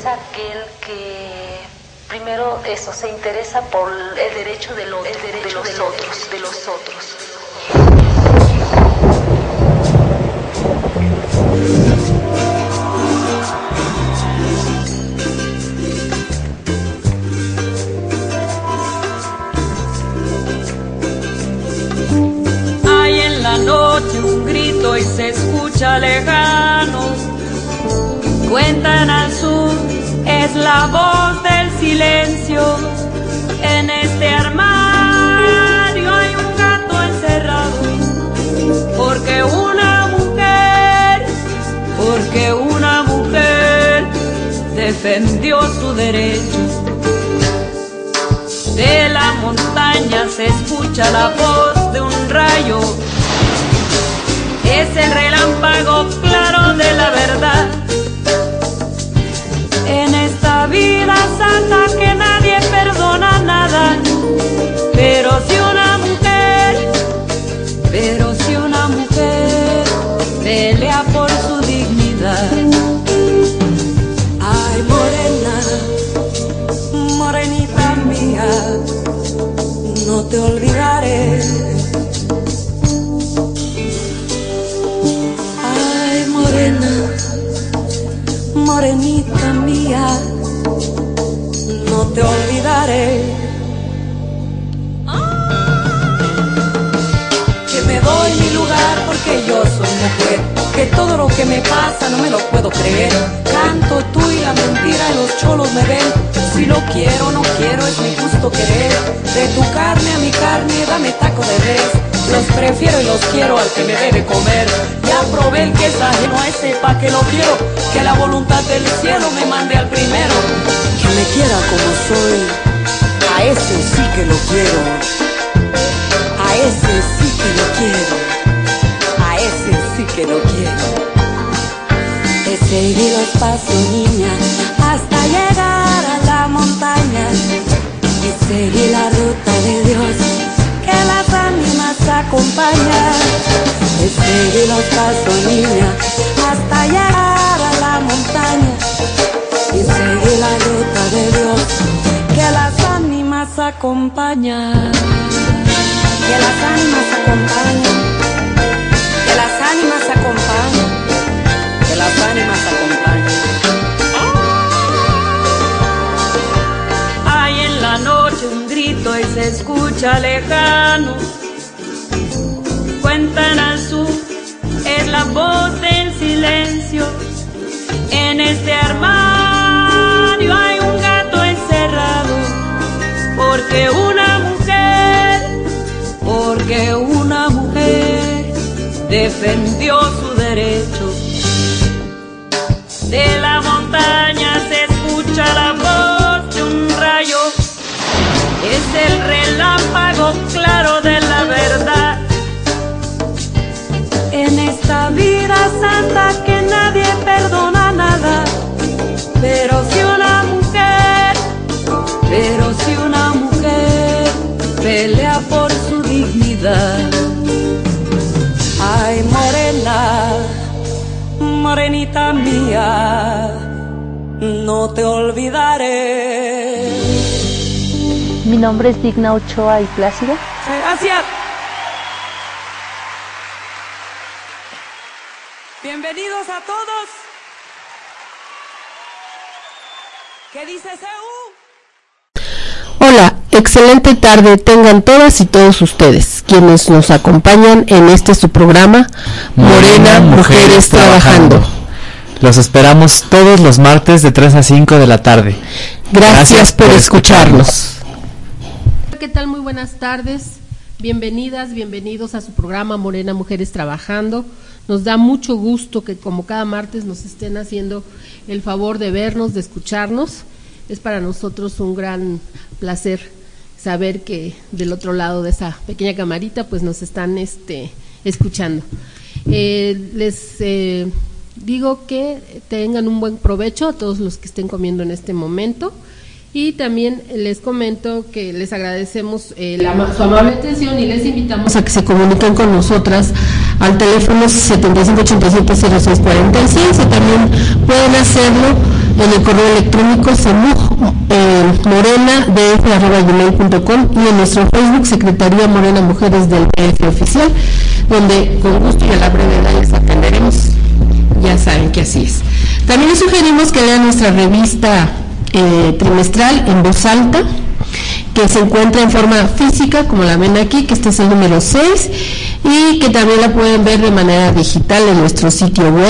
aquel que primero eso se interesa por el derecho de los otros. Hay en la noche un grito y se escucha lejano. Cuentan al sur, es la voz del silencio. En este armario hay un gato encerrado. Porque una mujer defendió su derecho. De la montaña se escucha la voz de un rayo. Es el relámpago claro de la verdad. En esta vida santa que nadie perdona nada. Pero si una mujer pelea por su dignidad. Ay, morena, morenita mía, no te olvidaré. Ay, morena, morenita mía, no te olvidaré. Que me doy mi lugar porque yo soy mujer, que todo lo que me pasa no me lo puedo creer. Canto tú y la mentira y los cholos me ven. Si lo quiero, no quiero, es mi justo querer. De tu carne a mi carne, dame taco de res. Los prefiero y los quiero al que me debe comer. Ya probé el que es ajeno a ese pa' que lo quiero. Que la voluntad del cielo me mande al primero. Que me quiera como soy, a ese sí que lo quiero. A ese sí que lo quiero. A ese sí que lo quiero. He seguido espacio, niña, hasta llegar a la montaña. Y seguí la ruta de Dios, que las ánimas acompañan. He seguido espacio, niña, hasta llegar a la montaña. Y seguí la ruta de Dios, que las ánimas acompañan. Que las ánimas acompañan. Que las ánimas acompañan. Que las ánimas acompañan. Hay en la noche un grito y se escucha lejano. Cuentan al sur, es la voz del silencio. En este armario hay un gato encerrado. Porque una mujer defendió su derecho. De la montaña se escucha la voz de un rayo. Es el relámpago claro de la verdad. En esta vida santa que nadie perdona nada. Pero si una mujer pelea por su dignidad. Ay, morena, morenita mía, no te olvidaré. Mi nombre es Digna Ochoa y Plácida. Gracias. Bienvenidos a todos. ¿Qué dice CU? Hola, excelente tarde tengan todas y todos ustedes, quienes nos acompañan en su programa Morena Mujeres Trabajando. Los esperamos todos los martes de 3 a 5 de la tarde. Gracias por escucharnos. ¿Qué tal? Muy buenas tardes. Bienvenidas, bienvenidos a su programa Morena Mujeres Trabajando. Nos da mucho gusto que como cada martes nos estén haciendo el favor de vernos, de escucharnos. Es para nosotros un gran placer saber que del otro lado de esa pequeña camarita pues nos están escuchando. Les digo que tengan un buen provecho a todos los que estén comiendo en este momento Y también les comento que les agradecemos su amable atención y les invitamos a que se comuniquen con nosotras al teléfono 7587-0646, o también pueden hacerlo en el correo electrónico morenadf@gmail.com y en nuestro Facebook Secretaría Morena Mujeres del DF Oficial, donde con gusto y a la brevedad les atenderemos. Ya saben que así es. También les sugerimos que lean nuestra revista trimestral En Voz Alta, que se encuentra en forma física, como la ven aquí, que este es el número 6, y que también la pueden ver de manera digital en nuestro sitio web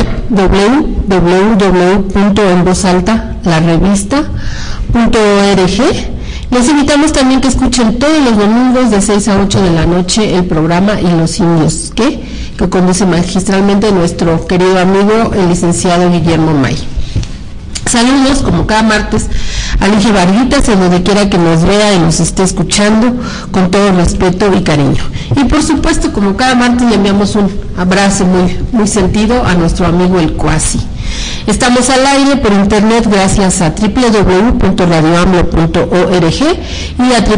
www.envozaltalarevista.org. Les invitamos también que escuchen todos los domingos de 6 a 8 de la noche el programa Y los Indios, que conduce magistralmente nuestro querido amigo, el licenciado Guillermo May. Saludos, como cada martes, a Ligia Varguitas, en donde quiera que nos vea y nos esté escuchando, con todo respeto y cariño. Y por supuesto, como cada martes, le enviamos un abrazo muy, muy sentido a nuestro amigo el Cuasi. Estamos al aire por internet gracias a www.radioamlo.org y a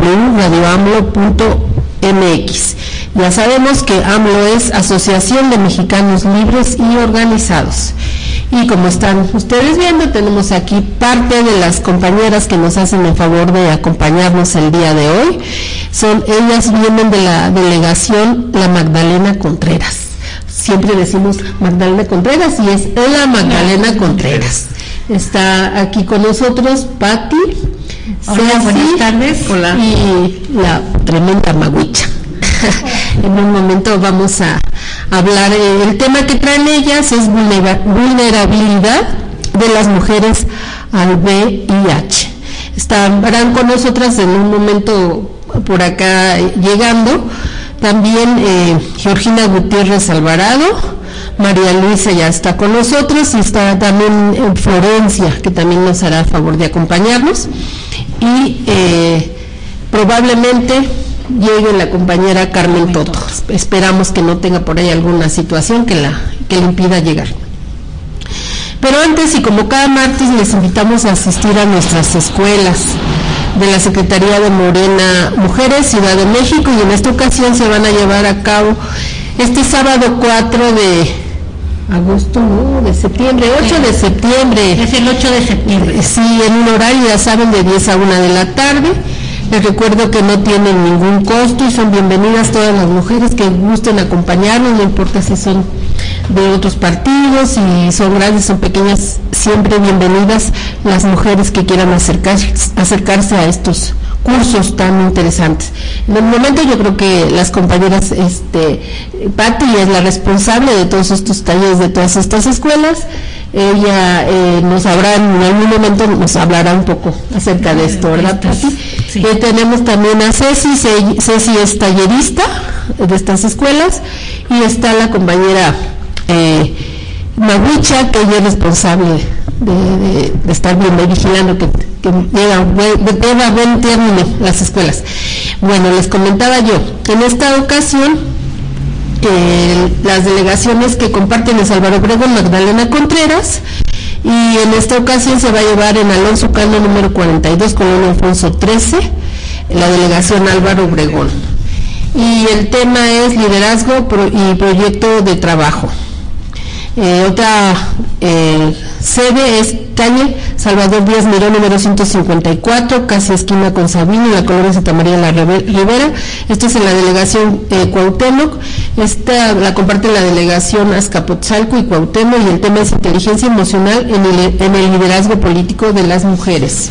www.radioamlo.mx. Ya sabemos que AMLO es Asociación de Mexicanos Libres y Organizados. Y como están ustedes viendo, tenemos aquí parte de las compañeras que nos hacen el favor de acompañarnos el día de hoy. Ellas vienen de la delegación La Magdalena Contreras. Siempre decimos Magdalena Contreras y es la Magdalena Contreras. Está aquí con nosotros Patti, hola, buenas tardes. Hola. Y la tremenda Maguicha. En un momento vamos a hablar, el tema que traen ellas es vulnerabilidad de las mujeres al VIH. Estarán con nosotras en un momento por acá llegando. También Georgina Gutiérrez Alvarado, María Luisa ya está con nosotros, y está también Florencia, que también nos hará el favor de acompañarnos, y probablemente llegue la compañera Carmen Toto. Esperamos que no tenga por ahí alguna situación que le impida llegar. Pero antes, y como cada martes, les invitamos a asistir a nuestras escuelas de la Secretaría de Morena Mujeres, Ciudad de México, y en esta ocasión se van a llevar a cabo este sábado 4 de agosto, no, de septiembre, 8 de septiembre. Es el 8 de septiembre. Sí, en un horario, ya saben, de 10 a 1 de la tarde. Les recuerdo que no tienen ningún costo y son bienvenidas todas las mujeres que gusten acompañarnos, no importa si son de otros partidos, si son grandes o pequeñas, siempre bienvenidas las mujeres que quieran acercarse a estos cursos tan interesantes. En el momento yo creo que las compañeras, Patti es la responsable de todos estos talleres, de todas estas escuelas. Ella nos habrá, en algún momento nos hablará un poco acerca de esto, ¿verdad, Patti? Sí. Tenemos también a Ceci es tallerista de estas escuelas, y está la compañera Maguicha, que ella es responsable de estar viendo y vigilando que lleva buen término las escuelas. Bueno, les comentaba yo, en esta ocasión las delegaciones que comparten es Álvaro Obregón, Magdalena Contreras, y en esta ocasión se va a llevar en Alonso Cano número 42, Colonia Alfonso 13, la delegación Álvaro Obregón. Y el tema es liderazgo y proyecto de trabajo. Otra sede es calle Salvador Díaz Miró número 154, casi esquina con Sabino, en la colonia Santa María la Ribera. Esto es en la delegación Cuauhtémoc. Esta la comparte la delegación Azcapotzalco y Cuauhtémoc, y el tema es inteligencia emocional en el liderazgo político de las mujeres.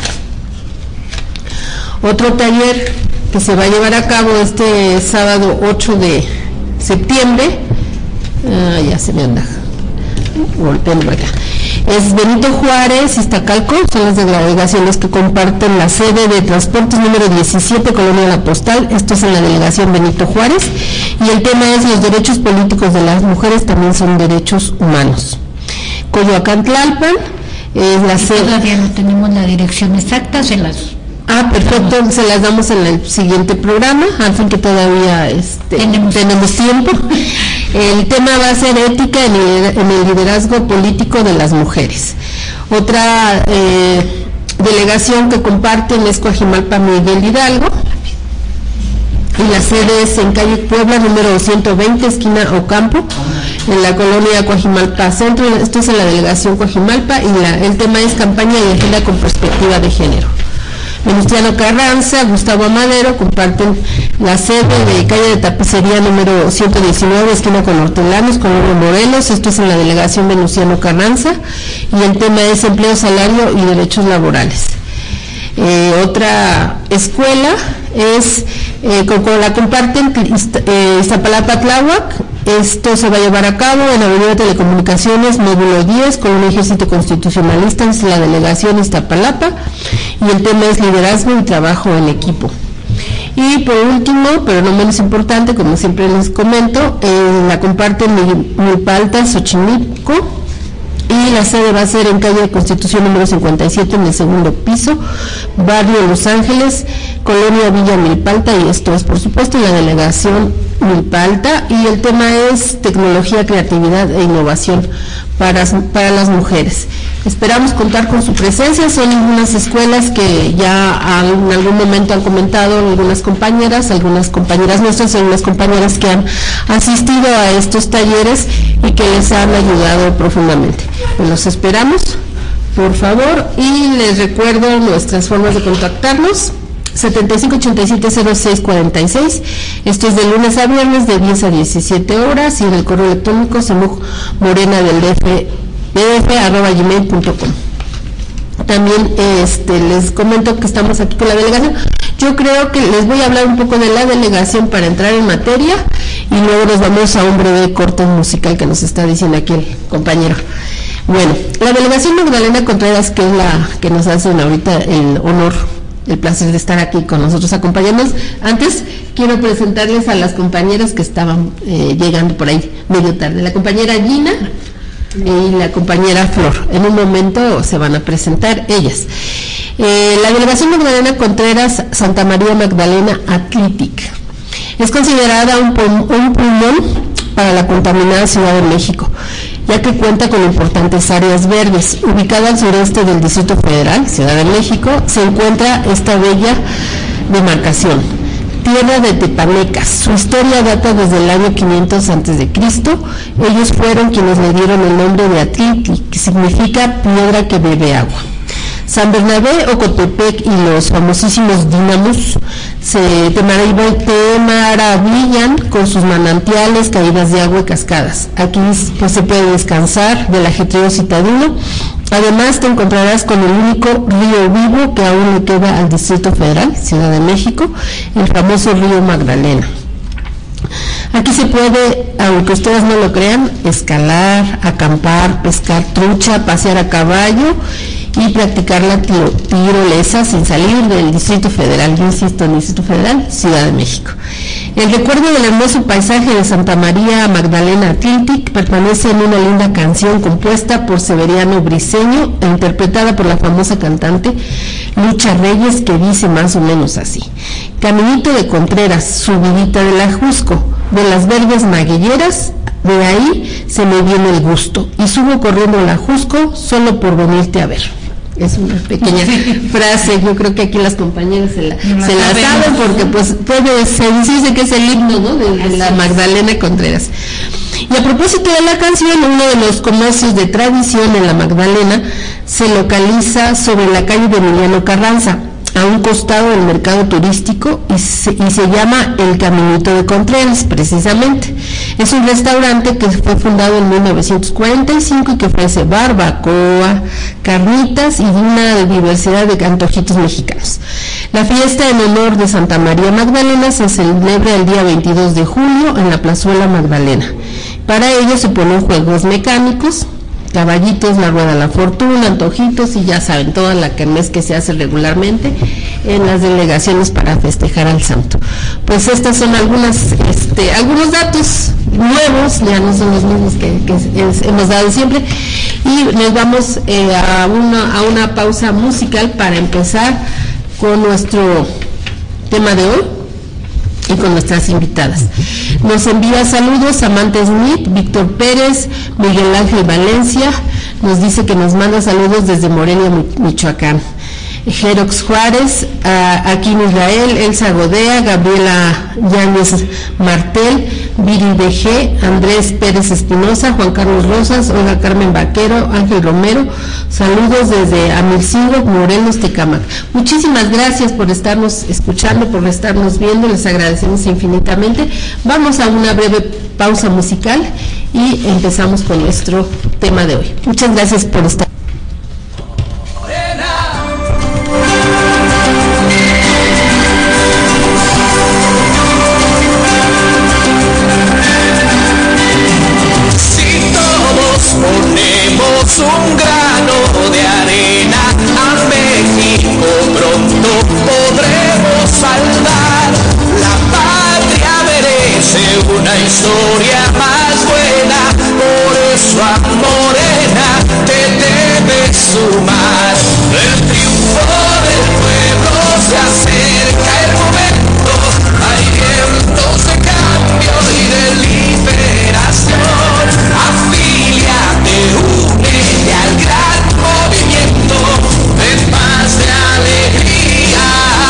Otro taller que se va a llevar a cabo este sábado 8 de septiembre, ya se me anda volteando acá, es Benito Juárez y Iztacalco, son las delegaciones que comparten la sede de transportes número 17, Colonia La Postal. Esto es en la delegación Benito Juárez, y el tema es los derechos políticos de las mujeres también son derechos humanos. Coyoacán, Tlalpan, es la sede. Todavía no tenemos la dirección exacta, se las... perfecto, se las damos en el siguiente programa, al fin que todavía tenemos tiempo. El tema va a ser ética en el liderazgo político de las mujeres. Otra delegación que comparten es Coajimalpa Miguel Hidalgo, y la sede es en calle Puebla, número 120, esquina Ocampo, en la colonia Coajimalpa Centro. Esto es en la delegación Coajimalpa, y el tema es campaña y agenda con perspectiva de género. Venustiano Carranza, Gustavo Amadero comparten la sede de calle de Tapicería número 119, esquina con Hortelanos, colonia Morelos. Esto es en la delegación Venustiano Carranza, y el tema es empleo, salario y derechos laborales. Otra escuela es, la comparten Iztapalapa Tláhuac. Esto se va a llevar a cabo en Avenida Telecomunicaciones, módulo 10, con un ejército constitucionalista, es la delegación Iztapalapa, y el tema es liderazgo y trabajo en equipo. Y por último, pero no menos importante, como siempre les comento, la comparten Milpa Alta, Xochimilco, y la sede va a ser en calle Constitución número 57, en el segundo piso, barrio Los Ángeles, colonia Villa Milpa Alta, y esto es por supuesto la delegación Milpa Alta, y el tema es tecnología, creatividad e innovación para las mujeres. Esperamos contar con su presencia. Son algunas escuelas que ya en algún momento han comentado algunas compañeras nuestras, algunas compañeras que han asistido a estos talleres y que les han ayudado profundamente. Los esperamos, por favor, y les recuerdo nuestras formas de contactarnos. 7587-0646, esto es de lunes a viernes de 10 a 17 horas, y en el correo electrónico semujmorenadeldf@gmail.com. También les comento que estamos aquí con la delegación. Yo creo que les voy a hablar un poco de la delegación para entrar en materia, y luego nos vamos a un breve corte musical que nos está diciendo aquí el compañero. Bueno, la delegación Magdalena Contreras, que es la que nos hacen ahorita el honor, el placer de estar aquí con nosotros acompañándonos. Antes quiero presentarles a las compañeras que estaban llegando por ahí medio tarde. La compañera Gina y la compañera Flor. En un momento se van a presentar ellas. La delegación Magdalena Contreras Santa María Magdalena Athletic es considerada un pulmón para la contaminada Ciudad de México, ya que cuenta con importantes áreas verdes. Ubicada al sureste del Distrito Federal, Ciudad de México, se encuentra esta bella demarcación, tierra de tepanecas. Su historia data desde el año 500 a.C. Ellos fueron quienes le dieron el nombre de Athletic, que significa piedra que bebe agua. San Bernabé, Ocotepec y los famosísimos dínamos te maravillan con sus manantiales, caídas de agua y cascadas. Aquí pues se puede descansar del ajetreo citadino. Además te encontrarás con el único río vivo que aún le queda al Distrito Federal, Ciudad de México, el famoso río Magdalena. Aquí se puede, aunque ustedes no lo crean, escalar, acampar, pescar trucha, pasear a caballo y practicar la tirolesa sin salir del Distrito Federal. Yo insisto, en el Distrito Federal, Ciudad de México. El recuerdo del hermoso paisaje de Santa María Magdalena Athletic permanece en una linda canción compuesta por Severiano Briceño e interpretada por la famosa cantante Lucha Reyes, que dice más o menos así: caminito de Contreras, subidita de la Jusco, de las verdes maguilleras, de ahí se me viene el gusto, y subo corriendo la Jusco solo por venirte a ver. Es una pequeña frase, yo creo que aquí las compañeras se la saben, porque pues se dice que es el himno, ¿no?, de la Magdalena Contreras. Y a propósito de la canción, uno de los comercios de tradición en la Magdalena se localiza sobre la calle de Emiliano Carranza, a un costado del mercado turístico, y se llama El Caminito de Contreras, precisamente. Es un restaurante que fue fundado en 1945 y que ofrece barbacoa, carnitas y una diversidad de antojitos mexicanos. La fiesta en honor de Santa María Magdalena se celebra el día 22 de julio en la Plazuela Magdalena. Para ello se ponen juegos mecánicos, caballitos, la rueda de la fortuna, antojitos y ya saben, toda la kermés que se hace regularmente en las delegaciones para festejar al santo. Pues estas son algunos datos nuevos, ya no son los mismos que hemos dado siempre, y nos vamos a una pausa musical para empezar con nuestro tema de hoy y con nuestras invitadas. Nos envía saludos Samantha Smith, Víctor Pérez, Miguel Ángel Valencia, nos dice que nos manda saludos desde Morelia, Michoacán. Jerox Juárez, Aquín Israel, Elsa Godea, Gabriela Yáñez Martel, Viri DG, Andrés Pérez Espinosa, Juan Carlos Rosas, Olga Carmen Vaquero, Ángel Romero. Saludos desde Amilcingo, Morelos, Tecámac. Muchísimas gracias por estarnos escuchando, por estarnos viendo, les agradecemos infinitamente. Vamos a una breve pausa musical y empezamos con nuestro tema de hoy. Muchas gracias por estar. Ponemos un grano de arena a México, pronto podremos salvar. La patria merece una historia más buena, por eso a Morena te debes sumar. El triunfo del pueblo se acerca, el momento, hay vientos de cambio y de liberación. Únete al gran movimiento de paz, de alegría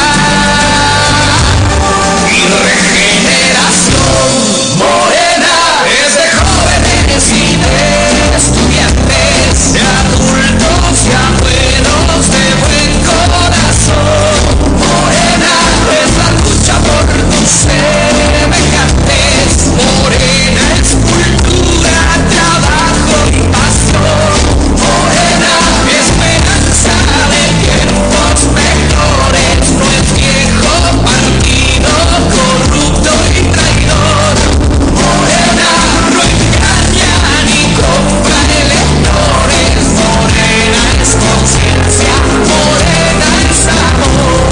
y regeneración. Morena es de jóvenes y de estudiantes, de adultos y abuelos de buen corazón. Morena es la lucha por tus semejantes. Morena es cultura, trabajo y pasión. Morena, esperanza de tiempos mejores, no es viejo partido corrupto y traidor. Morena no engaña ni compra electores. Morena es conciencia, Morena es amor.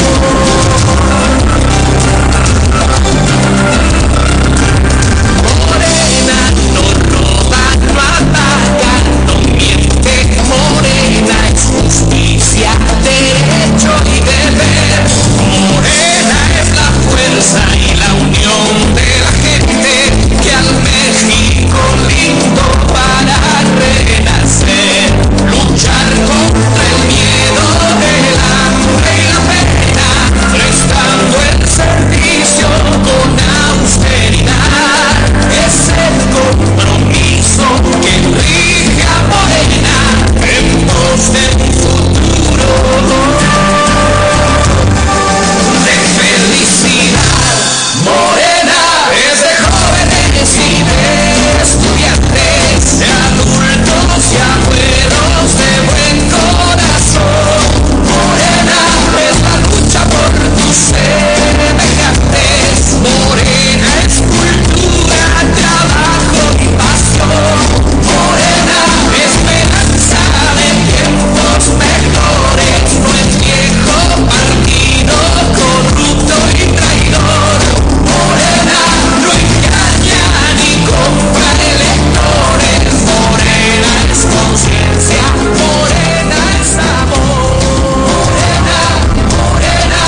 Morena no roba, no ataca, no miente. Morena es justicia, derecho y deber. Morena es la fuerza y la unión de la gente que al México lindo para renacer. Luchar contra el miedo, el hambre y la pena, prestando el servicio con austeridad. Es el compromiso que rige a Morena en pos de un futuro de felicidad. Morena es de jóvenes y de estudiantes, de adultos y abuelos de buen corazón. Morena es la lucha por tus semejantes. Morena es cultura, trabajo y pasión. Morena, esperanza de tiempos mejores, no es viejo partido corrupto y traidor. Morena no engaña ni compra electores. Morena es conciencia, Morena es amor. Morena, Morena,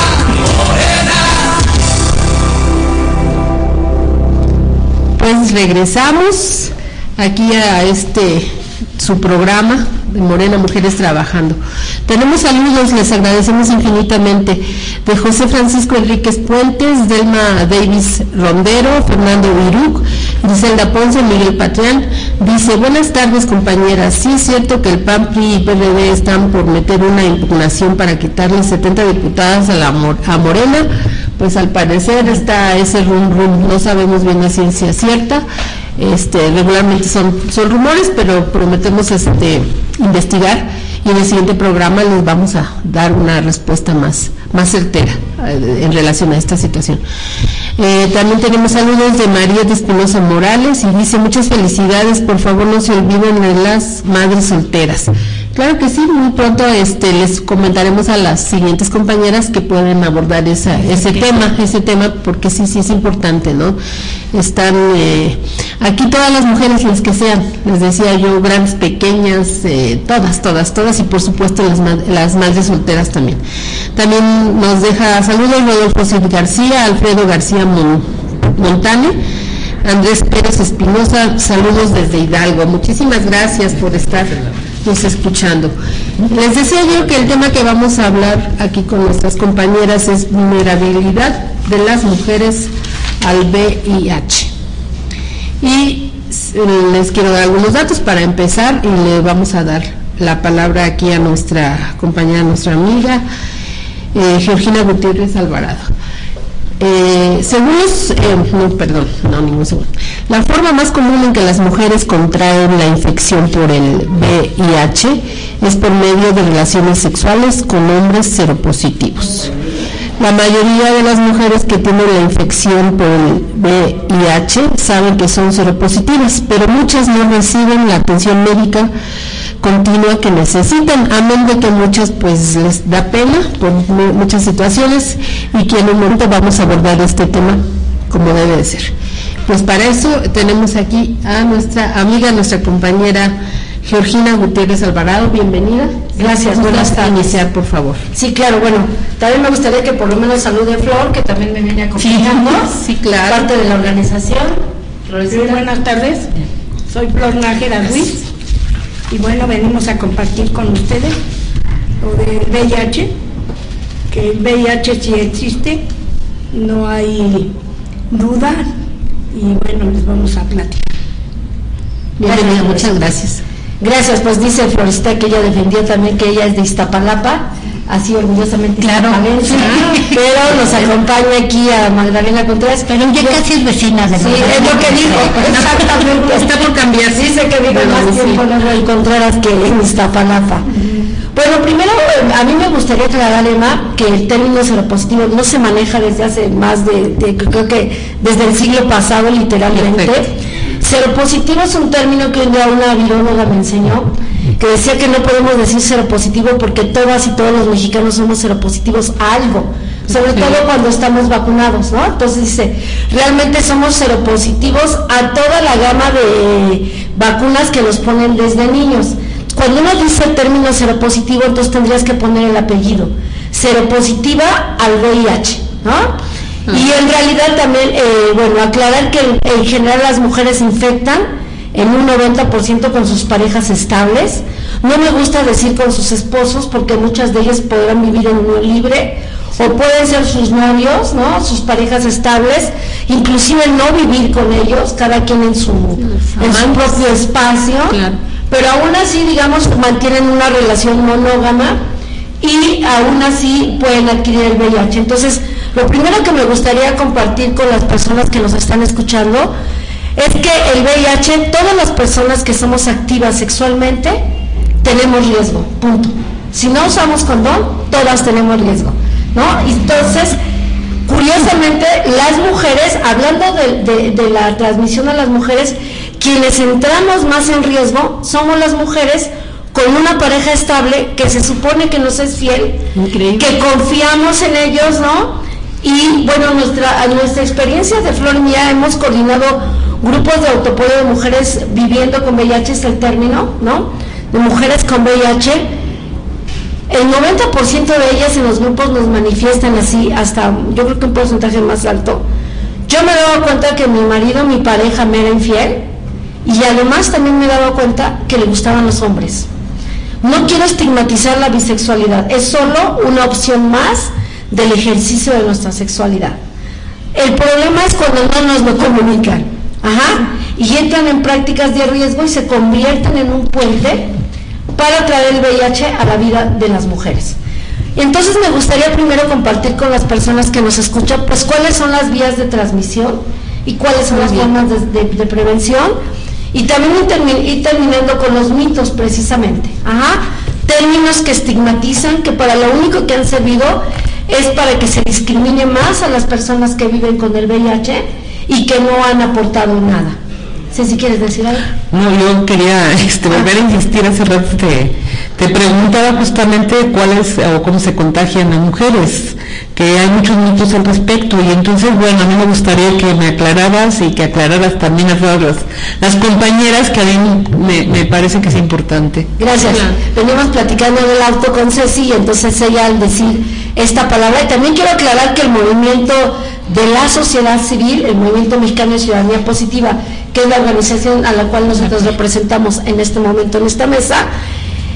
Morena. Pues regresamos aquí a su programa de Morena Mujeres Trabajando. Tenemos saludos, les agradecemos infinitamente, de José Francisco Enríquez Puentes, Delma Davis Rondero, Fernando Viruc, Griselda Ponce, Miguel Patrián. Dice: buenas tardes, compañeras. Sí es cierto que el PAN, PRI y PRD están por meter una impugnación para quitarle 70 diputadas a Morena. Pues al parecer está ese rum, no sabemos bien la ciencia cierta. Regularmente son rumores, pero prometemos investigar, y en el siguiente programa les vamos a dar una respuesta más certera en relación a esta situación. También tenemos saludos de María de Espinosa Morales, y dice: muchas felicidades, por favor no se olviden de las madres solteras. Claro que sí, muy pronto les comentaremos a las siguientes compañeras que pueden abordar ese tema, porque sí es importante, ¿no? Están aquí todas las mujeres, las que sean, les decía yo, grandes, pequeñas, todas, y por supuesto las madres solteras también. También nos deja saludos Rodolfo Cid García, Alfredo García Montane, Andrés Pérez Espinosa, saludos desde Hidalgo. Muchísimas gracias por estar escuchando. Les decía yo que el tema que vamos a hablar aquí con nuestras compañeras es vulnerabilidad de las mujeres al VIH. Y les quiero dar algunos datos para empezar, y le vamos a dar la palabra aquí a nuestra compañera, nuestra amiga Georgina Gutiérrez Alvarado. Según los, la forma más común en que las mujeres contraen la infección por el VIH es por medio de relaciones sexuales con hombres seropositivos. La mayoría de las mujeres que tienen la infección por el VIH saben que son seropositivas, pero muchas no reciben la atención médica continua que necesitan, amén de que muchas pues les da pena por muchas situaciones, y que en un momento vamos a abordar este tema como debe de ser. Pues para eso tenemos aquí a nuestra amiga, nuestra compañera Georgina Gutiérrez Alvarado. Bienvenida. Gracias, buenas tardes. Iniciar, por favor. Sí, claro, bueno, también me gustaría que por lo menos salude Flor, que también me viene acompañando. Sí, claro. Parte de la organización. Muy buenas tardes, soy Flor Nájera Ruiz, y bueno, venimos a compartir con ustedes lo del VIH, que el VIH sí existe, no hay duda, y bueno, les vamos a platicar. Bienvenida, muchas gracias. Gracias, pues dice Florista que ella defendió también que ella es de Iztapalapa, así orgullosamente iztapalense, pero nos acompaña aquí a Magdalena Contreras. Pero ya casi es vecina de Magdalena. Sí, es lo que dijo, exactamente. Está por cambiar. Dice que vive más tiempo en Contreras que en Iztapalapa. Bueno, primero a mí me gustaría aclarar, Emma, que el término seropositivo no se maneja desde hace más creo que desde el siglo pasado, literalmente. Perfecto. Seropositivo es un término que un día una viróloga me enseñó, que decía que no podemos decir seropositivo porque todas y todos los mexicanos somos seropositivos a algo, sobre todo cuando estamos vacunados, ¿no? Entonces dice, realmente somos seropositivos a toda la gama de vacunas que nos ponen desde niños. Cuando uno dice el término seropositivo, entonces tendrías que poner el apellido, seropositiva al VIH, ¿no? Y en realidad también, aclarar que en general las mujeres infectan en un 90% con sus parejas estables. No me gusta decir con sus esposos, porque muchas de ellas podrán vivir en unión libre, o pueden ser sus novios, ¿no? Sus parejas estables, inclusive no vivir con ellos, cada quien en su propio espacio, claro. Pero aún así, digamos, mantienen una relación monógama y aún así pueden adquirir el VIH. Entonces, lo primero que me gustaría compartir con las personas que nos están escuchando es que el VIH, todas las personas que somos activas sexualmente, tenemos riesgo, punto. Si no usamos condón, todas tenemos riesgo, ¿no? Entonces, curiosamente, las mujeres, hablando de la transmisión a las mujeres, quienes entramos más en riesgo somos las mujeres con una pareja estable que se supone que nos es fiel, increíble, que confiamos en ellos, ¿no? Y bueno, nuestra experiencia de Flor y mía, hemos coordinado grupos de autoapoyo de mujeres viviendo con VIH, es el término, ¿no? De mujeres con VIH. El 90% de ellas en los grupos nos manifiestan así, hasta yo creo que un porcentaje más alto. Yo me he dado cuenta que mi marido, mi pareja, me era infiel, y además también me he dado cuenta que le gustaban los hombres. No quiero estigmatizar la bisexualidad, es solo una opción más del ejercicio de nuestra sexualidad. El problema es cuando no nos lo comunican, y entran en prácticas de riesgo y se convierten en un puente para traer el VIH a la vida de las mujeres. Entonces me gustaría primero compartir con las personas que nos escuchan, pues cuáles son las vías de transmisión y cuáles son las formas de prevención, y también ir terminando con los mitos precisamente, términos que estigmatizan, que para lo único que han servido es para que se discrimine más a las personas que viven con el VIH y que no han aportado nada. Si quieres decir algo. No, yo quería volver a insistir. Hace rato te preguntaba justamente cuáles o cómo se contagian las mujeres, que hay muchos mitos al respecto, y entonces, bueno, a mí me gustaría que me aclararas y que aclararas también a todas las compañeras, que a mí me parece que es importante. Gracias. Claro. Venimos platicando del auto con Ceci, y entonces ella al decir esta palabra, y también quiero aclarar que el movimiento de la sociedad civil, el Movimiento Mexicano de Ciudadanía Positiva, que es la organización a la cual nosotros representamos en este momento en esta mesa,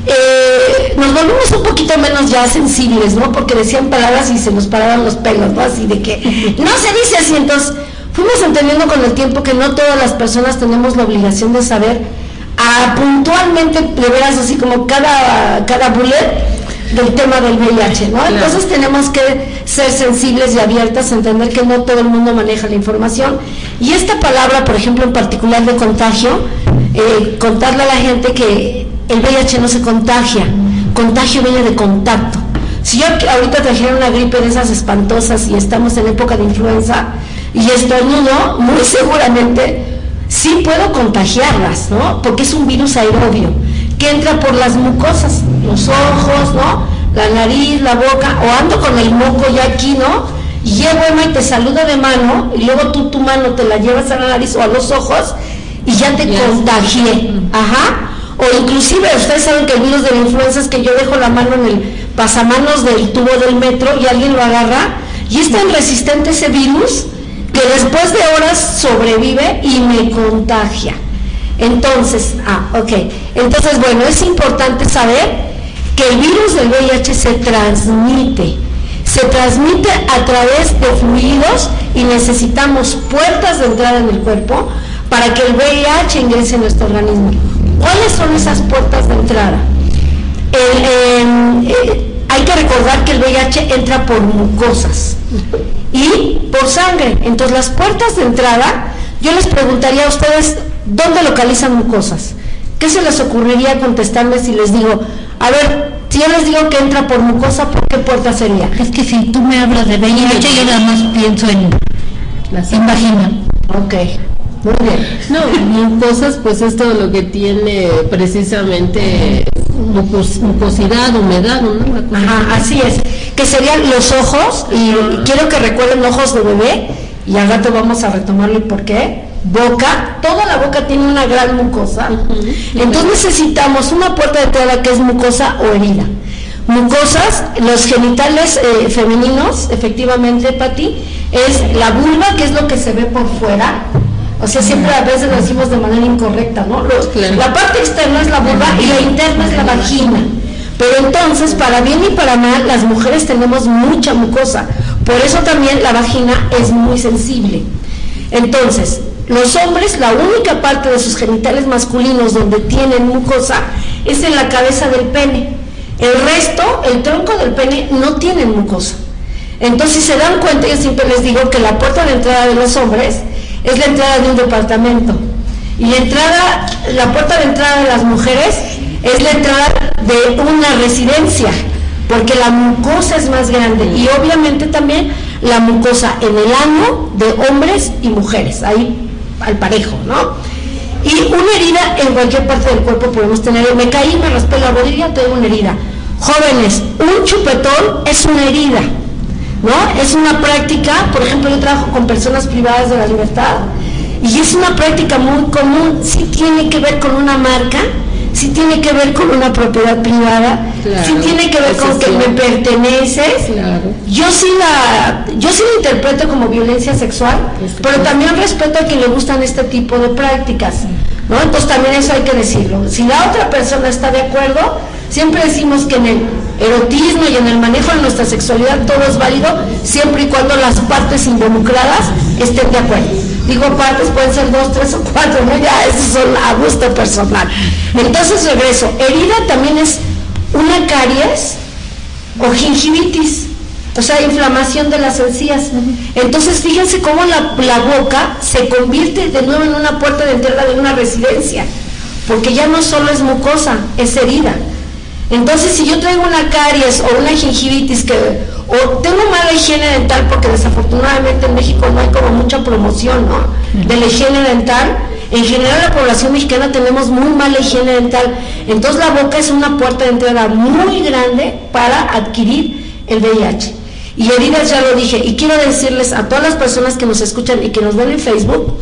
nos volvimos un poquito menos ya sensibles, ¿no? Porque decían palabras y se nos paraban los pelos, ¿no? Así de que no se dice así. Entonces fuimos entendiendo con el tiempo que no todas las personas tenemos la obligación de saber puntualmente, de veras, así como cada bullet del tema del VIH, ¿no? Claro. Entonces tenemos que ser sensibles y abiertas a entender que no todo el mundo maneja la información. Y esta palabra, por ejemplo, en particular de contagio, contarle a la gente que el VIH no se contagia, contagio viene de contacto. Si yo ahorita trajera una gripe de esas espantosas y estamos en época de influenza y estornudo, muy seguramente sí puedo contagiarlas, ¿no? Porque es un virus aerobio que entra por las mucosas, los ojos, ¿no? La nariz, la boca, o ando con el moco ya aquí, ¿no? Y llego, Emma, y te saludo de mano, y luego tú tu mano te la llevas a la nariz o a los ojos, y ya te contagié. Ajá. O inclusive, ustedes saben que el virus de la influenza es que yo dejo la mano en el pasamanos del tubo del metro y alguien lo agarra, y es tan resistente ese virus que después de horas sobrevive y me contagia. Entonces, entonces, bueno, es importante saber que el virus del VIH se transmite a través de fluidos y necesitamos puertas de entrada en el cuerpo para que el VIH ingrese en nuestro organismo. ¿Cuáles son esas puertas de entrada? Hay que recordar que el VIH entra por mucosas y por sangre. Entonces, las puertas de entrada, yo les preguntaría a ustedes, ¿dónde localizan mucosas? ¿Qué se les ocurriría contestarme si les digo, a ver, si yo les digo que entra por mucosa, ¿por qué puerta sería? Es que si tú me hablas de VIH, yo nada más pienso en vagina. Ok, muy bien. No, mucosas, pues es todo lo que tiene precisamente mucosidad, humedad, ¿no? Ajá, así es, que serían los ojos, y quiero que recuerden ojos de bebé, y al rato vamos a retomarlo y por qué. Boca, toda la boca tiene una gran mucosa, entonces necesitamos una puerta de entrada que es mucosa o herida. Mucosas, los genitales femeninos, efectivamente, Pati, es la vulva, que es lo que se ve por fuera, o sea, siempre a veces lo decimos de manera incorrecta, ¿no? La parte externa es la vulva y la interna es la vagina. Pero entonces, para bien y para mal, las mujeres tenemos mucha mucosa, por eso también la vagina es muy sensible. Entonces, los hombres, la única parte de sus genitales masculinos donde tienen mucosa es en la cabeza del pene. El resto, el tronco del pene, no tiene mucosa. Entonces, si se dan cuenta, yo siempre les digo que la puerta de entrada de los hombres es la entrada de un departamento. Y la puerta de entrada de las mujeres es la entrada de una residencia, porque la mucosa es más grande. Y obviamente también la mucosa en el ano de hombres y mujeres, ahí al parejo, ¿no? Y una herida en cualquier parte del cuerpo podemos tener. Me caí, me raspé la rodilla, tengo una herida. Jóvenes, un chupetón es una herida, ¿no? Es una práctica, por ejemplo, yo trabajo con personas privadas de la libertad y es una práctica muy común. Sí tiene que ver con una marca, sí tiene que ver con una propiedad privada, claro, sí tiene que ver con que me perteneces. Claro. Yo sí la interpreto como violencia sexual, pero también respeto a quien le gustan este tipo de prácticas, ¿no? Entonces también eso hay que decirlo. Si la otra persona está de acuerdo, siempre decimos que en el erotismo y en el manejo de nuestra sexualidad todo es válido, siempre y cuando las partes involucradas estén de acuerdo. Digo partes, pueden ser 2, 3 o 4, ¿no? Ya esos son a gusto personal. Entonces regreso, herida también es una caries o gingivitis, o sea, inflamación de las encías. Entonces fíjense cómo la boca se convierte de nuevo en una puerta de entrada de una residencia, porque ya no solo es mucosa, es herida. Entonces, si yo traigo una caries o una gingivitis o tengo mala higiene dental, porque desafortunadamente en México no hay como mucha promoción, ¿no?, de la higiene dental. En general la población mexicana tenemos muy mala higiene dental, entonces la boca es una puerta de entrada muy grande para adquirir el VIH. Y heridas ya lo dije, y quiero decirles a todas las personas que nos escuchan y que nos ven en Facebook,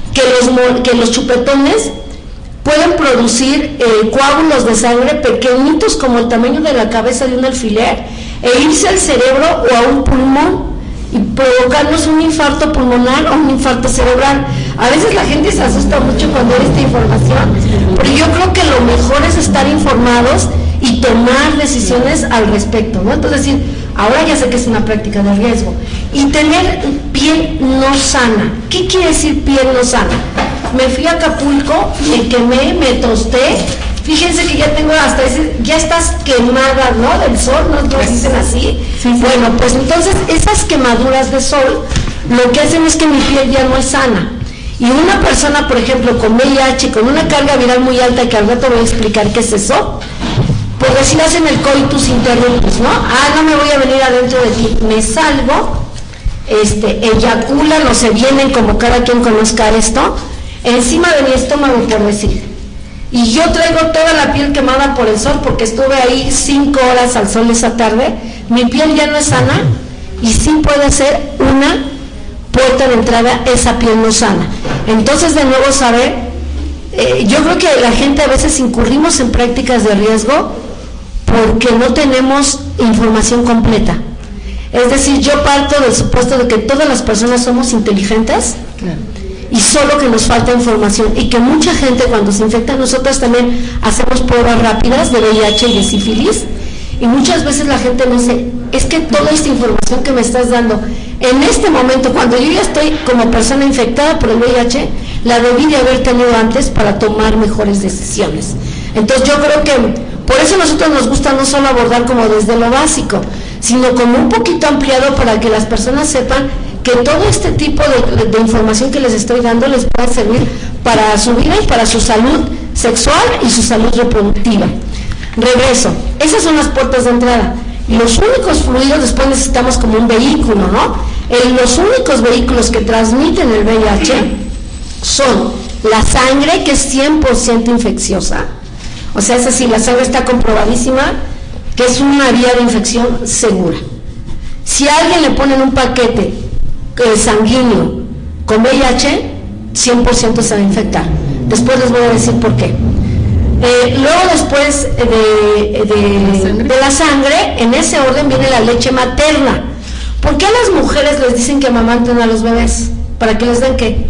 que los chupetones pueden producir coágulos de sangre pequeñitos como el tamaño de la cabeza de un alfiler e irse al cerebro o a un pulmón y provocarnos un infarto pulmonar o un infarto cerebral. A veces la gente se asusta mucho cuando ve esta información, pero yo creo que lo mejor es estar informados y tomar decisiones al respecto, ¿no? Entonces decir, ahora ya sé que es una práctica de riesgo. Y tener piel no sana. ¿Qué quiere decir piel no sana? Me fui a Acapulco, me quemé, me tosté. Fíjense que ya tengo hasta ese, ya estás quemada, ¿no? Del sol, ¿no? ¿No dicen así? Sí. Bueno, pues entonces esas quemaduras de sol lo que hacen es que mi piel ya no es sana. Y una persona, por ejemplo, con VIH, con una carga viral muy alta, que al rato voy a explicar qué es eso, por decir, hacen el coitus interruptus, ¿no? No me voy a venir adentro de ti, me salgo, eyaculan o se vienen, como cada quien conozca esto, encima de mi estómago, por decir. Y yo traigo toda la piel quemada por el sol, porque estuve ahí 5 horas al sol esa tarde, mi piel ya no es sana, y sí puede ser una puerta de entrada esa piel no sana. Entonces, de nuevo, saber, yo creo que la gente a veces incurrimos en prácticas de riesgo porque no tenemos información completa. Es decir, yo parto del supuesto de que todas las personas somos inteligentes, claro, y solo que nos falta información, y que mucha gente cuando se infecta, nosotros también hacemos pruebas rápidas de VIH y de sífilis, y muchas veces la gente me dice, es que toda esta información que me estás dando en este momento, cuando yo ya estoy como persona infectada por el VIH, la debí de haber tenido antes para tomar mejores decisiones. Entonces yo creo que por eso a nosotros nos gusta no solo abordar como desde lo básico, sino como un poquito ampliado para que las personas sepan que todo este tipo de información que les estoy dando les puede servir para su vida y para su salud sexual y su salud reproductiva. Regreso, esas son las puertas de entrada. Los únicos fluidos, después necesitamos como un vehículo, ¿no? Los únicos vehículos que transmiten el VIH son la sangre, que es 100% infecciosa. O sea, es decir, la sangre está comprobadísima que es una vía de infección segura. Si a alguien le ponen un paquete sanguíneo con VIH, 100% se va a infectar. Después les voy a decir por qué. Luego, después de la sangre, en ese orden viene la leche materna. ¿Por qué a las mujeres les dicen que amamanten a los bebés? ¿Para que les den qué?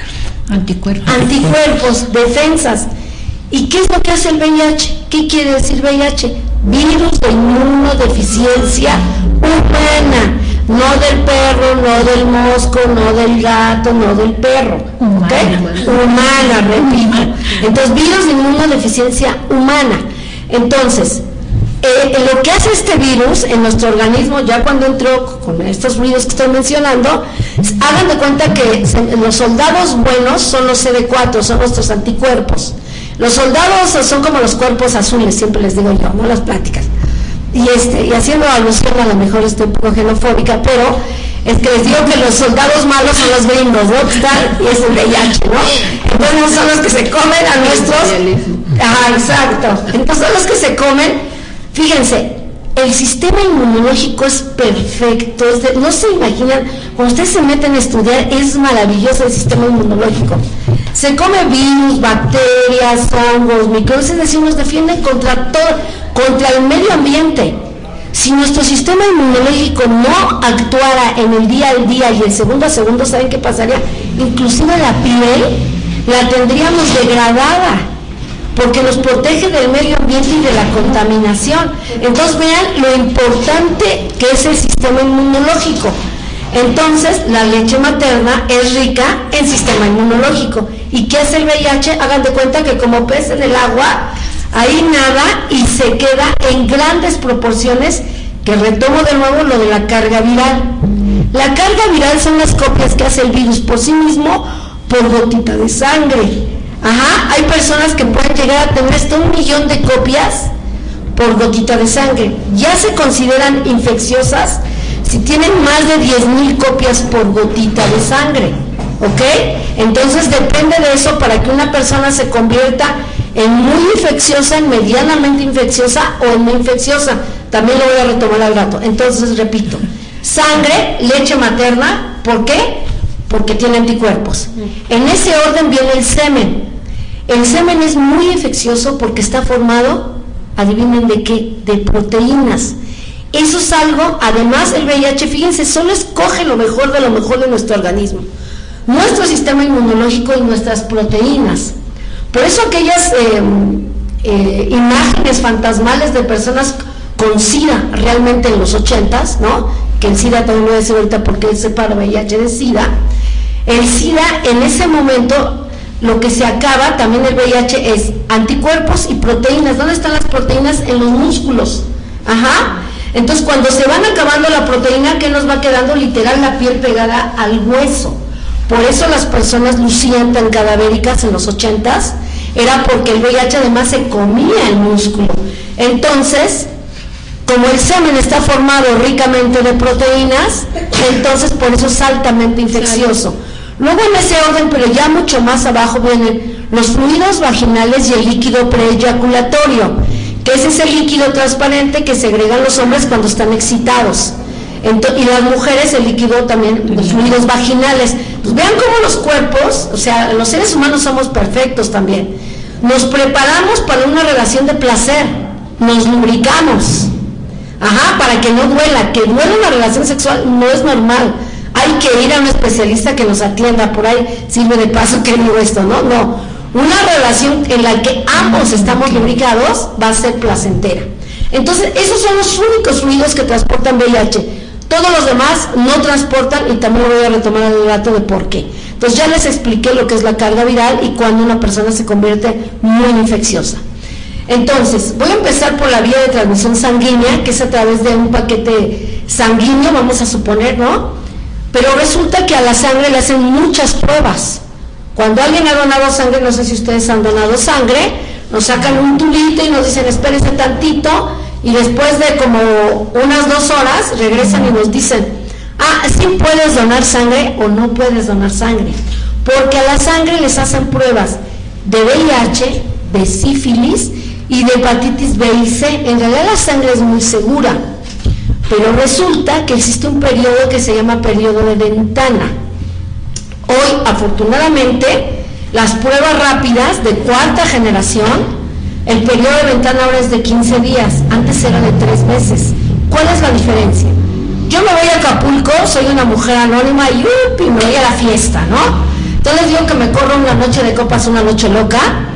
Anticuerpos, defensas. ¿Y qué es lo que hace el VIH? ¿Qué quiere decir VIH? Virus de inmunodeficiencia humana. No del perro, no del mosco, no del gato, no del perro. Humana, repito. Entonces, virus de inmunodeficiencia humana. Entonces, lo que hace este virus en nuestro organismo, ya cuando entró con estos ruidos que estoy mencionando, hagan de cuenta que los soldados buenos son los CD4, son nuestros anticuerpos. Los soldados son como los cuerpos azules, siempre les digo yo, ¿no? Las pláticas. Y haciendo alusión, a lo mejor estoy un poco xenofóbica, pero es que les digo que los soldados malos son los gringos, ¿no? Y es el VIH, ¿no? Entonces son los que se comen a nuestros... Ajá, exacto. Entonces son los que se comen. Fíjense, el sistema inmunológico es perfecto, no se imaginan, cuando ustedes se meten a estudiar, es maravilloso el sistema inmunológico. Se come virus, bacterias, hongos, microbios, es decir, nos defienden contra todo, contra el medio ambiente. Si nuestro sistema inmunológico no actuara en el día al día y el segundo a segundo, ¿saben qué pasaría? Inclusive la piel la tendríamos degradada, porque nos protege del medio ambiente y de la contaminación. Entonces vean lo importante que es el sistema inmunológico. Entonces la leche materna es rica en sistema inmunológico. ¿Y qué hace el VIH? Hagan de cuenta que como pez en el agua, ahí nada y se queda en grandes proporciones, que retomo de nuevo lo de la carga viral. La carga viral son las copias que hace el virus por sí mismo por gotita de sangre. Ajá, hay personas que pueden llegar a tener hasta 1 millón de copias por gotita de sangre. Ya se consideran infecciosas si tienen más de 10,000 copias por gotita de sangre, ¿ok? Entonces depende de eso para que una persona se convierta en muy infecciosa, en medianamente infecciosa o en muy infecciosa. También lo voy a retomar al rato. Entonces repito, sangre, leche materna, ¿por qué? Porque tiene anticuerpos. En ese orden viene el semen. El semen es muy infeccioso porque está formado, adivinen de qué, de proteínas. Eso es algo, además el VIH, fíjense, solo escoge lo mejor de nuestro organismo. Nuestro sistema inmunológico y nuestras proteínas. Por eso aquellas imágenes fantasmales de personas con SIDA realmente en los 80s, ¿no? Que el SIDA también lo voy a decir ahorita porque él separa VIH de SIDA. El SIDA en ese momento lo que se acaba, también el VIH, es anticuerpos y proteínas. ¿Dónde están las proteínas? En los músculos. Ajá. Entonces cuando se van acabando la proteína, ¿qué nos va quedando? Literal la piel pegada al hueso. Por eso las personas lucían tan cadavéricas en los 80s, era porque el VIH además se comía el músculo. Entonces, como el semen está formado ricamente de proteínas, entonces por eso es altamente infeccioso. Luego en ese orden, pero ya mucho más abajo, vienen los fluidos vaginales y el líquido preeyaculatorio, que es ese líquido transparente que segregan los hombres cuando están excitados. Y las mujeres el líquido también, los fluidos vaginales. Pues vean cómo los cuerpos, o sea, los seres humanos somos perfectos también. Nos preparamos para una relación de placer, nos lubricamos, para que no duela. Que duela una relación sexual no es normal. Hay que ir a un especialista que nos atienda. Por ahí sirve de paso que digo esto, ¿no? No, una relación en la que ambos estamos lubricados va a ser placentera. Entonces, esos son los únicos fluidos que transportan VIH. Todos los demás no transportan, y también lo voy a retomar el dato de por qué. Entonces ya les expliqué lo que es la carga viral y cuando una persona se convierte muy infecciosa. Entonces, voy a empezar por la vía de transmisión sanguínea, que es a través de un paquete sanguíneo, vamos a suponer, ¿no? Pero resulta que a la sangre le hacen muchas pruebas. Cuando alguien ha donado sangre, no sé si ustedes han donado sangre, nos sacan un tubito y nos dicen espérese tantito, y después de como unas 2 horas regresan y nos dicen, sí puedes donar sangre o no puedes donar sangre, porque a la sangre les hacen pruebas de VIH, de sífilis y de hepatitis B y C. En realidad la sangre es muy segura, pero resulta que existe un periodo que se llama periodo de ventana. Hoy, afortunadamente, las pruebas rápidas de 4ª generación, el periodo de ventana ahora es de 15 días, antes era de 3 meses. ¿Cuál es la diferencia? Yo me voy a Acapulco, soy una mujer anónima y me voy a la fiesta, ¿no? Entonces digo que me corro una noche de copas, una noche loca,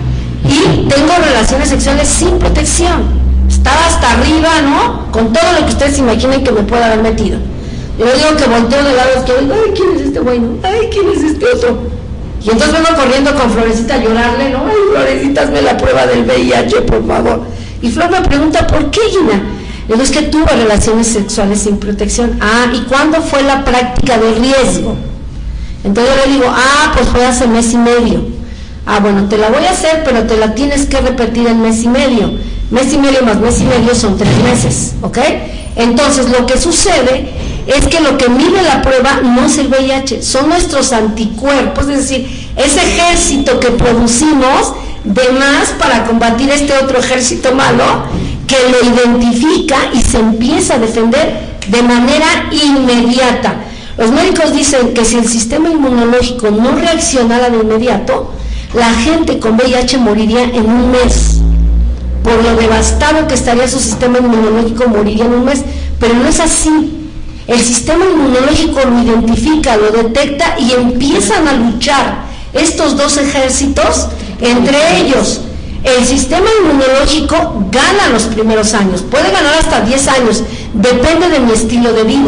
y tengo relaciones sexuales sin protección. Estaba hasta arriba, ¿no? Con todo lo que ustedes imaginen que me pueda haber metido. Yo digo que volteo de lado izquierdo y digo, ay, ¿quién es este bueno? Ay, ¿quién es este otro? Y entonces vengo corriendo con Florecita a llorarle, ¿no? Ay, Florecita, hazme la prueba del VIH, por favor. Y Flor me pregunta, ¿por qué, Gina? Le digo, es que tuve relaciones sexuales sin protección. ¿Y cuándo fue la práctica de riesgo? Entonces yo le digo, pues fue hace mes y medio. Bueno, te la voy a hacer, pero te la tienes que repetir en mes y medio. Mes y medio más mes y medio son 3 meses, ¿ok? Entonces lo que sucede es que lo que mide la prueba no es el VIH, son nuestros anticuerpos, es decir, ese ejército que producimos de más para combatir este otro ejército malo que lo identifica y se empieza a defender de manera inmediata. Los médicos dicen que si el sistema inmunológico no reaccionara de inmediato, la gente con VIH moriría en un mes. Por lo devastado que estaría su sistema inmunológico, moriría en un mes, pero no es así. El sistema inmunológico lo identifica, lo detecta y empiezan a luchar estos dos ejércitos entre ellos. El sistema inmunológico gana los primeros años, puede ganar hasta 10 años, depende de mi estilo de vida.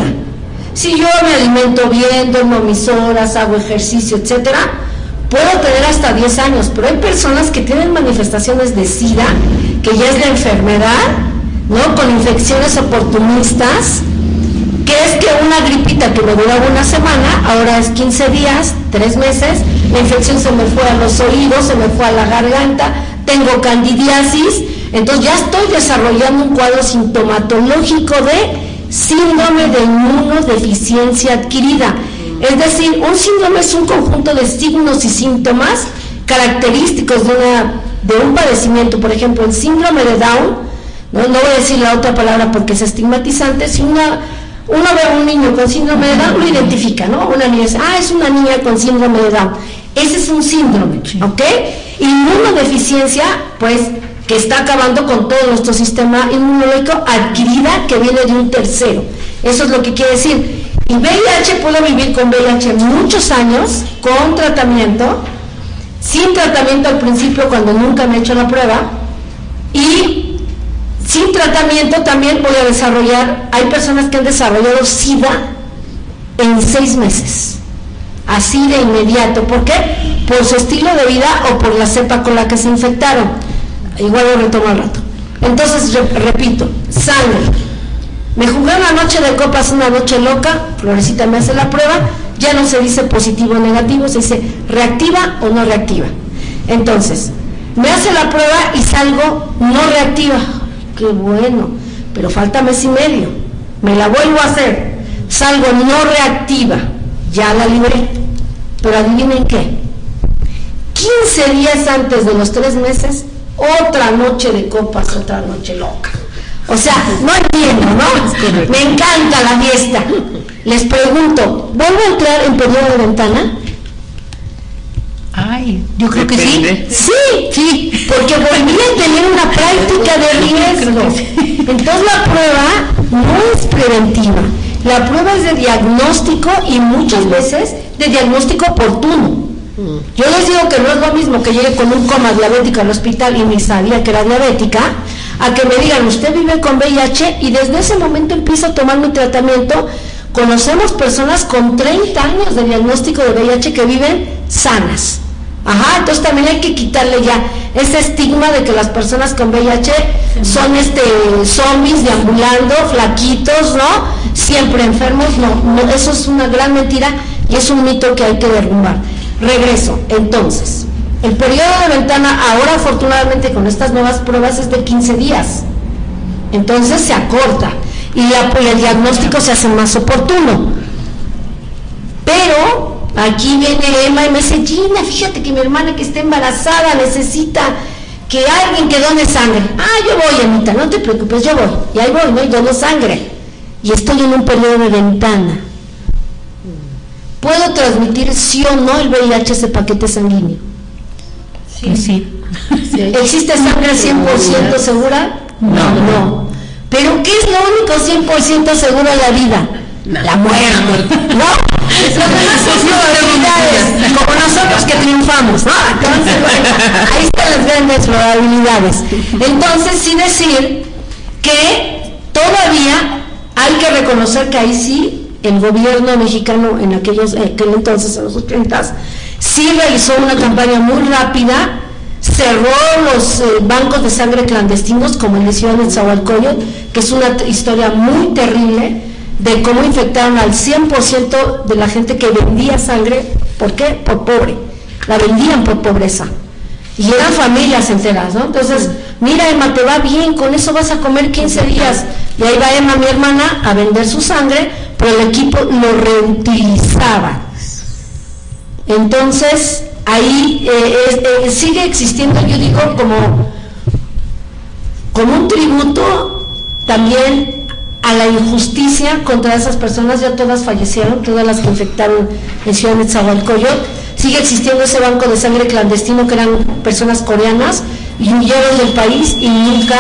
Si yo me alimento bien, duermo mis horas, hago ejercicio, etcétera, puedo tener hasta 10 años, pero hay personas que tienen manifestaciones de SIDA, que ya es la enfermedad, ¿no? Con infecciones oportunistas, que es que una gripita que me duraba una semana, ahora es 15 días, 3 meses, la infección se me fue a los oídos, se me fue a la garganta, tengo candidiasis, entonces ya estoy desarrollando un cuadro sintomatológico de síndrome de inmunodeficiencia adquirida. Es decir, un síndrome es un conjunto de signos y síntomas característicos de un padecimiento. Por ejemplo, el síndrome de Down, no voy a decir la otra palabra porque es estigmatizante. Si uno ve a un niño con síndrome de Down, lo identifica, ¿no? Una niña dice, es una niña con síndrome de Down. Ese es un síndrome, ¿ok? Inmunodeficiencia, pues, que está acabando con todo nuestro sistema inmunológico, adquirida, que viene de un tercero. Eso es lo que quiere decir. Y VIH, puedo vivir con VIH muchos años, con tratamiento, sin tratamiento al principio cuando nunca me he hecho la prueba, Y sin tratamiento también voy a desarrollar, hay personas que han desarrollado SIDA en 6 meses, así de inmediato. ¿Por qué? Por su estilo de vida o por la cepa con la que se infectaron. Igual lo retomo al rato. Entonces, repito, sangre. Me jugué una noche de copas, una noche loca, Florecita me hace la prueba, ya no se dice positivo o negativo, se dice reactiva o no reactiva. Entonces, me hace la prueba y salgo no reactiva. Qué bueno, pero falta mes y medio. Me la vuelvo a hacer, salgo no reactiva, ya la libré. Pero adivinen qué, 15 días antes de los 3 meses, otra noche de copas, otra noche loca. O sea, no entiendo, ¿no? Me encanta la fiesta. Les pregunto, ¿vuelvo a entrar en periodo de ventana? Ay, yo creo que sí. Sí, porque volví a tener una práctica de riesgo. Entonces la prueba no es preventiva. La prueba es de diagnóstico y muchas veces de diagnóstico oportuno. Yo les digo que no es lo mismo que llegue con un coma diabético al hospital y ni sabía que era diabética, a que me digan, usted vive con VIH, y desde ese momento empiezo a tomar mi tratamiento. Conocemos personas con 30 años de diagnóstico de VIH que viven sanas. Ajá, entonces también hay que quitarle ya ese estigma de que las personas con VIH son zombies deambulando, flaquitos, ¿no? Siempre enfermos. No, eso es una gran mentira y es un mito que hay que derrumbar. Regreso, entonces, el periodo de ventana ahora afortunadamente con estas nuevas pruebas es de 15 días, entonces se acorta y el diagnóstico se hace más oportuno. Pero aquí viene Emma y me dice, Gina, fíjate que mi hermana que está embarazada necesita que alguien que done sangre. Yo voy, Emita, no te preocupes, yo voy, y ahí voy, ¿no? Y dono sangre, y estoy en un periodo de ventana. ¿Puedo transmitir sí o no el VIH ese paquete sanguíneo? Sí. ¿Existe sangre 100% segura? No. ¿Pero qué es lo único 100% seguro en la vida? La muerte, ¿no? Las demás son probabilidades, como nosotros que triunfamos, ¿no? Entonces, bueno, ahí están las grandes probabilidades. Entonces, sí decir que todavía hay que reconocer que ahí sí el gobierno mexicano en aquel entonces, en los 80s, sí realizó una campaña muy rápida, cerró los bancos de sangre clandestinos, como el de Ciudad Nezahualcóyotl, que es una historia muy terrible, de cómo infectaron al 100% de la gente que vendía sangre. ¿Por qué? Por pobre, la vendían por pobreza, y eran familias enteras, ¿no? Entonces, mira, Emma, te va bien, con eso vas a comer 15 días, y ahí va Emma, mi hermana, a vender su sangre, pero el equipo lo reutilizaba. Entonces, ahí sigue existiendo, yo digo, como un tributo también a la injusticia contra esas personas. Ya todas fallecieron, todas las que infectaron en Ciudad Nezahualcóyotl. Sigue existiendo ese banco de sangre clandestino, que eran personas coreanas y huyeron del país y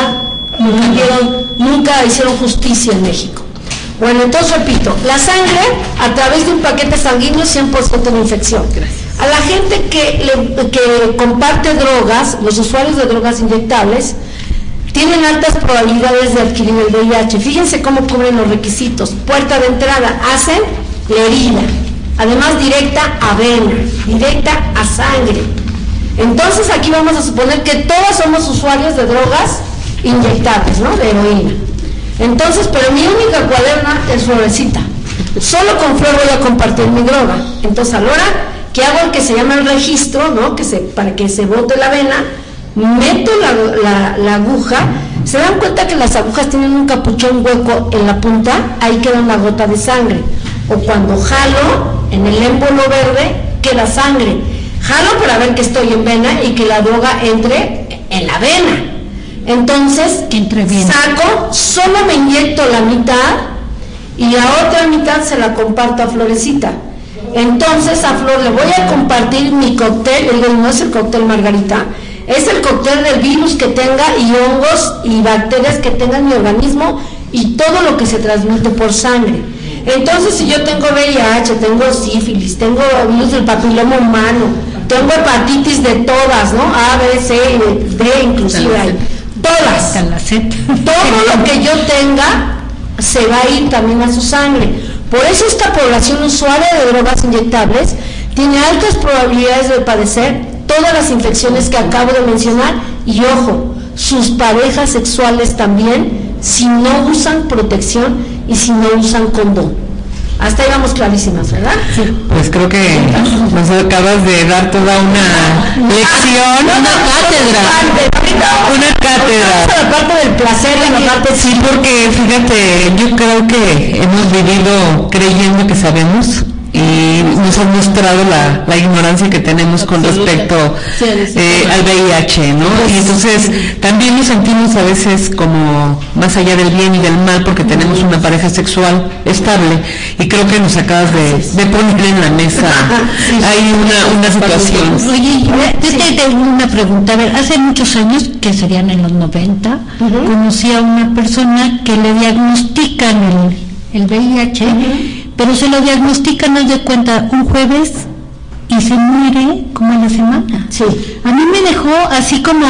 nunca hicieron justicia en México. Bueno, entonces repito, la sangre a través de un paquete sanguíneo 100% de infección. A la gente que comparte drogas, los usuarios de drogas inyectables, tienen altas probabilidades de adquirir el VIH. Fíjense cómo cubren los requisitos. Puerta de entrada, hacen la herida, además directa a vena, directa a sangre. Entonces aquí vamos a suponer que todos somos usuarios de drogas inyectables, ¿no? De heroína. Entonces, pero mi única cuaderna es Florecita. Solo con Flor voy a compartir mi droga. Entonces, a la hora que hago el que se llama el registro, ¿no? Para que se bote la vena, meto la aguja. ¿Se dan cuenta que las agujas tienen un capuchón hueco en la punta? Ahí queda una gota de sangre. O cuando jalo en el émbolo verde, queda sangre. Jalo para ver que estoy en vena y que la droga entre en la vena. Entonces, saco, solo me inyecto la mitad y la otra mitad se la comparto a Florecita. Entonces a Flor le voy a compartir mi cóctel, no es el cóctel Margarita, es el cóctel del virus que tenga y hongos y bacterias que tenga en mi organismo y todo lo que se transmite por sangre. Entonces, si yo tengo VIH, tengo sífilis, tengo virus del papiloma humano, tengo hepatitis de todas, ¿no? A, B, C, D inclusive hay. todas. Todo lo que yo tenga se va a ir también a su sangre. Por eso esta población usuaria de drogas inyectables tiene altas probabilidades de padecer todas las infecciones que acabo de mencionar, y ojo, sus parejas sexuales también, si no usan protección y si no usan condón. Hasta ahí vamos clarísimas, ¿verdad? Sí. Pues creo que nos acabas de dar toda una lección, una cátedra. La parte del placer, la parte sí, porque fíjate, yo creo que hemos vivido creyendo que sabemos y nos han mostrado la ignorancia que tenemos con respecto al VIH, ¿no? Y entonces también nos sentimos a veces como más allá del bien y del mal porque tenemos una pareja sexual estable, y creo que nos acabas de poner en la mesa hay una situación. Oye, yo tengo una pregunta. A ver, hace muchos años, que serían en los 90, conocí a una persona que le diagnostican el VIH, pero se lo diagnostican, no de cuenta, un jueves y se muere como en la semana. Sí. A mí me dejó así como,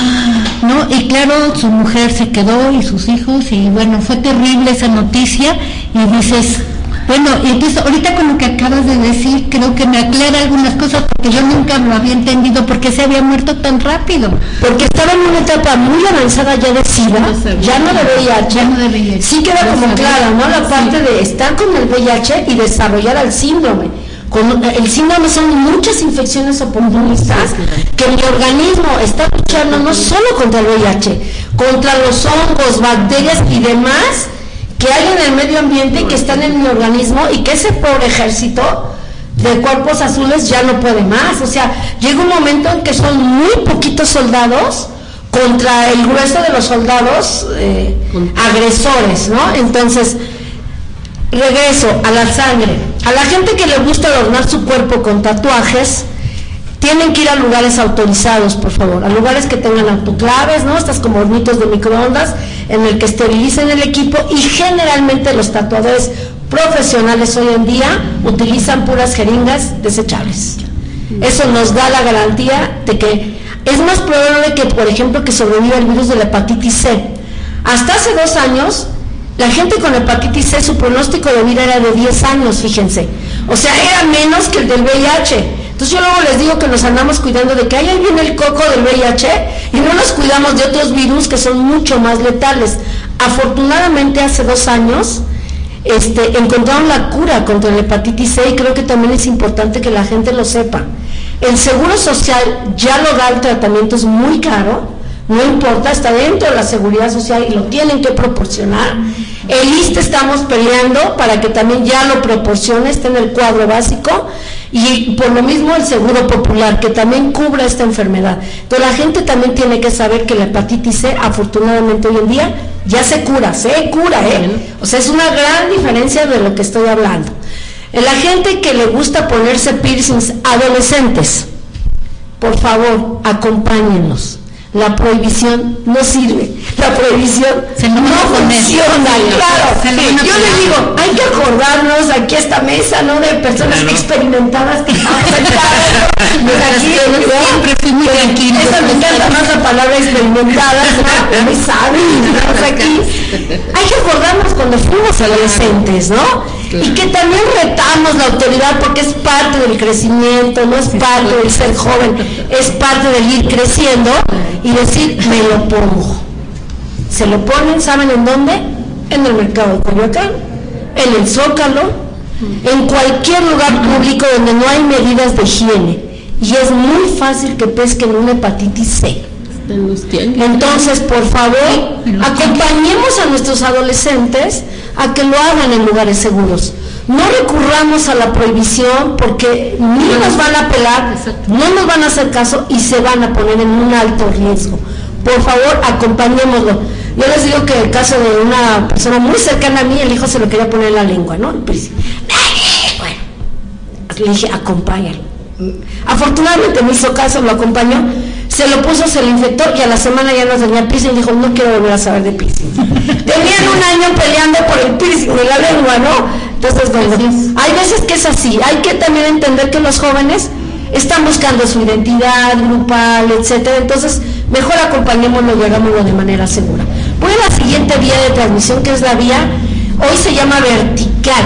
¿no? Y claro, su mujer se quedó y sus hijos, y bueno, fue terrible esa noticia, y dices, bueno, y entonces ahorita con lo que acabas de decir, creo que me aclara algunas cosas, porque yo nunca lo había entendido, porque se había muerto tan rápido. Porque estaba en una etapa muy avanzada ya de SIDA, ya no de VIH. Sí queda como claro, ¿no? La parte de estar con el VIH y desarrollar el síndrome. El síndrome son muchas infecciones oportunistas que mi organismo está luchando no solo contra el VIH, contra los hongos, bacterias y demás que hay en el medio ambiente, que están en mi organismo, y que ese pobre ejército de cuerpos azules ya no puede más. O sea, llega un momento en que son muy poquitos soldados contra el grueso de los soldados agresores, ¿no? Entonces, regreso a la sangre. A la gente que le gusta adornar su cuerpo con tatuajes, tienen que ir a lugares autorizados, por favor, a lugares que tengan autoclaves, ¿no? Estas como hornitos de microondas, en el que esterilicen el equipo, y generalmente los tatuadores profesionales hoy en día utilizan puras jeringas desechables. Eso nos da la garantía de que es más probable que, por ejemplo, que sobreviva el virus de la hepatitis C. Hasta hace 2 años, la gente con hepatitis C, su pronóstico de vida era de 10 años, fíjense. O sea, era menos que el del VIH. Entonces yo luego les digo que nos andamos cuidando de que ahí viene el coco del VIH y no nos cuidamos de otros virus que son mucho más letales. Afortunadamente hace 2 años encontraron la cura contra la hepatitis C, y creo que también es importante que la gente lo sepa. El Seguro Social ya lo da, el tratamiento es muy caro, no importa, está dentro de la Seguridad Social y lo tienen que proporcionar. El ISSSTE estamos peleando para que también ya lo proporcione, esté en el cuadro básico, y por lo mismo el Seguro Popular, que también cubra esta enfermedad. Entonces la gente también tiene que saber que la hepatitis C, afortunadamente hoy en día, ya se cura, O sea, es una gran diferencia de lo que estoy hablando. La gente que le gusta ponerse piercings, adolescentes, por favor, acompáñenlos. La prohibición no sirve, la prohibición no funciona, claro. Yo les digo, hay que acordarnos aquí a esta mesa, ¿no?, de personas experimentadas que estamos aquí, siempre fui muy tranquila. Esa me encanta más la palabra experimentadas, ¿no? Muy sabios, estamos aquí. Hay que acordarnos cuando fuimos adolescentes, ¿no? Y que también retamos la autoridad, porque es parte del crecimiento, no es parte del ser joven, es parte del ir creciendo y decir, me lo pongo. Se lo ponen, ¿saben en dónde? En el mercado de Coyoacán, en el Zócalo, en cualquier lugar público donde no hay medidas de higiene, y es muy fácil que pesquen una hepatitis C. Entonces, por favor, acompañemos a nuestros adolescentes a que lo hagan en lugares seguros. No recurramos a la prohibición, porque ni nos van a apelar, no nos van a hacer caso y se van a poner en un alto riesgo. Por favor, acompañémoslo. Yo les digo que el caso de una persona muy cercana a mí, el hijo se lo quería poner en la lengua, ¿no? Bueno, le dije, acompáñalo. Afortunadamente me hizo caso, lo acompañó, se lo puso, se lo infectó, y a la semana ya no tenía piercing, y dijo, no quiero volver a saber de piercing. Tenían 1 año peleando por el piercing de la lengua, ¿no? Entonces, bueno, hay veces que es así. Hay que también entender que los jóvenes están buscando su identidad grupal, etcétera. Entonces, mejor acompañémoslo y hagámoslo de manera segura. Voy a la siguiente vía de transmisión, que es la vía, hoy se llama vertical,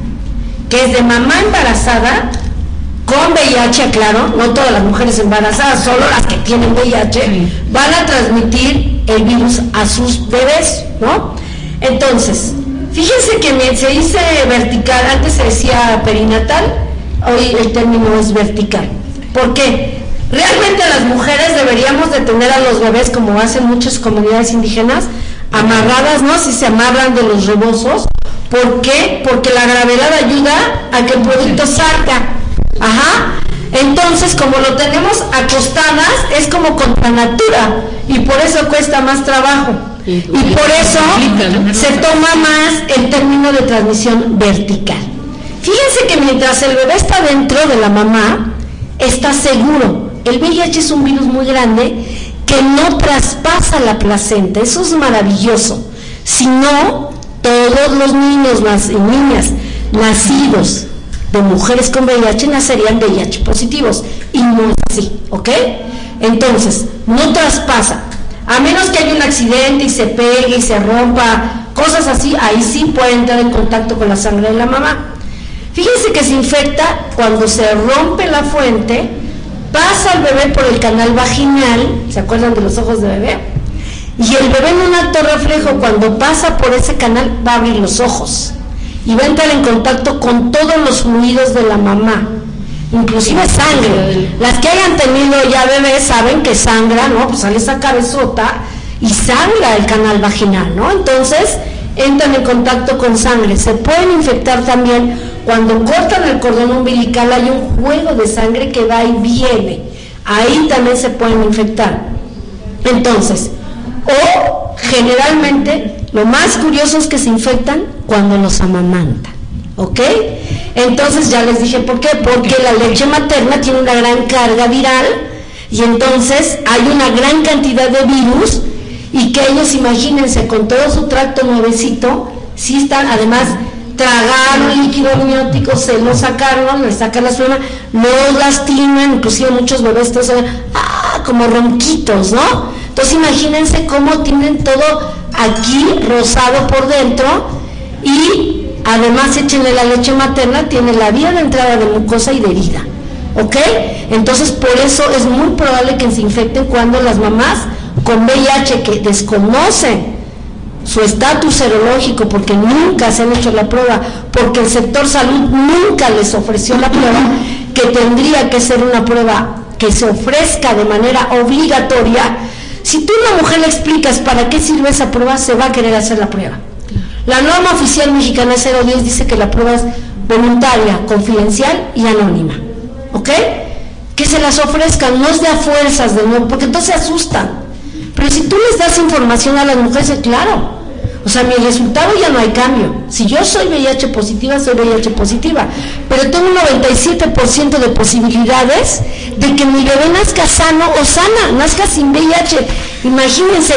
que es de mamá embarazada con VIH, aclaro, no todas las mujeres embarazadas, solo las que tienen VIH, van a transmitir el virus a sus bebés, ¿no? Entonces, fíjense que se dice vertical, antes se decía perinatal, hoy el término es vertical. ¿Por qué? Realmente las mujeres deberíamos de tener a los bebés, como hacen muchas comunidades indígenas, amarradas, ¿no? Si se amarran de los rebozos. ¿Por qué? Porque la gravedad ayuda a que el producto salga. Ajá. Entonces, como lo tenemos acostadas, es como contra natura, y por eso cuesta más trabajo. Y por eso se toma más el término de transmisión vertical. Fíjense que mientras el bebé está dentro de la mamá, está seguro. El VIH es un virus muy grande que no traspasa la placenta. Eso es maravilloso. Si no, todos los niños y niñas nacidos de mujeres con VIH nacerían VIH positivos, y no es así, ¿ok? Entonces, no traspasa. A menos que haya un accidente y se pegue y se rompa, cosas así, ahí sí puede entrar en contacto con la sangre de la mamá. Fíjense que se infecta cuando se rompe la fuente, pasa el bebé por el canal vaginal, ¿se acuerdan de los ojos de bebé? Y el bebé en un alto reflejo, cuando pasa por ese canal, va a abrir los ojos y va a entrar en contacto con todos los fluidos de la mamá, inclusive sangre. Las que hayan tenido ya bebés saben que sangra, ¿no? Pues sale esa cabezota y sangra el canal vaginal, ¿no? Entonces entran en contacto con sangre. Se pueden infectar también cuando cortan el cordón umbilical, hay un juego de sangre que va y viene. Ahí también se pueden infectar. Entonces, o generalmente lo más curioso es que se infectan cuando los amamantan, ¿ok? Entonces ya les dije por qué, porque la leche materna tiene una gran carga viral y entonces hay una gran cantidad de virus, y que ellos, imagínense, con todo su tracto nuevecito, sí están, además tragaron líquido amniótico, se lo sacaron, le sacan la suena, los lastiman, inclusive muchos bebés como ronquitos, ¿no? Entonces imagínense cómo tienen todo aquí rosado por dentro, y además échenle la leche materna, tiene la vía de entrada de mucosa y de herida, ¿ok? Entonces por eso es muy probable que se infecten cuando las mamás con VIH, que desconocen su estatus serológico porque nunca se han hecho la prueba, porque el sector salud nunca les ofreció la prueba, que tendría que ser una prueba que se ofrezca de manera obligatoria. Si tú a una mujer le explicas para qué sirve esa prueba, se va a querer hacer la prueba. La norma oficial mexicana 010 dice que la prueba es voluntaria, confidencial y anónima, ¿ok? Que se las ofrezcan, no es de a fuerzas de nuevo, porque entonces se asustan. Pero si tú les das información a las mujeres, claro, o sea, mi resultado ya no hay cambio. Si yo soy VIH positiva, soy VIH positiva, pero tengo un 97% de posibilidades de que mi bebé nazca sano o sana, nazca sin VIH. Imagínense,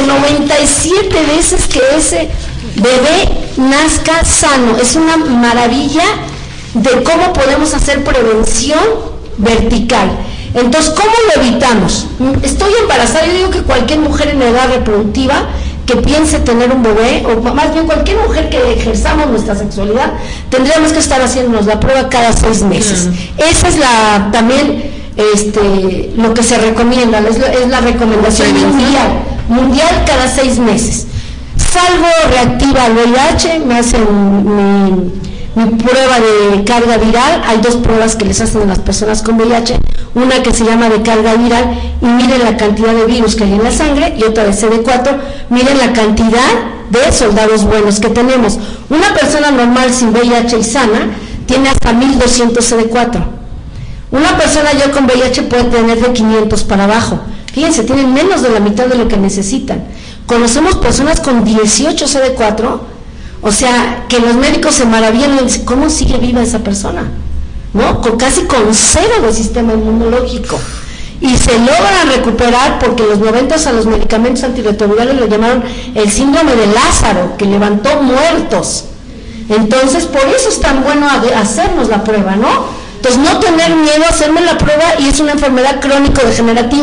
97 veces que ese bebé nazca sano. Es una maravilla de cómo podemos hacer prevención vertical. Entonces, ¿cómo lo evitamos? Estoy embarazada, yo digo que cualquier mujer en edad reproductiva que piense tener un bebé, o más bien cualquier mujer que ejerzamos nuestra sexualidad, tendríamos que estar haciéndonos la prueba cada 6 meses. Esa es también lo que se recomienda, es la recomendación mundial cada 6 meses. Salgo reactiva al VIH, me hacen mi prueba de carga viral. Hay 2 pruebas que les hacen a las personas con VIH, una que se llama de carga viral y miren la cantidad de virus que hay en la sangre, y otra de CD4, miren la cantidad de soldados buenos que tenemos. Una persona normal sin VIH y sana tiene hasta 1200 CD4. Una persona ya con VIH puede tener de 500 para abajo. Fíjense, tienen menos de la mitad de lo que necesitan. Conocemos personas con 18 CD4, o sea, que los médicos se maravillan y dicen, ¿cómo sigue viva esa persona? ¿No? Casi con 0 de sistema inmunológico. Y se logran recuperar porque los 90 a los medicamentos antirretrovirales lo llamaron el síndrome de Lázaro, que levantó muertos. Entonces, por eso es tan bueno hacernos la prueba, ¿no? Entonces, no tener miedo a hacerme la prueba, y es una enfermedad crónico-degenerativa,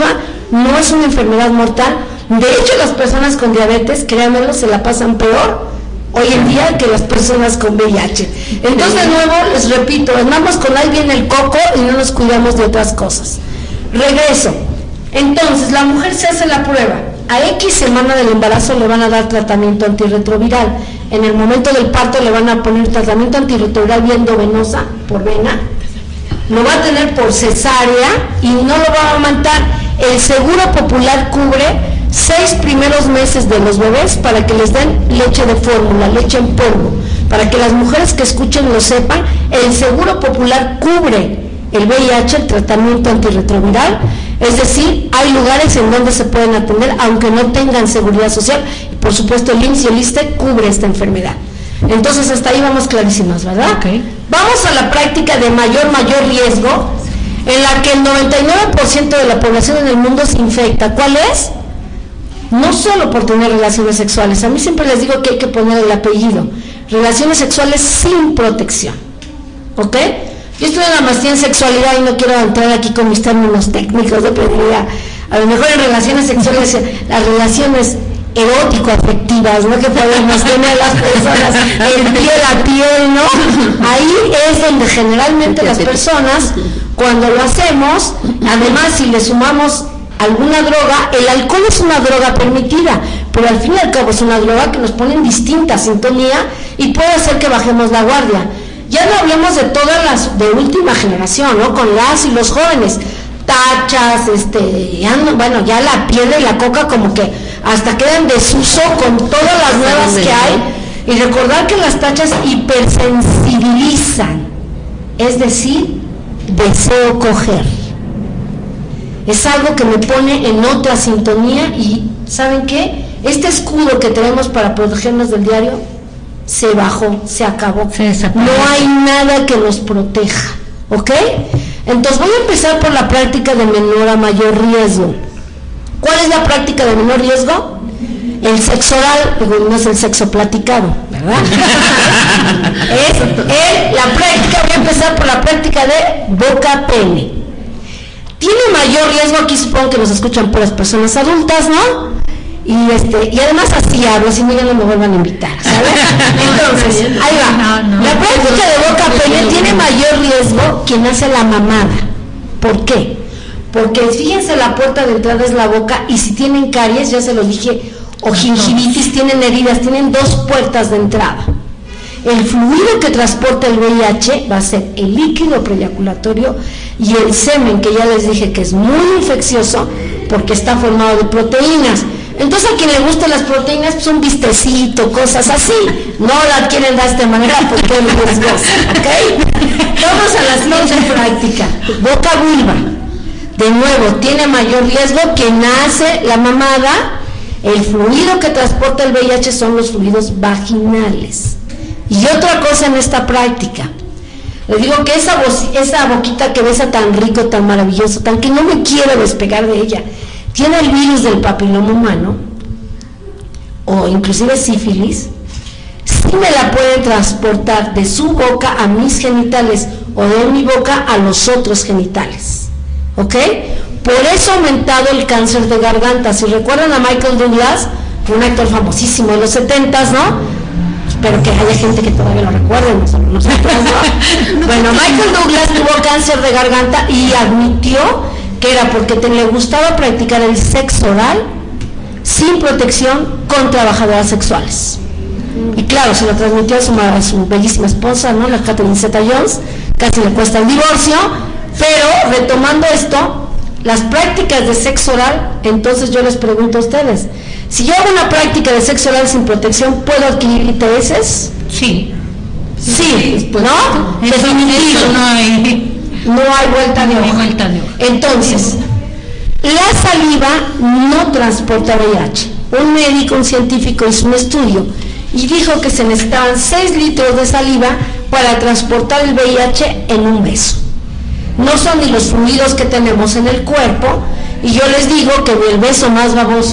no es una enfermedad mortal. De hecho, las personas con diabetes, créanmelo, se la pasan peor hoy en día que las personas con VIH. Entonces, de nuevo, les repito, andamos con ahí viene el coco y no nos cuidamos de otras cosas. Regreso. Entonces, la mujer se hace la prueba. A X semana del embarazo le van a dar tratamiento antirretroviral. En el momento del parto le van a poner tratamiento antirretroviral vía endovenosa, por vena. Lo va a tener por cesárea y no lo va a amamantar. El Seguro Popular cubre 6 primeros meses de los bebés para que les den leche de fórmula, leche en polvo. Para que las mujeres que escuchen lo sepan, el Seguro Popular cubre el VIH, el tratamiento antirretroviral. Es decir, hay lugares en donde se pueden atender aunque no tengan seguridad social. Y por supuesto el IMSS y el ISSSTE cubre esta enfermedad. Entonces hasta ahí vamos clarísimas, ¿verdad? Okay. Vamos a la práctica de mayor riesgo, en la que el 99% de la población en el mundo se infecta. ¿Cuál es? No solo por tener relaciones sexuales. A mí siempre les digo que hay que poner el apellido. Relaciones sexuales sin protección. ¿Ok? Yo estuve en la maestría en sexualidad y no quiero entrar aquí con mis términos técnicos de pediría. A lo mejor en relaciones sexuales, las relaciones erótico-afectivas, ¿no? Que podemos tener las personas en piel a piel, ¿no? Ahí es donde generalmente las personas, cuando lo hacemos, además si le sumamos alguna droga, el alcohol es una droga permitida, pero al fin y al cabo es una droga que nos pone en distinta sintonía y puede hacer que bajemos la guardia. Ya no hablemos de todas las de última generación, ¿no? Con las y los jóvenes, tachas, bueno, ya la piel de la coca como que hasta queda en desuso con todas las nuevas que hay, y recordar que las tachas hipersensibilizan, es decir, deseo coger. Es algo que me pone en otra sintonía y ¿saben qué? Este escudo que tenemos para protegernos del diario se bajó, se acabó. No hay nada que nos proteja, ¿ok? Entonces voy a empezar por la práctica de menor a mayor riesgo. ¿Cuál es la práctica de menor riesgo? El sexo oral, no es el sexo platicado, ¿verdad? La práctica, voy a empezar por la práctica de boca-pene. Tiene mayor riesgo, aquí supongo que nos escuchan puras personas adultas, ¿no? Y además así hablo, si no ya no me vuelvan a invitar, ¿sabes? Entonces, ahí va. La práctica de boca-pene tiene mayor riesgo quien hace la mamada. ¿Por qué? Porque fíjense, la puerta de entrada es la boca, y si tienen caries, ya se lo dije, o gingivitis, tienen heridas, tienen 2 puertas de entrada. El fluido que transporta el VIH va a ser el líquido preeyaculatorio y el semen, que ya les dije que es muy infeccioso porque está formado de proteínas. Entonces a quien le gustan las proteínas, pues un bistecito, cosas así, no la quieren de esta manera porque es riesgosa, ¿ok? Vamos a la siguiente práctica, boca vulva. De nuevo, tiene mayor riesgo quien hace la mamada. El fluido que transporta el VIH son los fluidos vaginales. Y otra cosa en esta práctica, les digo que esa boquita que besa tan rico, tan maravilloso, tan que no me quiero despegar de ella, tiene el virus del papiloma humano, o inclusive sífilis. Sí me la pueden transportar de su boca a mis genitales, o de mi boca a los otros genitales, ¿ok? Por eso ha aumentado el cáncer de garganta. Si recuerdan a Michael Douglas, un actor famosísimo de los 70s, ¿no? Espero que haya gente que todavía lo recuerde, nosotros, ¿no? Bueno, Michael Douglas tuvo cáncer de garganta y admitió que era porque le gustaba practicar el sexo oral sin protección con trabajadoras sexuales. Y claro, se lo transmitió a su bellísima esposa, ¿no? La Catherine Zeta-Jones, casi le cuesta el divorcio. Pero retomando esto, las prácticas de sexo oral, entonces yo les pregunto a ustedes, si yo hago una práctica de sexo oral sin protección, ¿puedo adquirir ITS? Sí. Sí, ¿no? Definitivo. No hay vuelta de hoja. Entonces, la saliva no transporta VIH. Un médico, un científico hizo un estudio y dijo que se necesitaban 6 litros de saliva para transportar el VIH en un beso. No son ni los fluidos que tenemos en el cuerpo, y yo les digo que el beso más baboso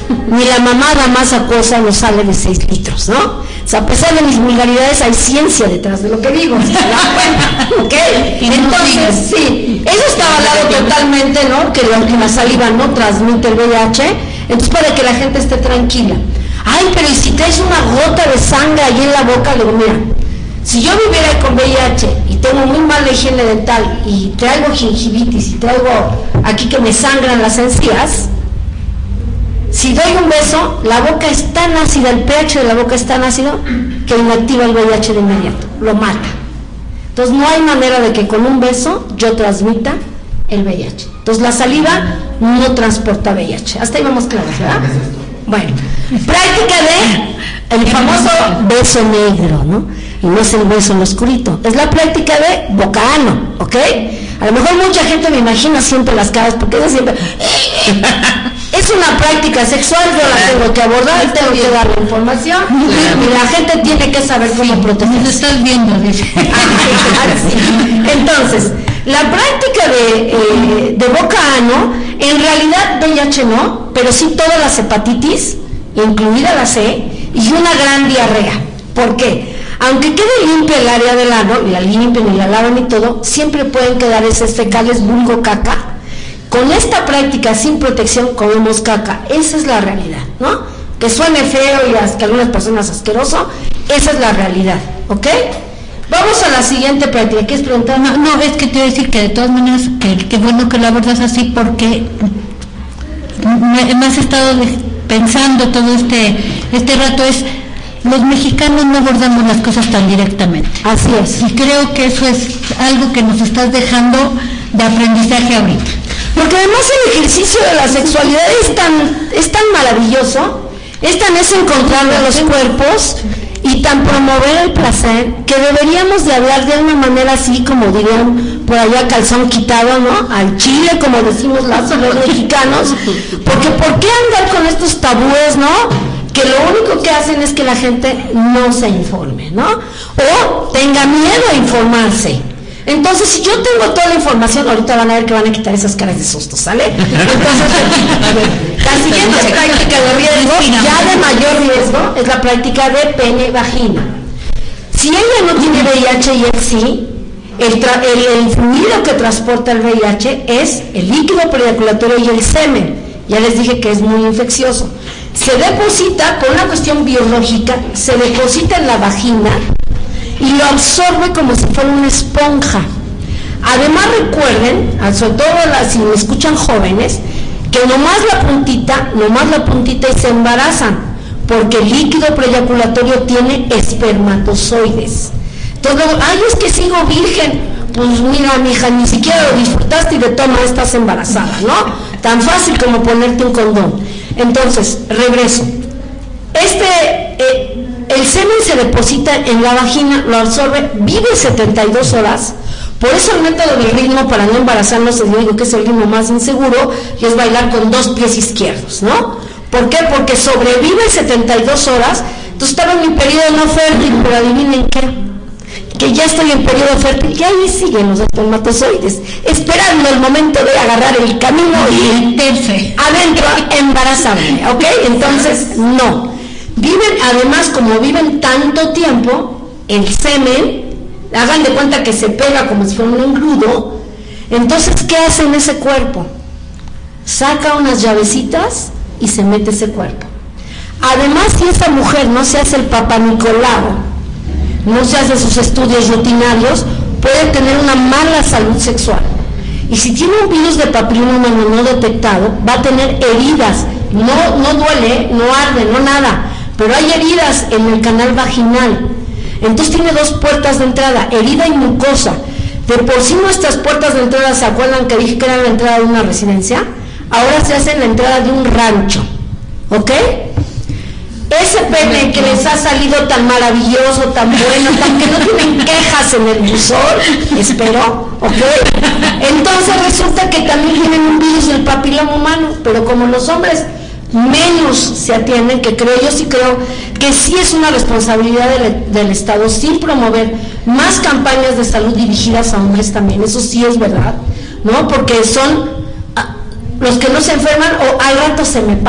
ni la mamada más acuosa no sale de 6 litros, ¿no? O sea, a pesar de mis vulgaridades hay ciencia detrás de lo que digo, ¿se dan cuenta? ¿Ok? Entonces, sí, eso está avalado totalmente, ¿no? Que la saliva no transmite el VIH, entonces para que la gente esté tranquila. Ay, pero ¿y si traes una gota de sangre ahí en la boca? Le digo, mira, si yo viviera con VIH y tengo muy mala higiene dental y traigo gingivitis y traigo aquí que me sangran las encías, si doy un beso, la boca es tan ácida, el pH de la boca es tan ácido que inactiva el VIH de inmediato, lo mata. Entonces no hay manera de que con un beso yo transmita el VIH. Entonces la saliva no transporta VIH. Hasta ahí vamos claros, ¿verdad? Bueno, práctica de el famoso beso negro, ¿no? Y no es el beso en lo oscurito, es la práctica de boca-ano, ¿ok? A lo mejor mucha gente me imagina siempre las caras, porque es siempre... Es una práctica sexual, yo la tengo que abordar, tengo que dar la información, y la gente tiene que saber cómo protegerse. Lo estás viendo, dice. Entonces, la práctica de boca-ano, en realidad VIH no, pero sí todas las hepatitis, incluida la C, y una gran diarrea. ¿Por qué? Aunque quede limpia el área del ano, y la limpian y la lavan y todo, siempre pueden quedar heces fecales vulgo caca. Con esta práctica sin protección comemos caca, esa es la realidad, ¿no? Que suene feo y que algunas personas asqueroso, esa es la realidad, ¿ok? Vamos a la siguiente práctica. ¿Quieres preguntar? No, es que te voy a decir que de todas maneras, que bueno que lo abordas así, porque me has estado pensando todo este rato, los mexicanos no abordamos las cosas tan directamente. Así es. Y creo que eso es algo que nos estás dejando de aprendizaje ahorita. Porque además el ejercicio de la sexualidad es tan maravilloso, es encontrar los cuerpos y tan promover el placer, que deberíamos de hablar de una manera así, como dirían por allá, calzón quitado, ¿no? Al chile, como decimos los mexicanos, porque ¿por qué andar con estos tabúes, no? Que lo único que hacen es que la gente no se informe, ¿no? O tenga miedo a informarse. Entonces, si yo tengo toda la información, ahorita van a ver que van a quitar esas caras de susto, ¿sale? Entonces, la siguiente práctica de riesgo, ya de mayor riesgo, es la práctica de pene-vagina. Si ella no tiene VIH y él sí, el fluido que transporta el VIH es el líquido preeyaculatorio y el semen. Ya les dije que es muy infeccioso. Se deposita, por una cuestión biológica, se deposita en la vagina y lo absorbe como si fuera una esponja. Además recuerden, sobre todo si me escuchan jóvenes, que nomás la puntita y se embarazan, porque el líquido preeyaculatorio tiene espermatozoides. Entonces, ay, es que sigo virgen. Pues mira, mija, ni siquiera lo disfrutaste y de toma estás embarazada, ¿no? Tan fácil como ponerte un condón. Entonces, regreso. El semen se deposita en la vagina, lo absorbe, vive 72 horas. Por eso el método del ritmo para no embarazarnos, yo digo que es el ritmo más inseguro, y es bailar con 2 pies izquierdos, ¿no? ¿Por qué? Porque sobrevive 72 horas. Entonces estaba en mi periodo no fértil, pero adivinen qué, que ya estoy en periodo fértil y ahí siguen los espermatozoides, esperando el momento de agarrar el camino y meterse adentro, embarazarme, ¿ok? Entonces, no. Viven, además, como viven tanto tiempo, el semen, hagan de cuenta que se pega como si fuera un engrudo. Entonces, ¿qué hace en ese cuerpo? Saca unas llavecitas y se mete ese cuerpo. Además, si esa mujer no se hace el papanicolao, no se hace sus estudios rutinarios, puede tener una mala salud sexual. Y si tiene un virus de papiloma humano no detectado, va a tener heridas. No duele, no arde, no nada, pero hay heridas en el canal vaginal. Entonces tiene 2 puertas de entrada, herida y mucosa. De por sí nuestras puertas de entrada, ¿se acuerdan que dije que era la entrada de una residencia? Ahora se hace la entrada de un rancho, ¿ok? Ese pene que les ha salido tan maravilloso, tan bueno, tan que no tienen quejas en el buzón, espero, ¿ok? Entonces resulta que también tienen un virus del papiloma humano, pero como los hombres menos se atienden, que yo sí creo que sí es una responsabilidad del Estado, sí promover más campañas de salud dirigidas a hombres también, eso sí es verdad, ¿no? Porque son los que no se enferman, o al rato se me pasa,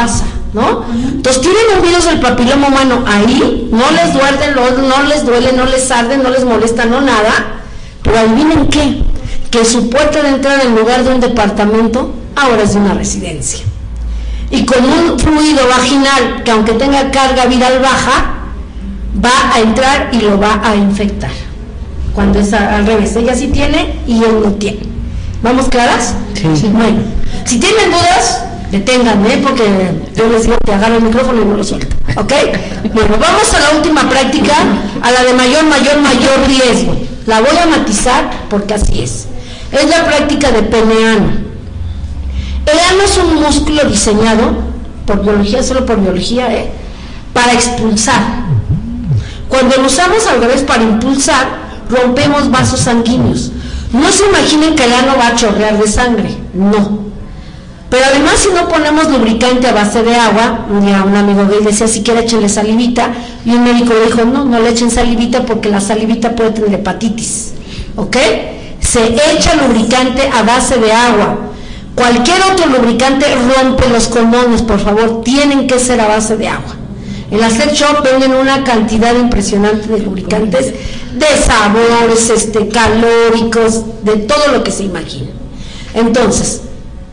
¿no? Entonces tienen un virus del papiloma humano ahí, no les duele, no les arde, no les molesta, no nada, pero adivinen qué, que su puerta de entrada en lugar de un departamento, ahora es de una residencia. Y con un fluido vaginal que aunque tenga carga viral baja, va a entrar y lo va a infectar. Cuando es al revés, ella sí tiene y él no tiene. ¿Vamos claras? Sí. Bueno, si tienen dudas, deténganme, porque yo les digo que agarro el micrófono y no lo suelto, ¿ok? Bueno, vamos a la última práctica, a la de mayor riesgo. La voy a matizar porque así es. Es la práctica de pene-ano. El ano es un músculo diseñado por biología, solo por biología, para expulsar. Cuando lo usamos al revés para impulsar, rompemos vasos sanguíneos. No se imaginen que el ano va a chorrear de sangre, no. Pero además, si no ponemos lubricante a base de agua, un día un amigo gay decía, si quiere échenle salivita, y un médico le dijo, no le echen salivita porque la salivita puede tener hepatitis, ¿ok? Se echa lubricante a base de agua. Cualquier otro lubricante rompe los condones, por favor, tienen que ser a base de agua. En la sex shop venden una cantidad impresionante de lubricantes, de sabores, calóricos, de todo lo que se imaginen. Entonces,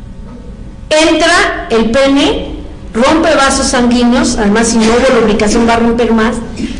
entra el pene, rompe vasos sanguíneos, además si no hubo lubricación va a romper más.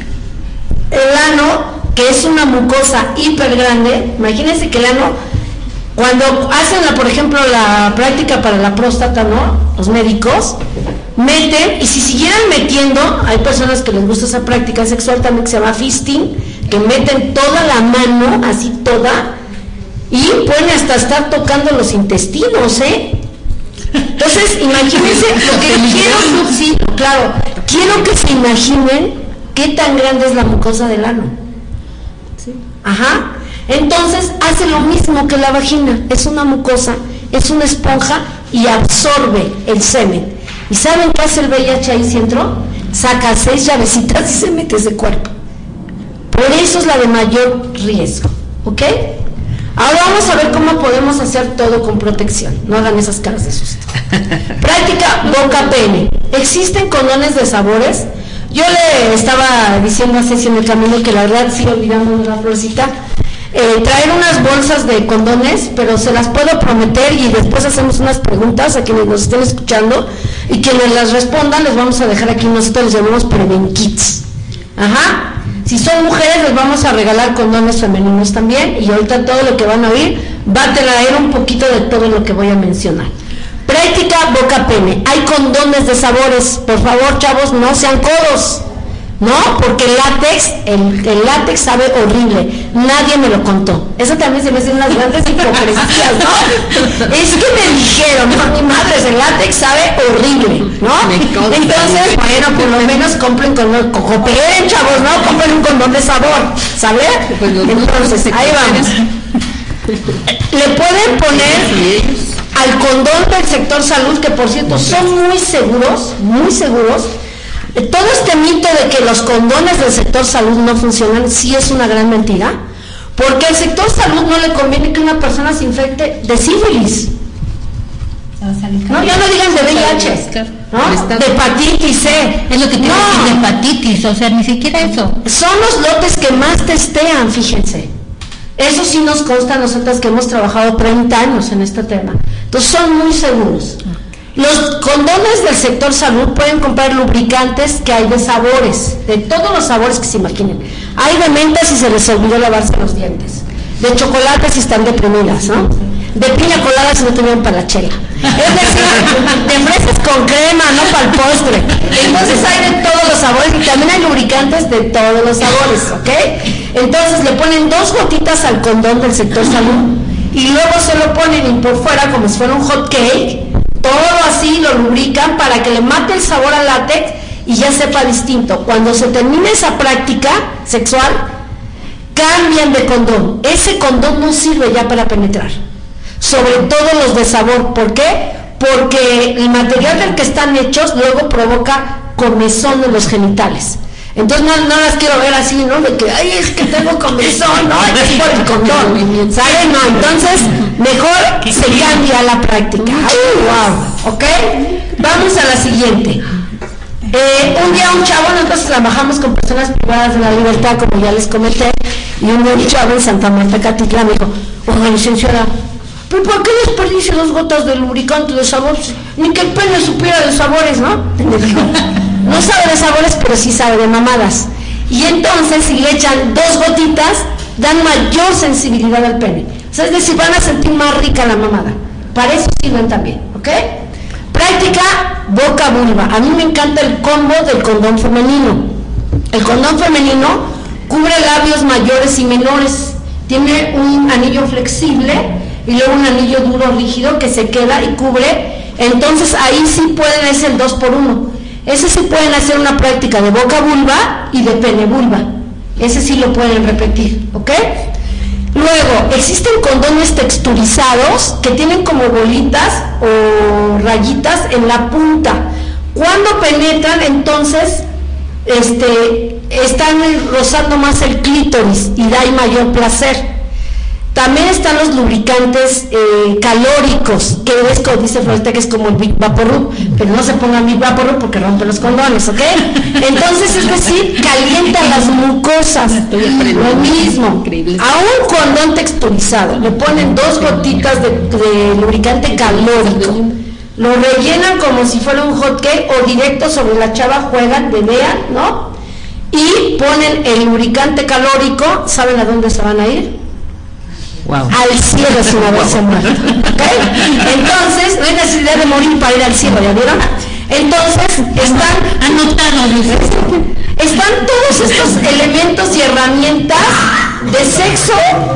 El ano, que es una mucosa hiper grande, imagínense que el ano, cuando hacen, por ejemplo, la práctica para la próstata, ¿no? Los médicos meten, y si siguieran metiendo, hay personas que les gusta esa práctica sexual también que se llama fisting, que meten toda la mano, así toda, y pueden hasta estar tocando los intestinos, Entonces, imagínense lo que quiero, sí, claro, quiero que se imaginen qué tan grande es la mucosa del ano. Ajá. Entonces hace lo mismo que la vagina, es una mucosa, es una esponja y absorbe el semen. ¿Y saben qué hace el VIH ahí si entró? Saca 6 llavecitas y se mete ese cuerpo. Por eso es la de mayor riesgo, ¿ok? Ahora vamos a ver cómo podemos hacer todo con protección. No hagan esas caras de susto. Práctica boca-pene. ¿Existen condones de sabores? Yo le estaba diciendo a Ceci en el camino que la verdad sí olvidamos una florcita. Traer unas bolsas de condones, pero se las puedo prometer y después hacemos unas preguntas a quienes nos estén escuchando y quienes las respondan les vamos a dejar aquí, nosotros les llamamos Preven Kits. Ajá. Si son mujeres les vamos a regalar condones femeninos también y ahorita todo lo que van a oír va a traer un poquito de todo lo que voy a mencionar. Práctica boca-pene. Hay condones de sabores, por favor chavos, no sean codos. No, porque el látex sabe horrible. Nadie me lo contó. Eso también se me hacen unas grandes hipocresías, ¿no? Es que me dijeron, no, mi madre, el látex sabe horrible, ¿no? Entonces, bueno, por lo menos compren cooperen, chavos, ¿no? Compren un condón de sabor, ¿sale? Entonces, ahí vamos. Le pueden poner al condón del sector salud, que por cierto son muy seguros, muy seguros. Todo este mito de que los condones del sector salud no funcionan, sí es una gran mentira, porque al sector salud no le conviene que una persona se infecte de sífilis. No, ya no digan de VIH, ¿no? De hepatitis C. Es lo que tiene que decir, de hepatitis, o sea, ni siquiera eso. Son los lotes que más testean, fíjense. Eso sí nos consta a nosotras que hemos trabajado 30 años en este tema. Entonces son muy seguros. Los condones del sector salud pueden comprar lubricantes que hay de sabores, de todos los sabores que se imaginen. Hay de menta si se les olvidó lavarse los dientes, de chocolate si están deprimidas, ¿no? De piña colada si no tuvieron para la chela. Es decir, de fresas con crema, no para el postre. Entonces hay de todos los sabores y también hay lubricantes de todos los sabores, ¿ok? Entonces le ponen 2 gotitas al condón del sector salud y luego se lo ponen y por fuera como si fuera un hot cake. Todo así lo lubrican para que le mate el sabor al látex y ya sepa distinto. Cuando se termine esa práctica sexual, cambian de condón. Ese condón no sirve ya para penetrar. Sobre todo los de sabor. ¿Por qué? Porque el material del que están hechos luego provoca comezón en los genitales. Entonces no las quiero ver así, ¿no? De que, ay, es que tengo comezón, no, es por el condón, ¿sale? No, entonces mejor se cambia la práctica. Ay, wow, ¿ok? Vamos a la siguiente. Un día un chavo, nosotros trabajamos con personas privadas de la libertad, como ya les comenté, y un día un chavo en Santa Marta, Catitlán, me dijo, oiga, licenciada, ¿pero por qué desperdicia 2 gotas de lubricante de sabor? Ni que el pene supiera de sabores, ¿no? No sabe de sabores, pero sí sabe de mamadas. Y entonces, si le echan 2 gotitas, dan mayor sensibilidad al pene. O sea, es decir, van a sentir más rica la mamada. Para eso sirven también, ¿ok? Práctica boca-vulva. A mí me encanta el combo del condón femenino. El condón femenino cubre labios mayores y menores. Tiene un anillo flexible y luego un anillo duro rígido que se queda y cubre. Entonces ahí sí pueden hacer el 2x1. Ese sí pueden hacer una práctica de boca-vulva y de pene-vulva. Ese sí lo pueden repetir, ¿ok? Luego, existen condones texturizados que tienen como bolitas o rayitas en la punta. Cuando penetran, entonces, están rozando más el clítoris y da mayor placer. También están los lubricantes calóricos, que es como dice Floresta, que es como el Big Vaporub, pero no se pongan Big Vaporub porque rompe los condones, ¿ok? Entonces, es decir, calienta las mucosas, lo mismo. A un condón texturizado le ponen 2 gotitas de lubricante calórico, lo rellenan como si fuera un hot cake o directo sobre la chava, juegan, dedean, ¿no? Y ponen el lubricante calórico. ¿Saben a dónde se van a ir? Wow. Al cielo si una vez se muere, ¿okay? Entonces no hay necesidad de morir para ir al cielo, ¿ya vieron? Entonces están anotados, están todos estos elementos y herramientas de sexo,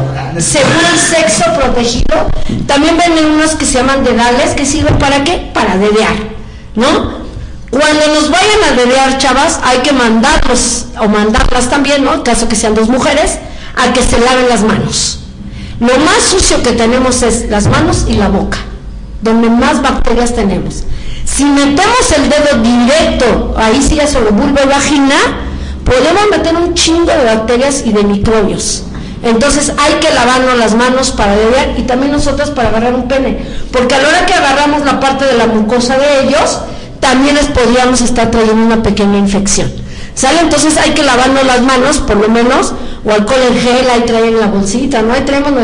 según el sexo protegido. También venden unos que se llaman dedales, que sirven para ¿qué? Para dedear, ¿no? Cuando nos vayan a dedear, chavas, hay que mandarlos o mandarlas también, ¿no? En caso que sean 2 mujeres, a que se laven las manos. Lo más sucio que tenemos es las manos y la boca, donde más bacterias tenemos. Si metemos el dedo directo, ahí sí ya sobre vulva y vagina, podemos meter un chingo de bacterias y de microbios. Entonces hay que lavarnos las manos para beber y también nosotros para agarrar un pene, porque a la hora que agarramos la parte de la mucosa de ellos, también les podríamos estar trayendo una pequeña infección. ¿Sale? Entonces hay que lavarnos las manos, por lo menos, o alcohol en gel, ahí traen la bolsita, ¿no? Ahí traemos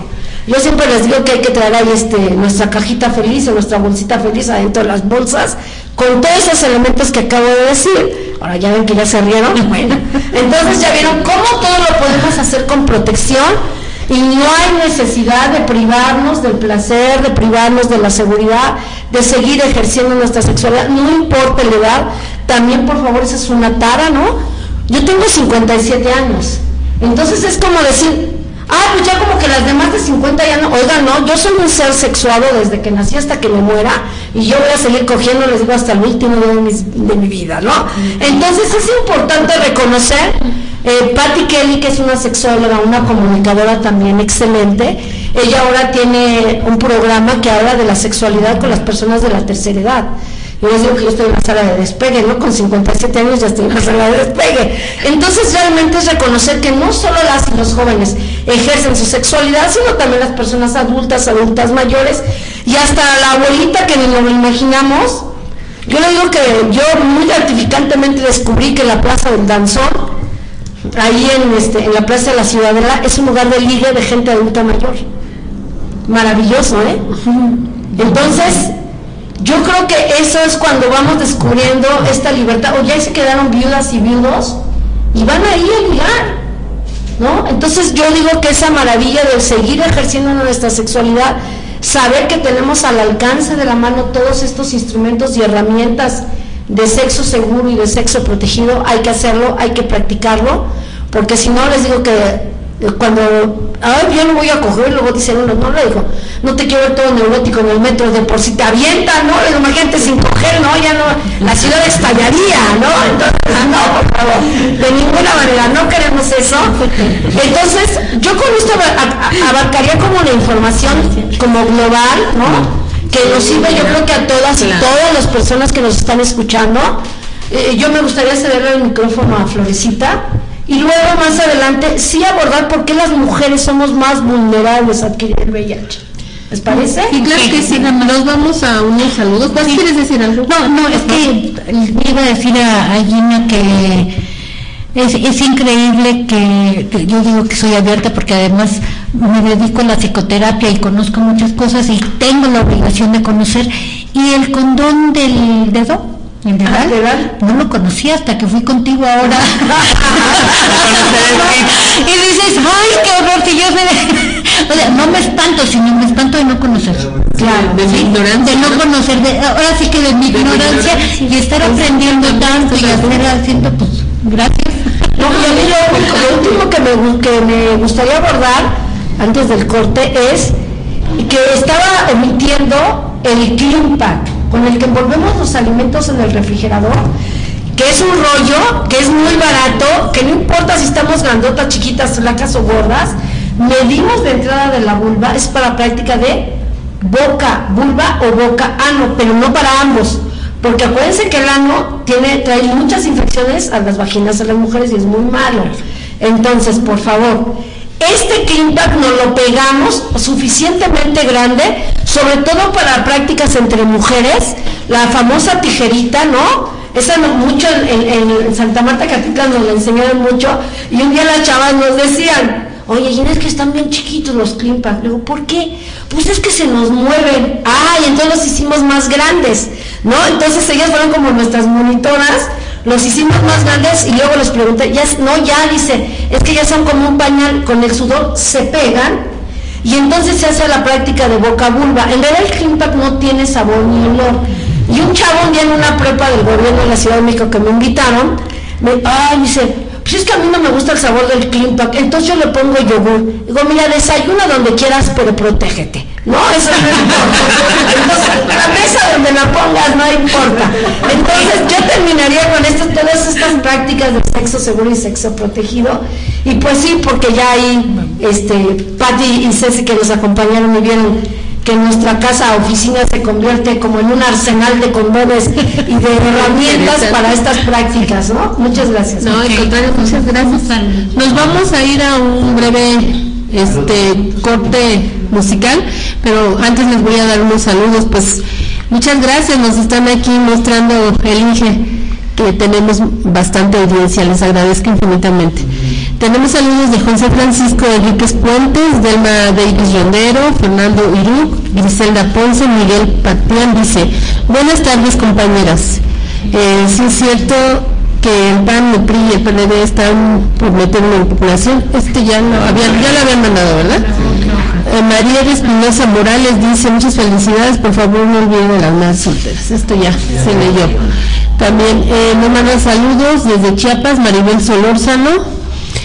yo siempre les digo que hay que traer ahí nuestra cajita feliz o nuestra bolsita feliz adentro de las bolsas, con todos esos elementos que acabo de decir. Ahora ya ven que ya se rieron, bueno, entonces ya vieron cómo todo lo podemos hacer con protección y no hay necesidad de privarnos del placer, de privarnos de la seguridad, de seguir ejerciendo nuestra sexualidad, no importa la edad. También, por favor, esa es una tara, ¿no? Yo tengo 57 años, entonces es como decir, pues ya como que las demás de 50 ya no, oigan, no, yo soy un ser sexuado desde que nací hasta que me muera, y yo voy a seguir cogiendo, les digo, hasta el último día de mi vida, ¿no? Entonces es importante reconocer, Patty Kelly, que es una sexóloga, una comunicadora también excelente, ella ahora tiene un programa que habla de la sexualidad con las personas de la tercera edad. Yo les digo que yo estoy en la sala de despegue, ¿no? Con 57 años ya estoy en la sala de despegue. Entonces realmente es reconocer que no solo las y los jóvenes ejercen su sexualidad, sino también las personas adultas mayores, y hasta la abuelita que ni lo imaginamos. Yo le digo que yo muy gratificantemente descubrí que la Plaza del Danzón, ahí en la Plaza de la Ciudadela, es un lugar de ligue de gente adulta mayor. Maravilloso, ¿eh? Entonces, yo creo que eso es cuando vamos descubriendo esta libertad, o ya se quedaron viudas y viudos y van ahí a ligar, ¿no? Entonces yo digo que esa maravilla de seguir ejerciendo nuestra sexualidad, saber que tenemos al alcance de la mano todos estos instrumentos y herramientas de sexo seguro y de sexo protegido, hay que hacerlo, hay que practicarlo, porque si no, les digo que cuando, yo no voy a coger, luego dicen uno, no, le digo, no te quiero ver todo neurótico en el metro, de por si te avientan, ¿no? Le digo, imagínate sin coger, no, ya no, la ciudad estallaría, ¿no? Entonces, no, por favor, de ninguna manera, no queremos eso. Entonces, yo con esto abarcaría como la información como global, ¿no? Que nos sirve, yo creo que a todas y todas las personas que nos están escuchando. Yo me gustaría cederle el micrófono a Florecita, y luego más adelante sí abordar por qué las mujeres somos más vulnerables a adquirir el VIH. ¿Les parece? Y claro que sí, nos vamos a unos saludos. ¿Cuál quieres decir algo? No, es que iba a decir a Gina que es increíble que yo digo que soy abierta porque además me dedico a la psicoterapia y conozco muchas cosas y tengo la obligación de conocer. Y el condón del dedo, el dedal, no lo conocía hasta que fui contigo ahora. Y dices, ay, qué horror, si yo sé. O sea, no me espanto, sino me espanto de no conocer. Claro, de mi ignorancia. De no conocer, ahora sí que de mi ignorancia y estar aprendiendo tanto y haciendo, pues, gracias. No, y a mí lo último que me gustaría abordar antes del corte es que estaba emitiendo el Clean Pack, con el que envolvemos los alimentos en el refrigerador, que es un rollo, que es muy barato, que no importa si estamos grandotas, chiquitas, flacas o gordas, medimos la entrada de la vulva, es para práctica de boca, vulva o boca, ano, pero no para ambos, porque acuérdense que el ano trae muchas infecciones a las vaginas de las mujeres y es muy malo. Entonces, por favor, este Clean Pack nos lo pegamos suficientemente grande, sobre todo para prácticas entre mujeres, la famosa tijerita, ¿no? Esa mucho en Santa Marta Catitla nos la enseñaron mucho, y un día las chavas nos decían, oye, Gina, es que están bien chiquitos los Clean Pack. Le digo, ¿por qué? Pues es que se nos mueven. Ah, y entonces los hicimos más grandes, ¿no? Entonces ellas fueron como nuestras monitoras, los hicimos más grandes y luego les pregunté, dice, es que ya son como un pañal, con el sudor se pegan y entonces se hace la práctica de boca vulva. En realidad el Clean Pack no tiene sabor ni olor. Y un chavo un día en una prepa del gobierno de la Ciudad de México que me invitaron, dice, pues es que a mí no me gusta el sabor del Clean Pack, entonces yo le pongo yogur. Digo, mira, desayuna donde quieras, pero protégete. No, eso no importa. Entonces, la mesa donde la pongas no importa. Entonces, yo terminaría con todas estas prácticas de sexo seguro y sexo protegido. Y pues sí, porque ya hay Patti y Ceci que nos acompañaron y vieron que nuestra casa oficina se convierte como en un arsenal de condones y de herramientas para estas prácticas, ¿no? Muchas gracias. No, al contrario, muchas gracias. Nos vamos a ir a un breve corte musical, pero antes les voy a dar unos saludos. Pues muchas gracias, nos están aquí mostrando el INGE que tenemos bastante audiencia, les agradezco infinitamente. Tenemos saludos de José Francisco Enríquez Puentes, Delma Davis Rondero, Fernando Irú, Griselda Ponce, Miguel Patián. Dice, buenas tardes compañeras, sí es cierto que el PAN, el PRI y el PND están por meter una población, ya lo habían mandado, ¿verdad? María de Espinosa Morales dice, muchas felicidades, por favor no olviden las madres solteras. Esto ya se leyó. También nos mandan saludos desde Chiapas, Maribel Solórzano,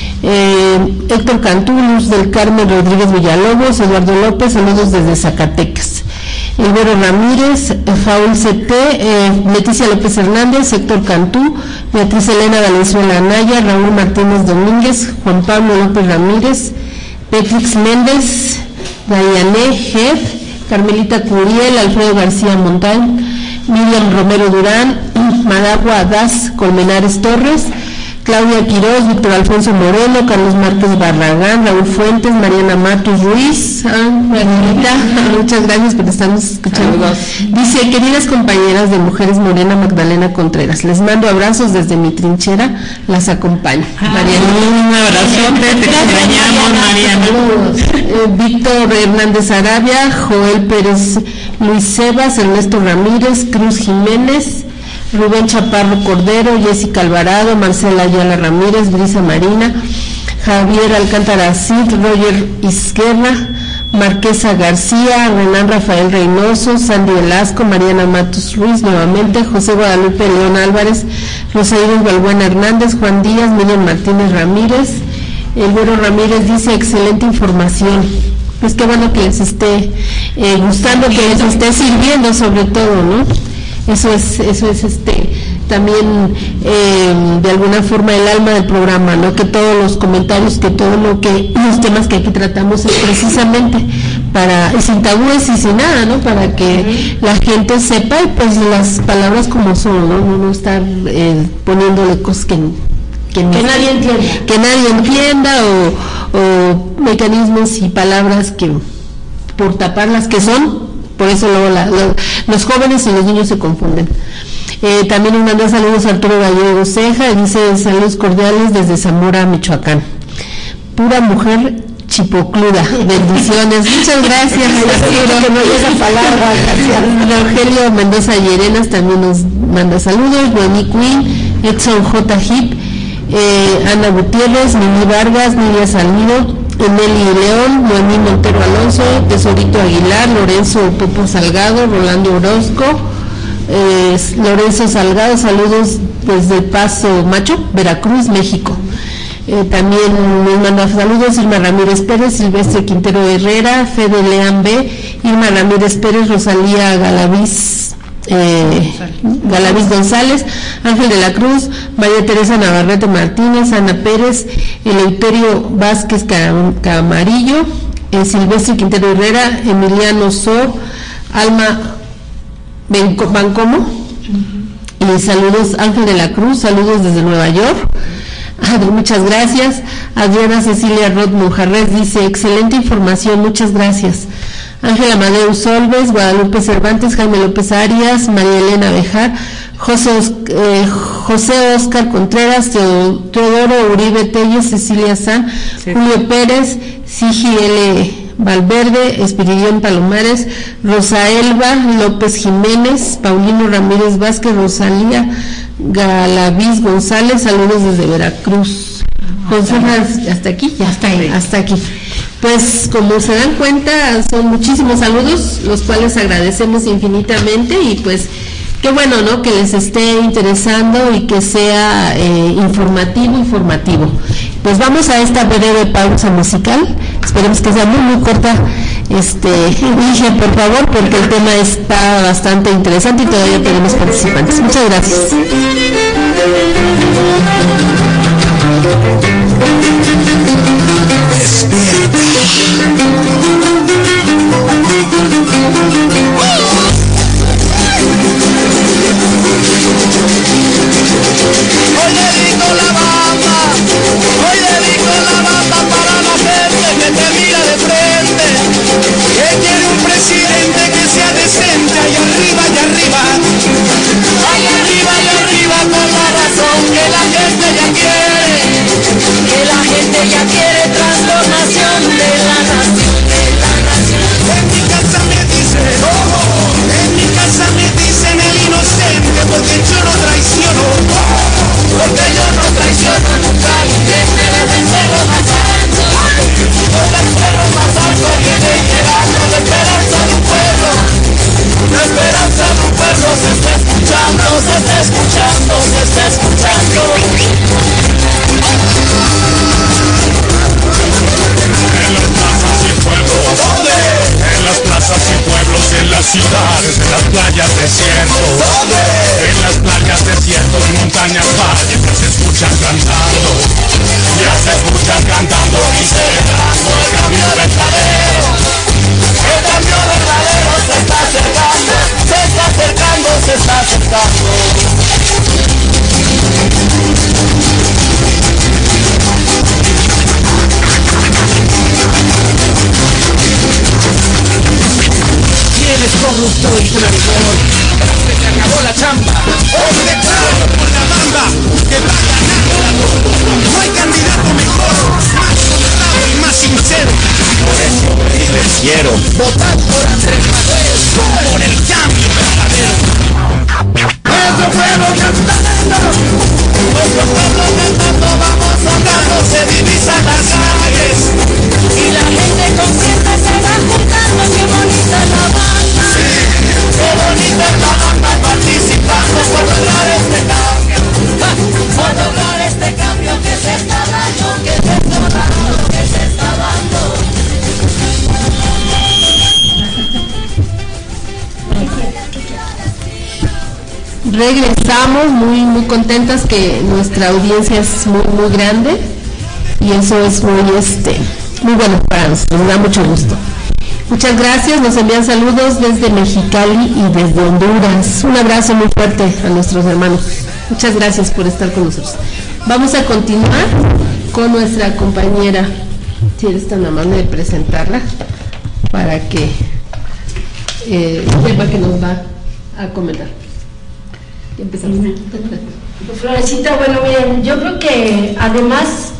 Héctor Cantú, Luz del Carmen Rodríguez Villalobos, Eduardo López, saludos desde Zacatecas. Elvero Ramírez, Faul CT, Leticia López Hernández, Héctor Cantú, Beatriz Elena Valenzuela Anaya, Raúl Martínez Domínguez, Juan Pablo López Ramírez, Petrix Méndez, Dayané Jeff, Carmelita Curiel, Alfredo García Montal, Miriam Romero Durán, Madagua Adaz Colmenares Torres, Claudia Quiroz, Víctor Alfonso Moreno, Carlos Márquez Barragán, Raúl Fuentes, Mariana Matos Ruiz, Margarita, muchas gracias por estarnos escuchando. Dice, queridas compañeras de Mujeres Morena, Magdalena Contreras, les mando abrazos desde mi trinchera, las acompaño. Mariana, un abrazote, te extrañamos, Mariana. Víctor Hernández Arabia, Joel Pérez Luis Sebas, Ernesto Ramírez, Cruz Jiménez, Rubén Chaparro Cordero, Jessica Alvarado, Marcela Ayala Ramírez, Brisa Marina, Javier Alcántara Cid, Roger Izquierda, Marquesa García, Renan Rafael Reynoso, Sandy Velasco, Mariana Matos Ruiz nuevamente, José Guadalupe León Álvarez, Rosaíris Balbuena Hernández, Juan Díaz, Miriam Martínez Ramírez. El Güero Ramírez dice, excelente información. Pues qué bueno que les esté gustando, que les esté sirviendo sobre todo, ¿no? Eso es también de alguna forma el alma del programa, ¿no? Que todos los comentarios, que todo los temas que aquí tratamos es precisamente para, sin tabúes y sin nada, ¿no? Para que la gente sepa y pues las palabras como son, ¿no? No estar poniéndole cosas que nadie entienda o mecanismos y palabras que por tapar las que son, por eso luego los jóvenes y los niños se confunden. También nos manda saludos a Arturo Gallego Ceja, y dice saludos cordiales desde Zamora, Michoacán. Pura mujer chipocluda, bendiciones, muchas gracias Arturo. Que no hay esa palabra, gracias. Rogelio Mendoza Llerenas también nos manda saludos, Noemí Quinn, Edson J. Hip, Ana Gutiérrez, Mimi Vargas, Nidia Salido, Nelly León, Noemí Montero Alonso, Tesorito Aguilar, Lorenzo Popo Salgado, Rolando Orozco, Lorenzo Salgado, saludos desde Paso Macho, Veracruz, México. También nos manda saludos Irma Ramírez Pérez, Silvestre Quintero Herrera, Fede Leán B, Irma Ramírez Pérez, Rosalía Galaviz González, Ángel de la Cruz, María Teresa Navarrete Martínez, Ana Pérez, Eleuterio Vázquez Camarillo, Silvestre Quintero Herrera, Emiliano Sor, Alma Bancomo, y saludos Ángel de la Cruz, saludos desde Nueva York. Muchas gracias. Adriana Cecilia Rod Monjarres dice excelente información, muchas gracias. Ángel Amadeu Solves, Guadalupe Cervantes, Jaime López Arias, María Elena Bejar, José Oscar Contreras, Teodoro Uribe Telles, Cecilia San, sí. Julio Pérez, Sigi L. Valverde, Espiridión Palomares, Rosa Elba López Jiménez, Paulino Ramírez Vázquez, Rosalía Galaviz González, saludos desde Veracruz. Hasta aquí, ya está ahí, hasta aquí. Pues como se dan cuenta, son muchísimos saludos, los cuales agradecemos infinitamente, y pues qué bueno, ¿no?, que les esté interesando y que sea informativo. Pues vamos a esta breve pausa musical, esperemos que sea muy corta. Dije, por favor, porque el tema está bastante interesante y todavía tenemos participantes. Muchas gracias. Hoy dedico la banda para la gente que te mira de frente, que quiere un presidente que sea decente. Ahí arriba, con la razón que la gente ya quiere transformación de la nación. En mi casa me dicen el inocente, porque yo no traiciono nunca, y que me deben de lo más alto. Yo te espero más alto, viene llegando la esperanza de un pueblo. La esperanza de un pueblo se está escuchando. En las plazas y pueblos, en las ciudades, en las playas, desiertos. En las playas, desiertos, montañas, valles, ya se escuchan cantando. Y celebrando el cambio verdadero. El cambio verdadero se está acercando. ¿Quién es corrupto y traidor? Se te acabó la chamba. Hoy declaro por la banda que va a ganar. No hay candidato mejor, más honrado y más sincero. Por eso quiero votar por Andrés Manuel, por el cambio verdadero. Nuestro pueblo cantando, vamos andando, se divisan las calles y la gente contenta se va juntando. Qué bonita la banda, sí, qué bonita la banda participando por lograr este cambio, que se está dando, que se está dando. Regresamos muy contentas, que nuestra audiencia es muy grande, y eso es muy bueno para nosotros, nos da mucho gusto. Muchas gracias, nos envían saludos desde Mexicali y desde Honduras. Un abrazo muy fuerte a nuestros hermanos. Muchas gracias por estar con nosotros. Vamos a continuar con nuestra compañera, si eres tan amable de presentarla. para que sepa que nos va a comentar. Y empezamos. Florecita, bueno, miren, yo creo que además,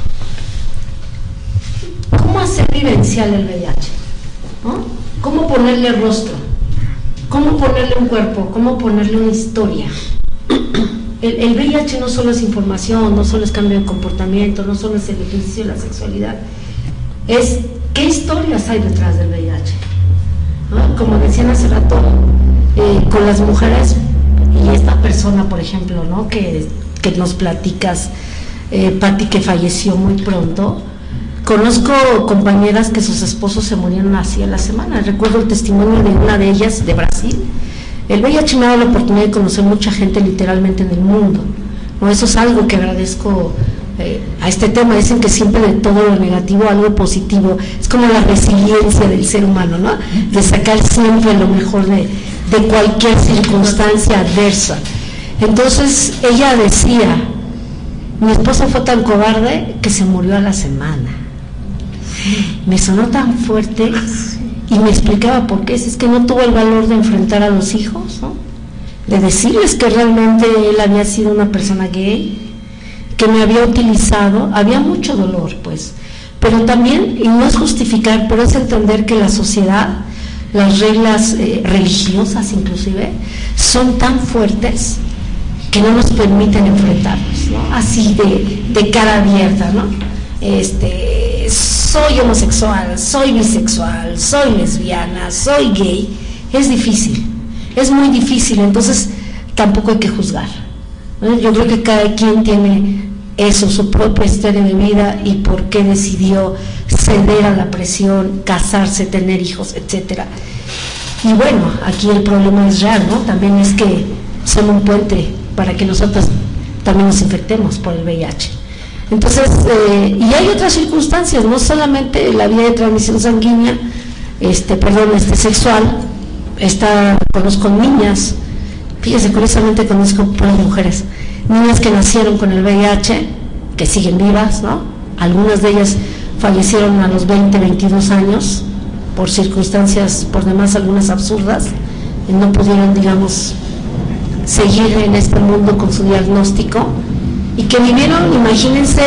¿cómo hacer vivencial el VIH? ¿No? ¿Cómo ponerle rostro? ¿Cómo ponerle un cuerpo? ¿Cómo ponerle una historia? El VIH no solo es información, no solo es cambio de comportamiento, no solo es el ejercicio de la sexualidad, es qué historias hay detrás del VIH, ¿no? Como decían hace rato, con las mujeres y esta persona, por ejemplo, ¿no? que nos platicas, Patti, que falleció muy pronto. Conozco compañeras que sus esposos se murieron así a la semana. Recuerdo el testimonio de una de ellas de Brasil. El VIH me ha dado la oportunidad de conocer mucha gente literalmente en el mundo, ¿no? Eso es algo que agradezco a este tema. Dicen que siempre de todo lo negativo algo positivo, es como la resiliencia del ser humano, ¿no? De sacar siempre lo mejor de cualquier circunstancia adversa. Entonces ella decía, mi esposo fue tan cobarde que se murió a la semana. Me sonó tan fuerte y me explicaba por qué. Es que no tuvo el valor de enfrentar a los hijos, ¿no? De decirles que realmente él había sido una persona gay, que me había utilizado. Había mucho dolor, pues, pero también, y no es justificar, pero es entender que la sociedad, las reglas religiosas inclusive, son tan fuertes que no nos permiten enfrentarnos, ¿no? Así de cara abierta, ¿no? Soy homosexual, soy bisexual, soy lesbiana, soy gay. Es difícil, es muy difícil, entonces tampoco hay que juzgar, ¿no? Yo creo que cada quien tiene eso, su propia historia de vida y por qué decidió ceder a la presión, casarse, tener hijos, etcétera. Y bueno, aquí el problema es real, ¿no? También es que son un puente para que nosotros también nos infectemos por el VIH. Entonces, y hay otras circunstancias, no solamente la vía de transmisión sanguínea, sexual. Conozco niñas, fíjese, curiosamente conozco puras mujeres, niñas que nacieron con el VIH, que siguen vivas, ¿no? Algunas de ellas fallecieron a los 20, 22 años, por circunstancias, por demás, algunas absurdas, y no pudieron, digamos, seguir en este mundo con su diagnóstico, y que vivieron, imagínense,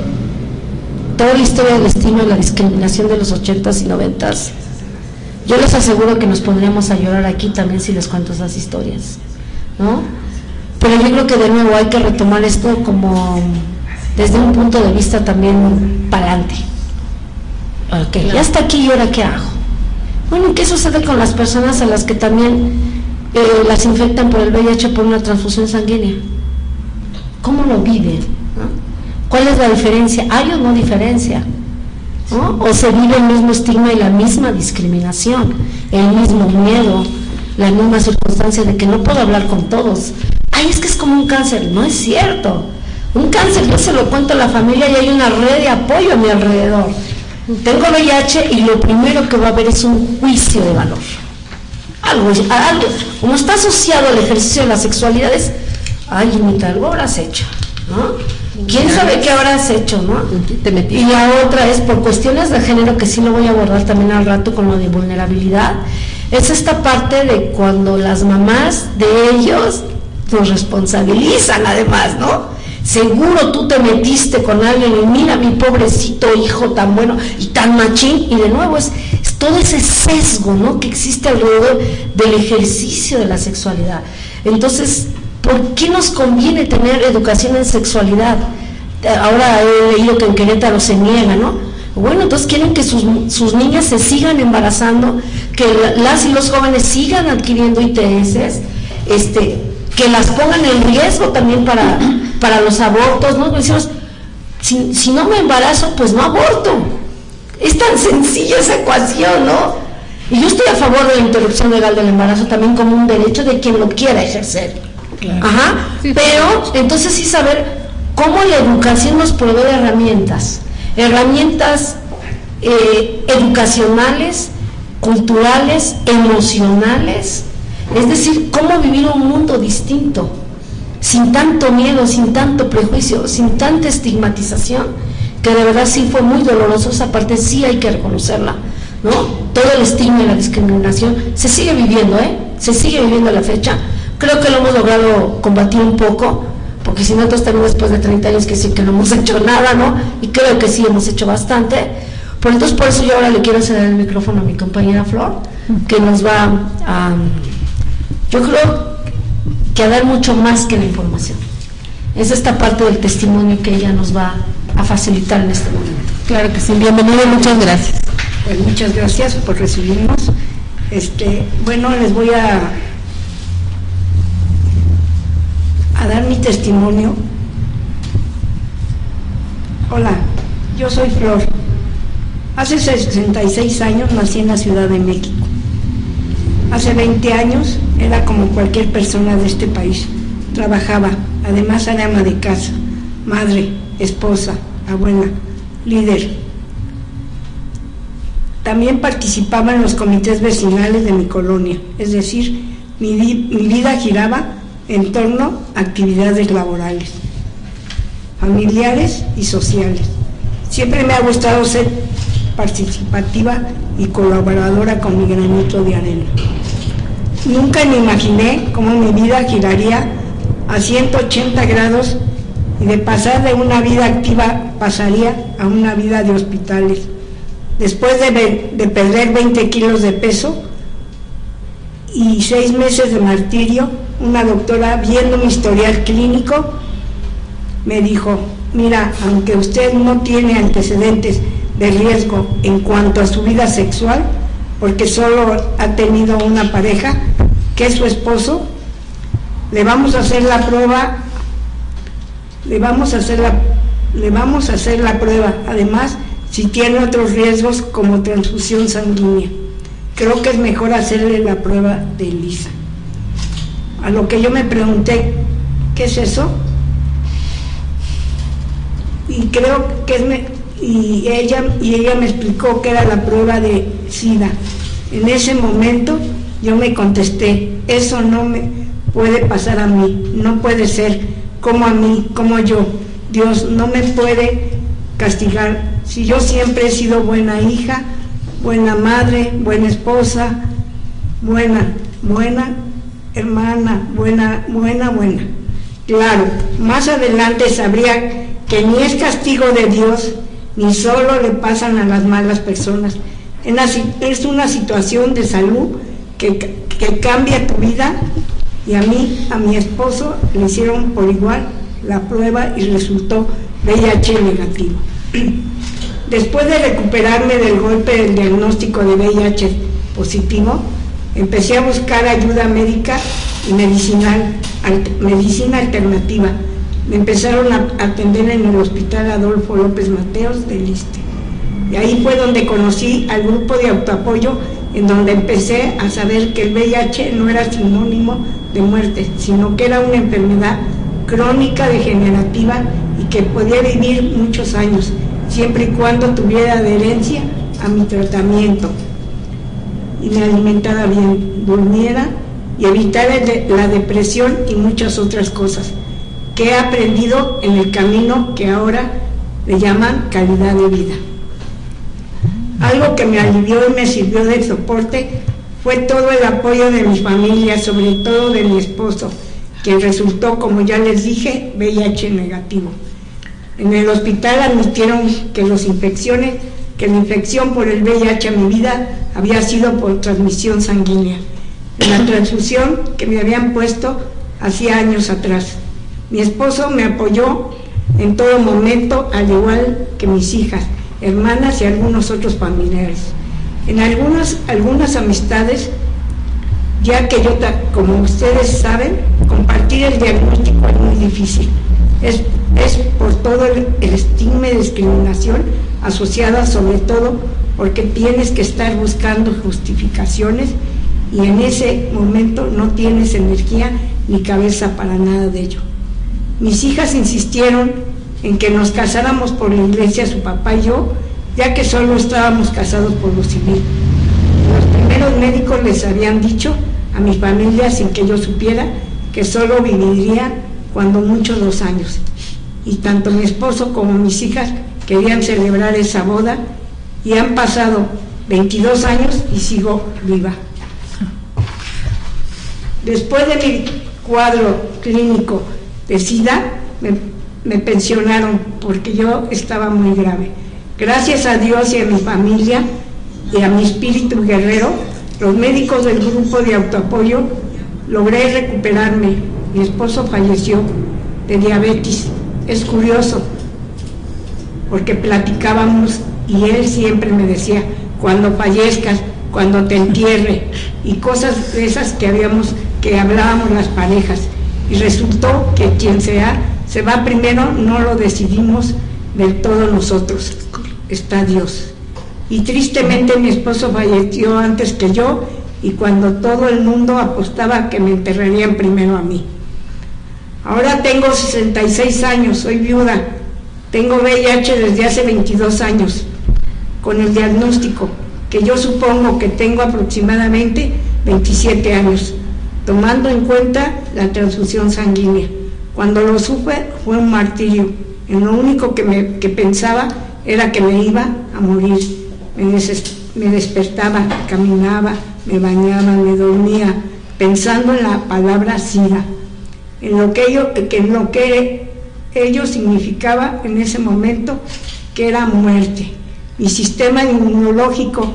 toda la historia del estigma y la discriminación de los 80s y 90s. Yo les aseguro que nos pondríamos a llorar aquí también si les cuento esas historias, ¿no? Pero yo creo que de nuevo hay que retomar esto como desde un punto de vista también para adelante. Ok, ya está aquí, ¿y ahora qué hago? Bueno, ¿qué sucede con las personas a las que también las infectan por el VIH por una transfusión sanguínea? ¿Cómo lo viven? ¿No? ¿Cuál es la diferencia? ¿Hay o no diferencia? ¿No? ¿O se vive el mismo estigma y la misma discriminación, el mismo miedo, la misma circunstancia de que no puedo hablar con todos? Ay, es que es como un cáncer. No es cierto. Un cáncer yo se lo cuento a la familia y hay una red de apoyo a mi alrededor. Tengo VIH y lo primero que va a haber es un juicio de valor. Algo, como está asociado al ejercicio de la sexualidad, es, ay, Imita, algo habrás hecho, ¿no? ¿Quién sabe qué habrás hecho, no? Y la otra es por cuestiones de género, que sí lo voy a abordar también al rato con lo de vulnerabilidad, es esta parte de cuando las mamás de ellos nos responsabilizan además, ¿no? Seguro tú te metiste con alguien y mira mi pobrecito hijo tan bueno y tan machín, y de nuevo es todo ese sesgo, ¿no?, que existe alrededor del ejercicio de la sexualidad. Entonces, ¿por qué nos conviene tener educación en sexualidad? Ahora he leído que en Querétaro se niega, ¿no? Bueno, entonces quieren que sus niñas se sigan embarazando, que las y los jóvenes sigan adquiriendo ITS, que las pongan en riesgo también para los abortos, ¿no? Decimos, si no me embarazo, pues no aborto. Es tan sencilla esa ecuación, ¿no? Y yo estoy a favor de la interrupción legal del embarazo también como un derecho de quien lo quiera ejercer. Claro. Ajá, sí, pero entonces sí saber cómo la educación nos provee de herramientas educacionales, culturales, emocionales, es decir, cómo vivir un mundo distinto, sin tanto miedo, sin tanto prejuicio, sin tanta estigmatización, que de verdad sí fue muy doloroso. Esa parte sí hay que reconocerla, ¿no? Todo el estigma y la discriminación se sigue viviendo, se sigue viviendo a la fecha. Creo que lo hemos logrado combatir un poco, porque si no, entonces también después de 30 años que sí que no hemos hecho nada, ¿no? Y creo que sí hemos hecho bastante. Por entonces, por eso yo ahora le quiero ceder el micrófono a mi compañera Flor, que nos va a, yo creo que a dar mucho más que la información. Es esta parte del testimonio que ella nos va a facilitar en este momento. Claro que sí, bienvenido, muchas gracias. Pues muchas gracias por recibirnos. Bueno, les voy a dar mi testimonio. Hola, yo soy Flor. Hace 66 años nací en la Ciudad de México. Hace 20 años era como cualquier persona de este país. Trabajaba, además era ama de casa, madre, esposa, abuela, líder. También participaba en los comités vecinales de mi colonia, es decir, mi vida giraba en torno a actividades laborales, familiares y sociales. Siempre me ha gustado ser participativa y colaboradora con mi granito de arena. Nunca me imaginé cómo mi vida giraría a 180 grados y de pasar de una vida activa pasaría a una vida de hospitales. Después de perder 20 kilos de peso y 6 meses de martirio, una doctora, viendo mi historial clínico, me dijo: mira, aunque usted no tiene antecedentes de riesgo en cuanto a su vida sexual, porque solo ha tenido una pareja, que es su esposo, le vamos a hacer la prueba, además, si tiene otros riesgos como transfusión sanguínea. Creo que es mejor hacerle la prueba de ELISA. A lo que yo me pregunté, ¿qué es eso? Y creo que ella me explicó que era la prueba de SIDA. En ese momento yo me contesté: eso no me puede pasar a mí, no puede ser, como a mí, como yo. Dios no me puede castigar si yo siempre he sido buena hija, buena madre, buena esposa, buena hermana, buena. Claro, más adelante sabría que ni es castigo de Dios, ni solo le pasan a las malas personas. Es una situación de salud que cambia tu vida, y a mi esposo le hicieron por igual la prueba y resultó VIH negativo. Después de recuperarme del golpe del diagnóstico de VIH positivo, empecé a buscar ayuda médica y medicina alternativa. Me empezaron a atender en el Hospital Adolfo López Mateos del ISSSTE. Y ahí fue donde conocí al grupo de autoapoyo, en donde empecé a saber que el VIH no era sinónimo de muerte, sino que era una enfermedad crónica degenerativa y que podía vivir muchos años, siempre y cuando tuviera adherencia a mi tratamiento y me alimentara bien, durmiera y evitara la depresión y muchas otras cosas que he aprendido en el camino que ahora le llaman calidad de vida. Algo que me alivió y me sirvió de soporte fue todo el apoyo de mi familia, sobre todo de mi esposo, quien resultó, como ya les dije, VIH negativo. En el hospital admitieron que la infección por el VIH a mi vida había sido por transmisión sanguínea, en la transfusión que me habían puesto hacía años atrás. Mi esposo me apoyó en todo momento, al igual que mis hijas, hermanas y algunos otros familiares. En algunas amistades, ya que yo, como ustedes saben, compartir el diagnóstico es muy difícil. Es por todo el estigma y discriminación asociada, sobre todo porque tienes que estar buscando justificaciones y en ese momento no tienes energía ni cabeza para nada de ello. Mis hijas insistieron en que nos casáramos por la iglesia, su papá y yo, ya que solo estábamos casados por lo civil. Los primeros médicos les habían dicho a mi familia, sin que yo supiera, que solo viviría cuando mucho 2 años. Y tanto mi esposo como mis hijas querían celebrar esa boda y han pasado 22 años y sigo viva. Después de mi cuadro clínico de SIDA, me pensionaron porque yo estaba muy grave. Gracias a Dios y a mi familia y a mi espíritu guerrero, los médicos del grupo de autoapoyo, logré recuperarme. Mi esposo falleció de diabetes. Es curioso, porque platicábamos y él siempre me decía, cuando fallezcas, cuando te entierre, y cosas de esas que hablábamos las parejas. Y resultó que quien se va primero no lo decidimos del todo nosotros, está Dios. Y tristemente mi esposo falleció antes que yo, y cuando todo el mundo apostaba que me enterrarían primero a mí. Ahora tengo 66 años, soy viuda, tengo VIH desde hace 22 años, con el diagnóstico, que yo supongo que tengo aproximadamente 27 años, tomando en cuenta la transfusión sanguínea. Cuando lo supe fue un martirio, y lo único que pensaba era que me iba a morir. Me despertaba, caminaba, me bañaba, me dormía, pensando en la palabra SIDA, en lo que ello significaba en ese momento, que era muerte. Mi sistema inmunológico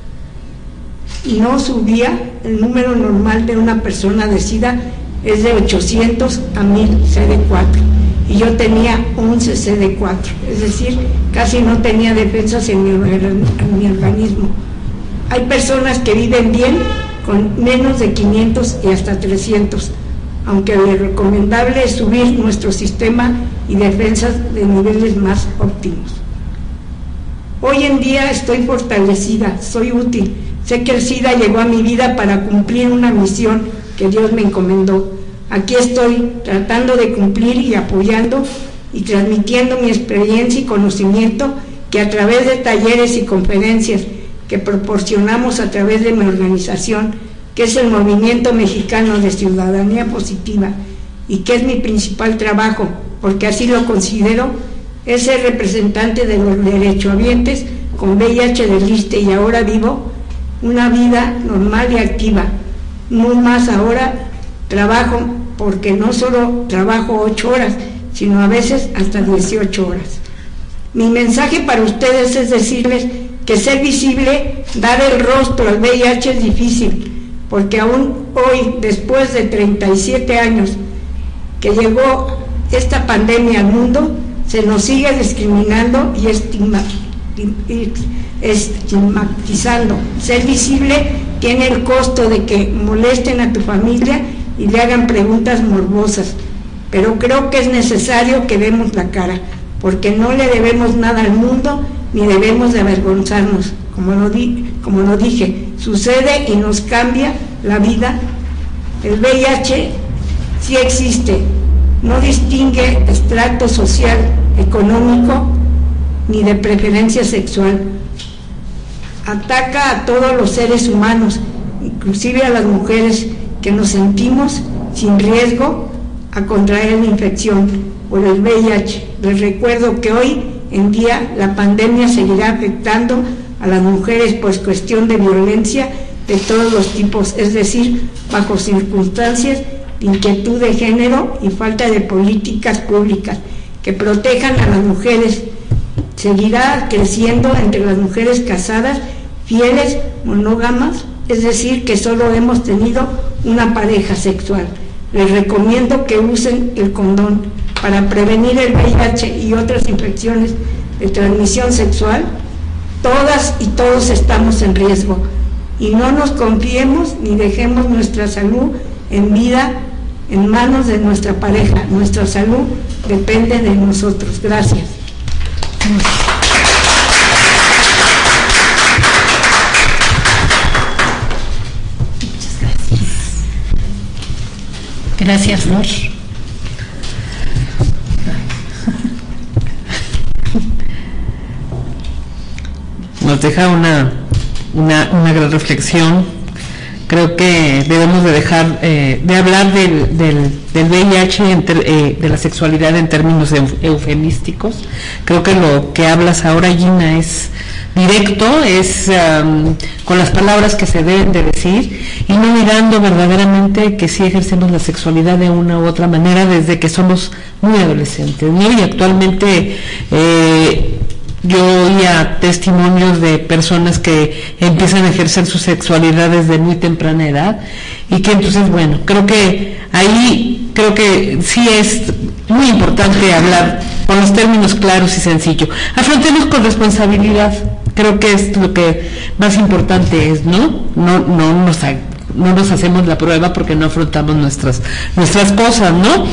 no subía. El número normal de una persona de SIDA es de 800 a 1000 CD4, y yo tenía 11 CD4, es decir, casi no tenía defensas en mi organismo. Hay personas que viven bien con menos de 500 y hasta 300, aunque lo recomendable es subir nuestro sistema y defensas de niveles más óptimos. Hoy en día estoy fortalecida, soy útil. Sé que el SIDA llegó a mi vida para cumplir una misión que Dios me encomendó. Aquí estoy tratando de cumplir y apoyando y transmitiendo mi experiencia y conocimiento, que a través de talleres y conferencias que proporcionamos a través de mi organización, que es el Movimiento Mexicano de Ciudadanía Positiva, y que es mi principal trabajo, porque así lo considero, es ser representante de los derechohabientes con VIH del ISSSTE, y ahora vivo una vida normal y activa. No más ahora trabajo, porque no solo trabajo 8 horas, sino a veces hasta 18 horas. Mi mensaje para ustedes es decirles que ser visible, dar el rostro al VIH es difícil, porque aún hoy, después de 37 años que llegó esta pandemia al mundo, se nos sigue discriminando y estigmatizando. Ser visible tiene el costo de que molesten a tu familia y le hagan preguntas morbosas, pero creo que es necesario que demos la cara, porque no le debemos nada al mundo, ni debemos de avergonzarnos. Como lo dije, sucede y nos cambia la vida. El VIH sí existe, no distingue estrato social, económico, ni de preferencia sexual. Ataca a todos los seres humanos, inclusive a las mujeres que nos sentimos sin riesgo a contraer la infección por el VIH. Les recuerdo que hoy en día la pandemia seguirá afectando a las mujeres por cuestión de violencia de todos los tipos, es decir, bajo circunstancias de inquietud de género y falta de políticas públicas que protejan a las mujeres. Seguirá creciendo entre las mujeres casadas, fieles, monógamas, es decir, que solo hemos tenido una pareja sexual. Les recomiendo que usen el condón para prevenir el VIH y otras infecciones de transmisión sexual. Todas y todos estamos en riesgo, y no nos confiemos ni dejemos nuestra salud en vida en manos de nuestra pareja. Nuestra salud depende de nosotros. Gracias. Gracias, Flor. Nos deja una gran reflexión. Creo que debemos de dejar de hablar del VIH, de la sexualidad en términos eufemísticos. Creo que lo que hablas ahora, Gina, es directo, es con las palabras que se deben de decir y no mirando verdaderamente que sí ejercemos la sexualidad de una u otra manera desde que somos muy adolescentes, ¿no? Y actualmente yo oía testimonios de personas que empiezan a ejercer su sexualidad desde muy temprana edad y que entonces, bueno, creo que sí es muy importante hablar con los términos claros y sencillos. Afrontemos con responsabilidad, creo que es lo que más importante es, ¿no? No nos hacemos la prueba porque no afrontamos nuestras cosas, ¿no?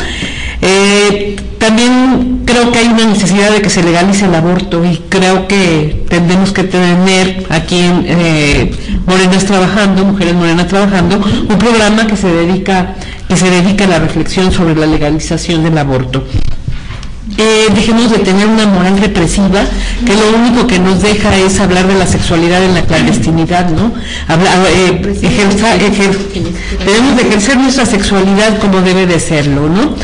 También creo que hay una necesidad de que se legalice el aborto y creo que tendremos que tener aquí en Mujeres Morenas Trabajando, un programa que se dedica a la reflexión sobre la legalización del aborto. Dejemos de tener una moral represiva que lo único que nos deja es hablar de la sexualidad en la clandestinidad, ¿no? Debemos de ejercer nuestra sexualidad como debe de serlo, ¿no?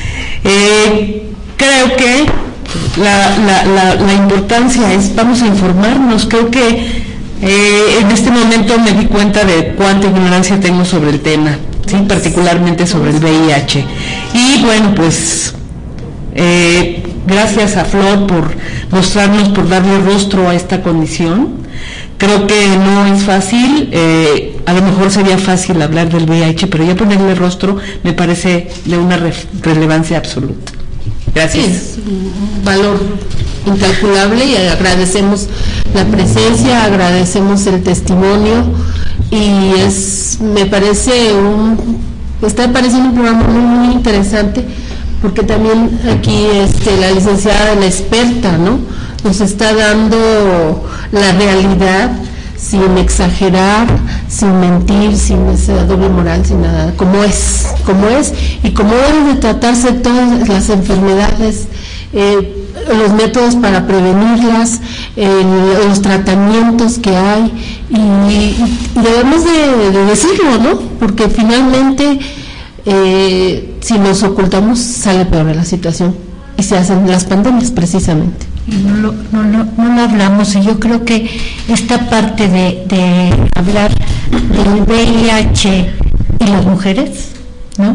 Creo que la importancia es, vamos a informarnos. Creo que en este momento me di cuenta de cuánta ignorancia tengo sobre el tema, ¿sí? Particularmente sobre el VIH. Y bueno, pues gracias a Flor por mostrarnos, por darle rostro a esta condición. Creo que no es fácil, a lo mejor sería fácil hablar del VIH, pero ya ponerle rostro me parece de una relevancia absoluta. Gracias. Sí, es un valor incalculable y agradecemos la presencia, agradecemos el testimonio y está pareciendo un programa muy interesante porque también aquí la licenciada, la experta, ¿no?, nos está dando la realidad sin exagerar, sin mentir, sin esa doble moral, sin nada, como es y como deben de tratarse todas las enfermedades, los métodos para prevenirlas, los tratamientos que hay y debemos de decirlo, ¿no?, porque finalmente si nos ocultamos sale peor la situación y se hacen las pandemias precisamente. No lo hablamos y yo creo que esta parte de hablar del VIH y las mujeres, ¿no?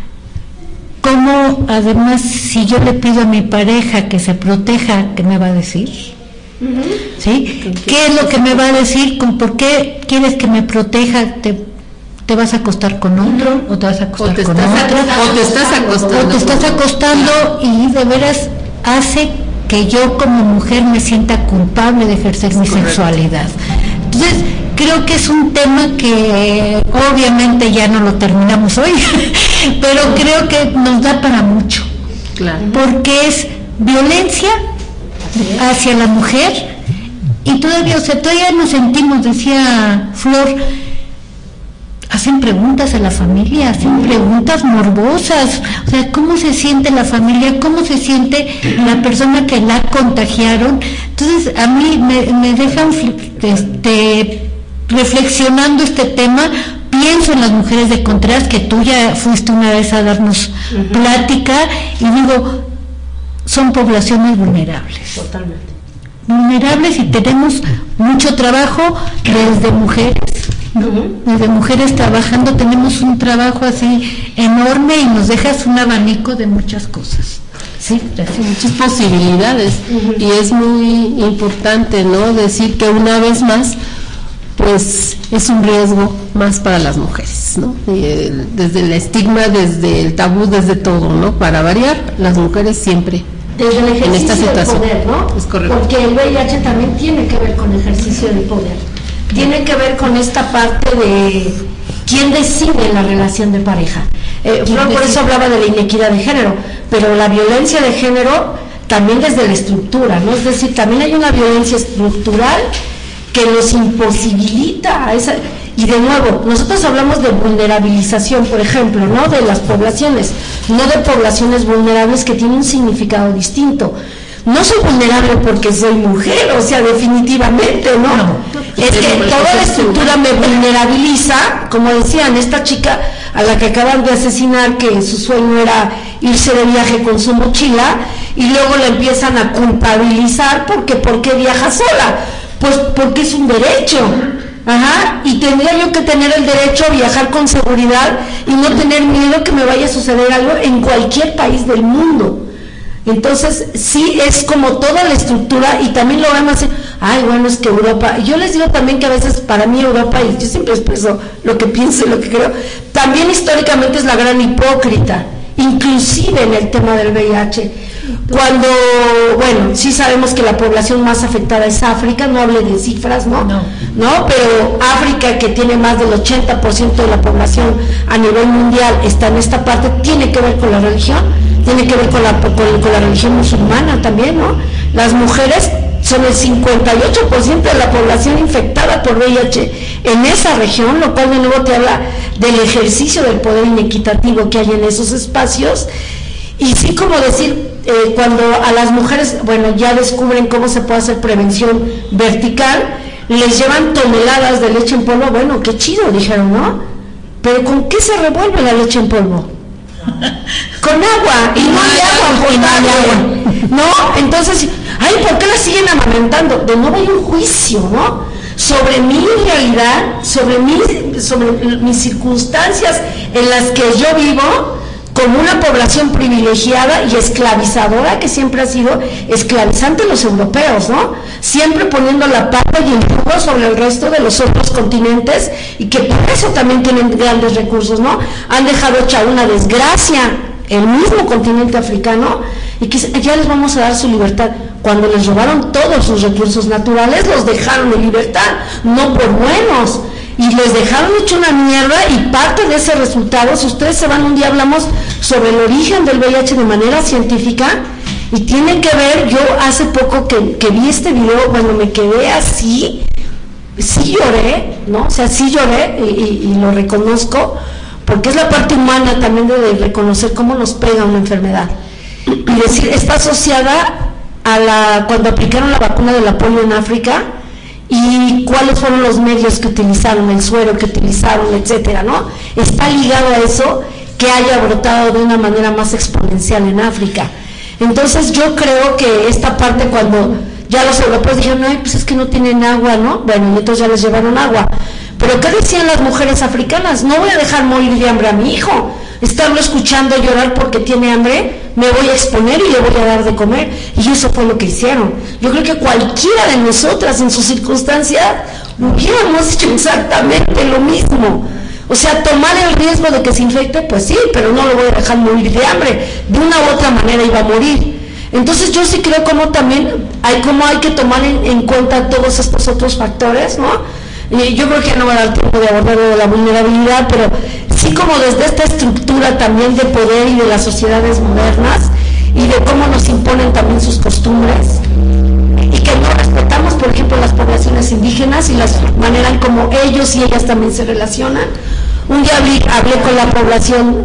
Como además si yo le pido a mi pareja que se proteja, ¿qué me va a decir? ¿Sí? ¿Qué es lo que me va a decir? ¿Por qué quieres que me proteja? ¿Te vas a acostar con otro? ¿O te vas a acostar con otro? ¿O te estás acostando? Y de veras hace que yo como mujer me sienta culpable de ejercer mi sexualidad. Entonces, creo que es un tema que obviamente ya no lo terminamos hoy, pero creo que nos da para mucho. Claro. Porque es violencia hacia la mujer y todavía nos sentimos, decía Flor, hacen preguntas a la familia, hacen preguntas morbosas, o sea, ¿cómo se siente la familia? ¿Cómo se siente la persona que la contagiaron? Entonces, a mí me dejan reflexionando este tema. Pienso en las mujeres de Contreras, que tú ya fuiste una vez a darnos plática, y digo, son poblaciones vulnerables. Totalmente. Vulnerables, y tenemos mucho trabajo desde mujeres. Desde mujeres trabajando tenemos un trabajo así enorme y nos dejas un abanico de muchas cosas. Sí, muchas posibilidades y es muy importante, ¿no?, decir que una vez más pues es un riesgo más para las mujeres, ¿no? Desde el estigma, desde el tabú, desde todo, ¿no? Para variar, las mujeres siempre desde el ejercicio en esta situación. del poder, ¿no? Es correcto. Porque el VIH también tiene que ver con ejercicio del poder. Tiene que ver con esta parte de quién decide la relación de pareja. Flor por eso hablaba de la inequidad de género, pero la violencia de género también desde la estructura, ¿no? Es decir, también hay una violencia estructural que nos imposibilita esa. Y de nuevo, nosotros hablamos de vulnerabilización, por ejemplo, ¿no?, de las poblaciones, no de poblaciones vulnerables, que tienen un significado distinto. No soy vulnerable porque soy mujer, o sea, definitivamente, ¿no? Es que toda la estructura me vulnerabiliza, como decían, esta chica a la que acaban de asesinar, que su sueño era irse de viaje con su mochila, y luego la empiezan a culpabilizar porque ¿por qué viaja sola? Pues porque es un derecho. Ajá, y tendría yo que tener el derecho a viajar con seguridad y no tener miedo que me vaya a suceder algo en cualquier país del mundo. Entonces, sí es como toda la estructura, y también lo vemos así, ay, bueno, es que Europa, yo les digo también que a veces para mí Europa, y yo siempre expreso lo que pienso y lo que creo, también históricamente es la gran hipócrita, inclusive en el tema del VIH. Cuando, bueno, sí sabemos que la población más afectada es África, no hable de cifras, ¿no? No, pero África, que tiene más del 80% de la población a nivel mundial, está en esta parte, tiene que ver con la religión, tiene que ver con la religión musulmana también, ¿no? Las mujeres son el 58% de la población infectada por VIH en esa región, lo cual de nuevo te habla del ejercicio del poder inequitativo que hay en esos espacios. Y sí, como decir, cuando a las mujeres, bueno, ya descubren cómo se puede hacer prevención vertical, les llevan toneladas de leche en polvo, bueno, qué chido, dijeron, ¿no? Pero ¿con qué se revuelve la leche en polvo? Con agua, y no hay agua potable, ¿no? Entonces, ay, ¿por qué la siguen amamentando? De nuevo hay un juicio, ¿no? Sobre mi realidad, sobre mis circunstancias en las que yo vivo, como una población privilegiada y esclavizadora, que siempre ha sido esclavizante los europeos, ¿no? Siempre poniendo la pata y el jugo sobre el resto de los otros continentes, y que por eso también tienen grandes recursos, ¿no? Han dejado hecha una desgracia el mismo continente africano, y que ya les vamos a dar su libertad. Cuando les robaron todos sus recursos naturales, los dejaron en libertad, no por buenos, y les dejaron hecho una mierda, y parte de ese resultado, si ustedes se van, un día hablamos sobre el origen del VIH de manera científica, y tiene que ver, yo hace poco que vi este video, bueno, me quedé así, sí lloré, ¿no? O sea, sí lloré, y lo reconozco, porque es la parte humana también de reconocer cómo nos pega una enfermedad, y decir, está asociada a cuando aplicaron la vacuna de la polio en África, y cuáles fueron los medios que utilizaron, el suero que utilizaron, etcétera, ¿no? Está ligado a eso, que haya brotado de una manera más exponencial en África. Entonces yo creo que esta parte, cuando ya los europeos dijeron, ay, pues es que no tienen agua, ¿no? Bueno, y entonces ya les llevaron agua. Pero ¿qué decían las mujeres africanas? No voy a dejar morir de hambre a mi hijo. Estarlo escuchando llorar porque tiene hambre, me voy a exponer y le voy a dar de comer. Y eso fue lo que hicieron. Yo creo que cualquiera de nosotras en su circunstancia hubiéramos hecho exactamente lo mismo. O sea, tomar el riesgo de que se infecte, pues sí, pero no lo voy a dejar morir de hambre. De una u otra manera iba a morir. Entonces yo sí creo como también hay que tomar en cuenta todos estos otros factores, ¿no? Y yo creo que no va a dar tiempo de abordar de la vulnerabilidad, pero sí como desde esta estructura también de poder y de las sociedades modernas, y de cómo nos imponen también sus costumbres, y que no respetamos, por ejemplo, las poblaciones indígenas y la manera en como ellos y ellas también se relacionan. Un día hablé con la población,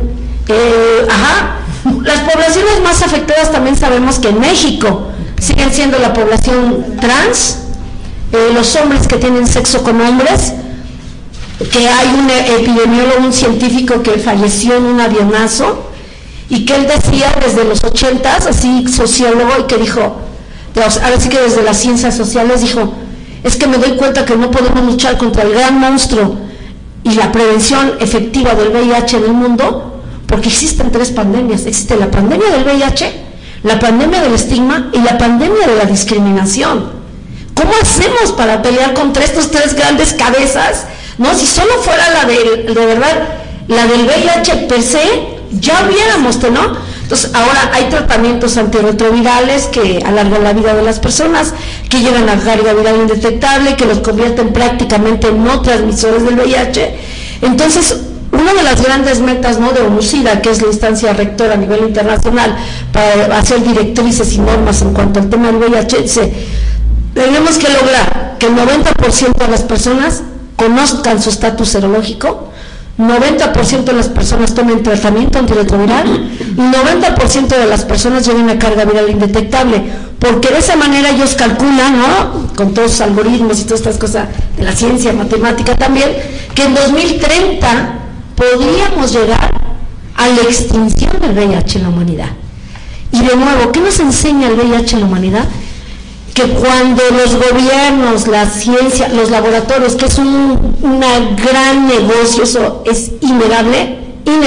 las poblaciones más afectadas también sabemos que en México siguen siendo la población trans, los hombres que tienen sexo con hombres, que hay un epidemiólogo, un científico que falleció en un avionazo, y que él decía desde los 80s, así sociólogo, y que dijo, ahora sí que desde las ciencias sociales dijo, es que me doy cuenta que no podemos luchar contra el gran monstruo y la prevención efectiva del VIH en el mundo, porque existen tres pandemias. Existe la pandemia del VIH, la pandemia del estigma y la pandemia de la discriminación. ¿Cómo hacemos para pelear contra estos tres grandes cabezas? No, si solo fuera de verdad, la del VIH per se, ya hubiéramos, ¿no? Entonces, ahora hay tratamientos antirretrovirales que alargan la vida de las personas, que llevan a carga viral indetectable, que los convierten prácticamente en no transmisores del VIH. Entonces, una de las grandes metas, ¿no?, de ONUCIDA, que es la instancia rectora a nivel internacional para hacer directrices y normas en cuanto al tema del VIH, dice, tenemos que lograr que el 90% de las personas conozcan su estatus serológico, 90% de las personas tomen tratamiento antirretroviral y 90% de las personas lleven una carga viral indetectable, porque de esa manera ellos calculan, ¿no?, con todos los algoritmos y todas estas cosas de la ciencia, matemática también, que en 2030 podríamos llegar a la extinción del VIH en la humanidad. Y de nuevo, ¿qué nos enseña el VIH en la humanidad? que cuando los gobiernos, la ciencia, los laboratorios, que es un gran negocio, eso es innegable,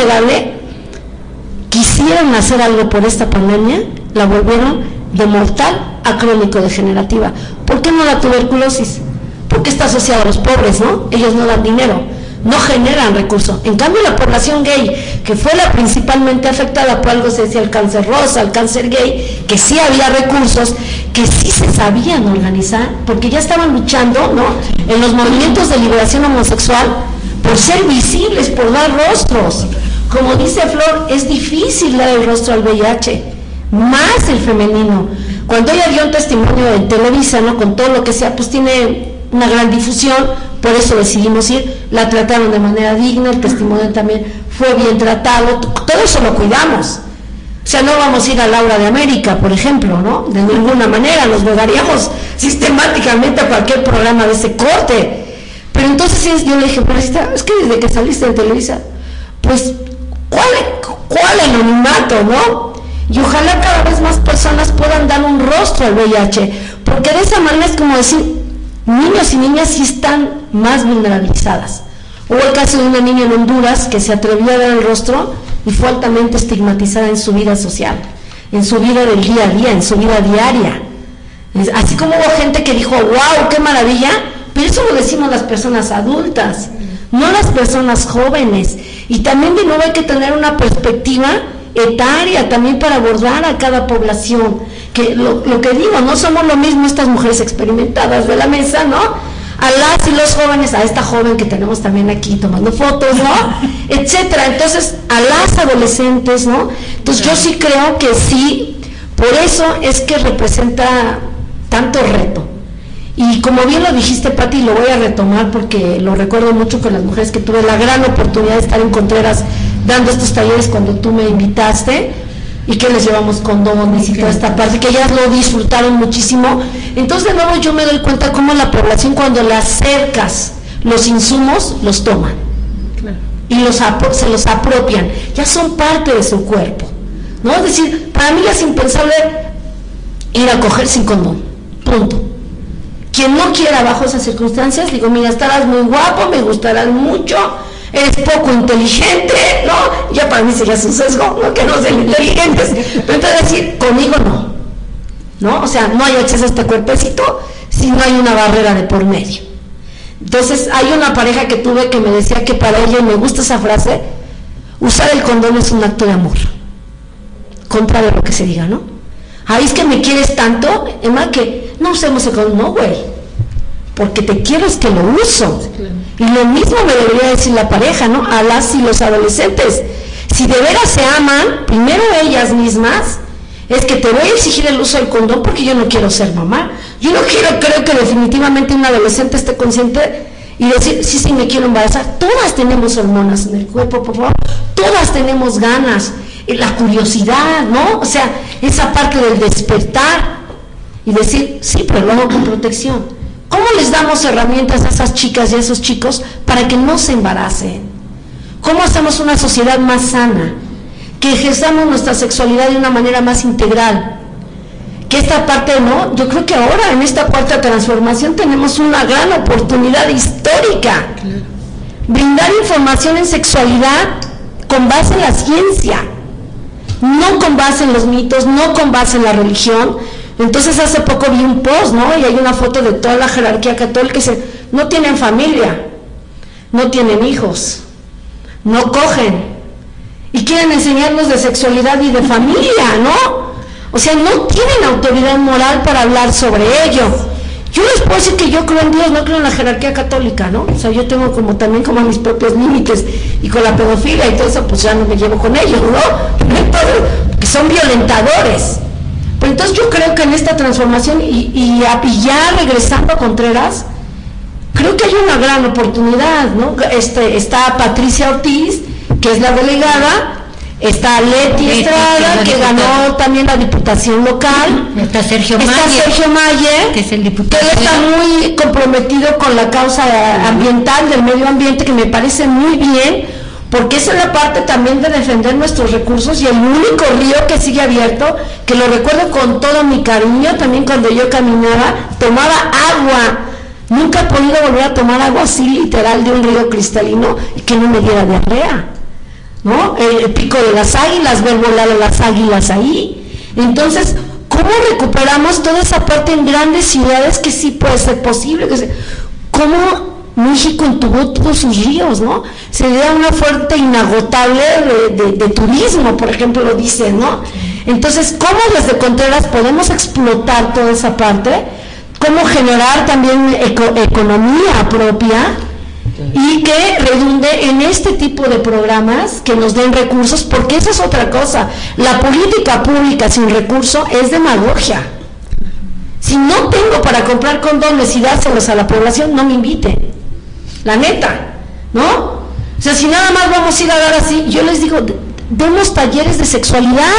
quisieran hacer algo por esta pandemia, la volvieron de mortal a crónico-degenerativa. ¿Por qué no la tuberculosis? Porque está asociada a los pobres, ¿no? Ellos no dan dinero, no generan recursos. En cambio, la población gay, que fue la principalmente afectada, por algo se decía el cáncer rosa, el cáncer gay, que sí había recursos, que sí se sabían organizar, porque ya estaban luchando, ¿no?, en los movimientos de liberación homosexual, por ser visibles, por dar rostros. Como dice Flor, es difícil dar el rostro al VIH, más el femenino. Cuando ella dio un testimonio en Televisa, ¿no?, con todo lo que sea, pues tiene una gran difusión, por eso decidimos ir, la trataron de manera digna, el testimonio también fue bien tratado, todo eso lo cuidamos. O sea, no vamos a ir a Laura de América, por ejemplo, ¿no? De ninguna manera, nos negaríamos sistemáticamente a cualquier programa de ese corte. Pero entonces yo le dije, pero es que desde que saliste de Televisa, pues, ¿cuál anonimato, no? Y ojalá cada vez más personas puedan dar un rostro al VIH, porque de esa manera es como decir, niños y niñas sí están más vulnerabilizadas. Hubo el caso de una niña en Honduras que se atrevió a dar el rostro y fue altamente estigmatizada en su vida social, en su vida del día a día, en su vida diaria. Así como hubo gente que dijo, wow, qué maravilla, pero eso lo decimos las personas adultas, no las personas jóvenes. Y también de nuevo hay que tener una perspectiva etaria también para abordar a cada población. Que lo que digo, no somos lo mismo estas mujeres experimentadas de la mesa, ¿no?, a las y los jóvenes, a esta joven que tenemos también aquí tomando fotos, ¿no?, etcétera. Entonces, a las adolescentes, ¿no? Entonces yo sí creo que sí, por eso es que representa tanto reto. Y como bien lo dijiste, Pati, lo voy a retomar porque lo recuerdo mucho con las mujeres que tuve la gran oportunidad de estar en Contreras dando estos talleres cuando tú me invitaste, y que les llevamos condones y toda esta parte, que ellas lo disfrutaron muchísimo. Entonces de nuevo yo me doy cuenta cómo la población, cuando le acercas los insumos, los toman, claro, y se los apropian, ya son parte de su cuerpo, ¿no? Es decir, para mí es impensable ir a coger sin condón, punto. Quien no quiera bajo esas circunstancias, digo, mira, estarás muy guapo, me gustarás mucho, eres poco inteligente, ¿no? Ya para mí sería un sesgo, ¿no?, que no sean inteligentes. Pero entonces decir, conmigo no, o sea, no hay acceso a este cuerpecito si no hay una barrera de por medio. Entonces, hay una pareja que tuve que me decía que para ella, y me gusta esa frase, usar el condón es un acto de amor, contra de lo que se diga, ¿no? Ahí es que me quieres tanto, es más que no usemos el condón, no, güey, porque te quiero es que lo uso. Sí, claro. Y lo mismo me debería decir la pareja, ¿no?, a las y los adolescentes. Si de veras se aman, primero ellas mismas, es que te voy a exigir el uso del condón porque yo no quiero ser mamá. Yo no creo que definitivamente un adolescente esté consciente y decir, sí, me quiero embarazar. Todas tenemos hormonas en el cuerpo, por favor, todas tenemos ganas, la curiosidad, ¿no? O sea, esa parte del despertar y decir, sí, pero lo hago con protección. ¿Cómo les damos herramientas a esas chicas y a esos chicos para que no se embaracen? ¿Cómo hacemos una sociedad más sana? Que ejerzamos nuestra sexualidad de una manera más integral. Que esta parte, ¿no? Yo creo que ahora en esta cuarta transformación tenemos una gran oportunidad histórica. Claro. Brindar información en sexualidad con base en la ciencia, no con base en los mitos, no con base en la religión. Entonces hace poco vi un post, ¿no?, y hay una foto de toda la jerarquía católica que dice, no tienen familia, no tienen hijos, no cogen, y quieren enseñarnos de sexualidad y de familia, ¿no? O sea, no tienen autoridad moral para hablar sobre ello. Yo les puedo decir que yo creo en Dios, no creo en la jerarquía católica, ¿no? O sea, yo tengo también mis propios límites, y con la pedofilia y todo eso, pues ya no me llevo con ellos, ¿no? Entonces, que son violentadores. Pero entonces yo creo que en esta transformación, y ya regresando a Contreras, creo que hay una gran oportunidad, ¿no? Está Patricia Ortiz, que es la delegada, está Leti Estrada, que ganó también la diputación local, está Sergio Mayer, que es el diputado, que está muy comprometido con la causa ambiental, del medio ambiente, que me parece muy bien, porque esa es la parte también de defender nuestros recursos, y el único río que sigue abierto, que lo recuerdo con todo mi cariño, también cuando yo caminaba, tomaba agua. Nunca he podido volver a tomar agua así literal de un río cristalino y que no me diera diarrea, ¿no? El pico de las águilas, ver volar a las águilas ahí. Entonces, ¿cómo recuperamos toda esa parte en grandes ciudades que sí puede ser posible? ¿Cómo México entubó todos sus ríos, ¿no? Sería una fuente inagotable de turismo, por ejemplo, lo dicen, ¿no? Entonces, ¿cómo desde Contreras podemos explotar toda esa parte? ¿Cómo generar también economía propia y que redunde en este tipo de programas que nos den recursos? Porque esa es otra cosa. La política pública sin recurso es demagogia. Si no tengo para comprar condones y dárselos a la población, no me invite. La neta, ¿no? O sea, si nada más vamos a ir a dar así, yo les digo, demos talleres de sexualidad.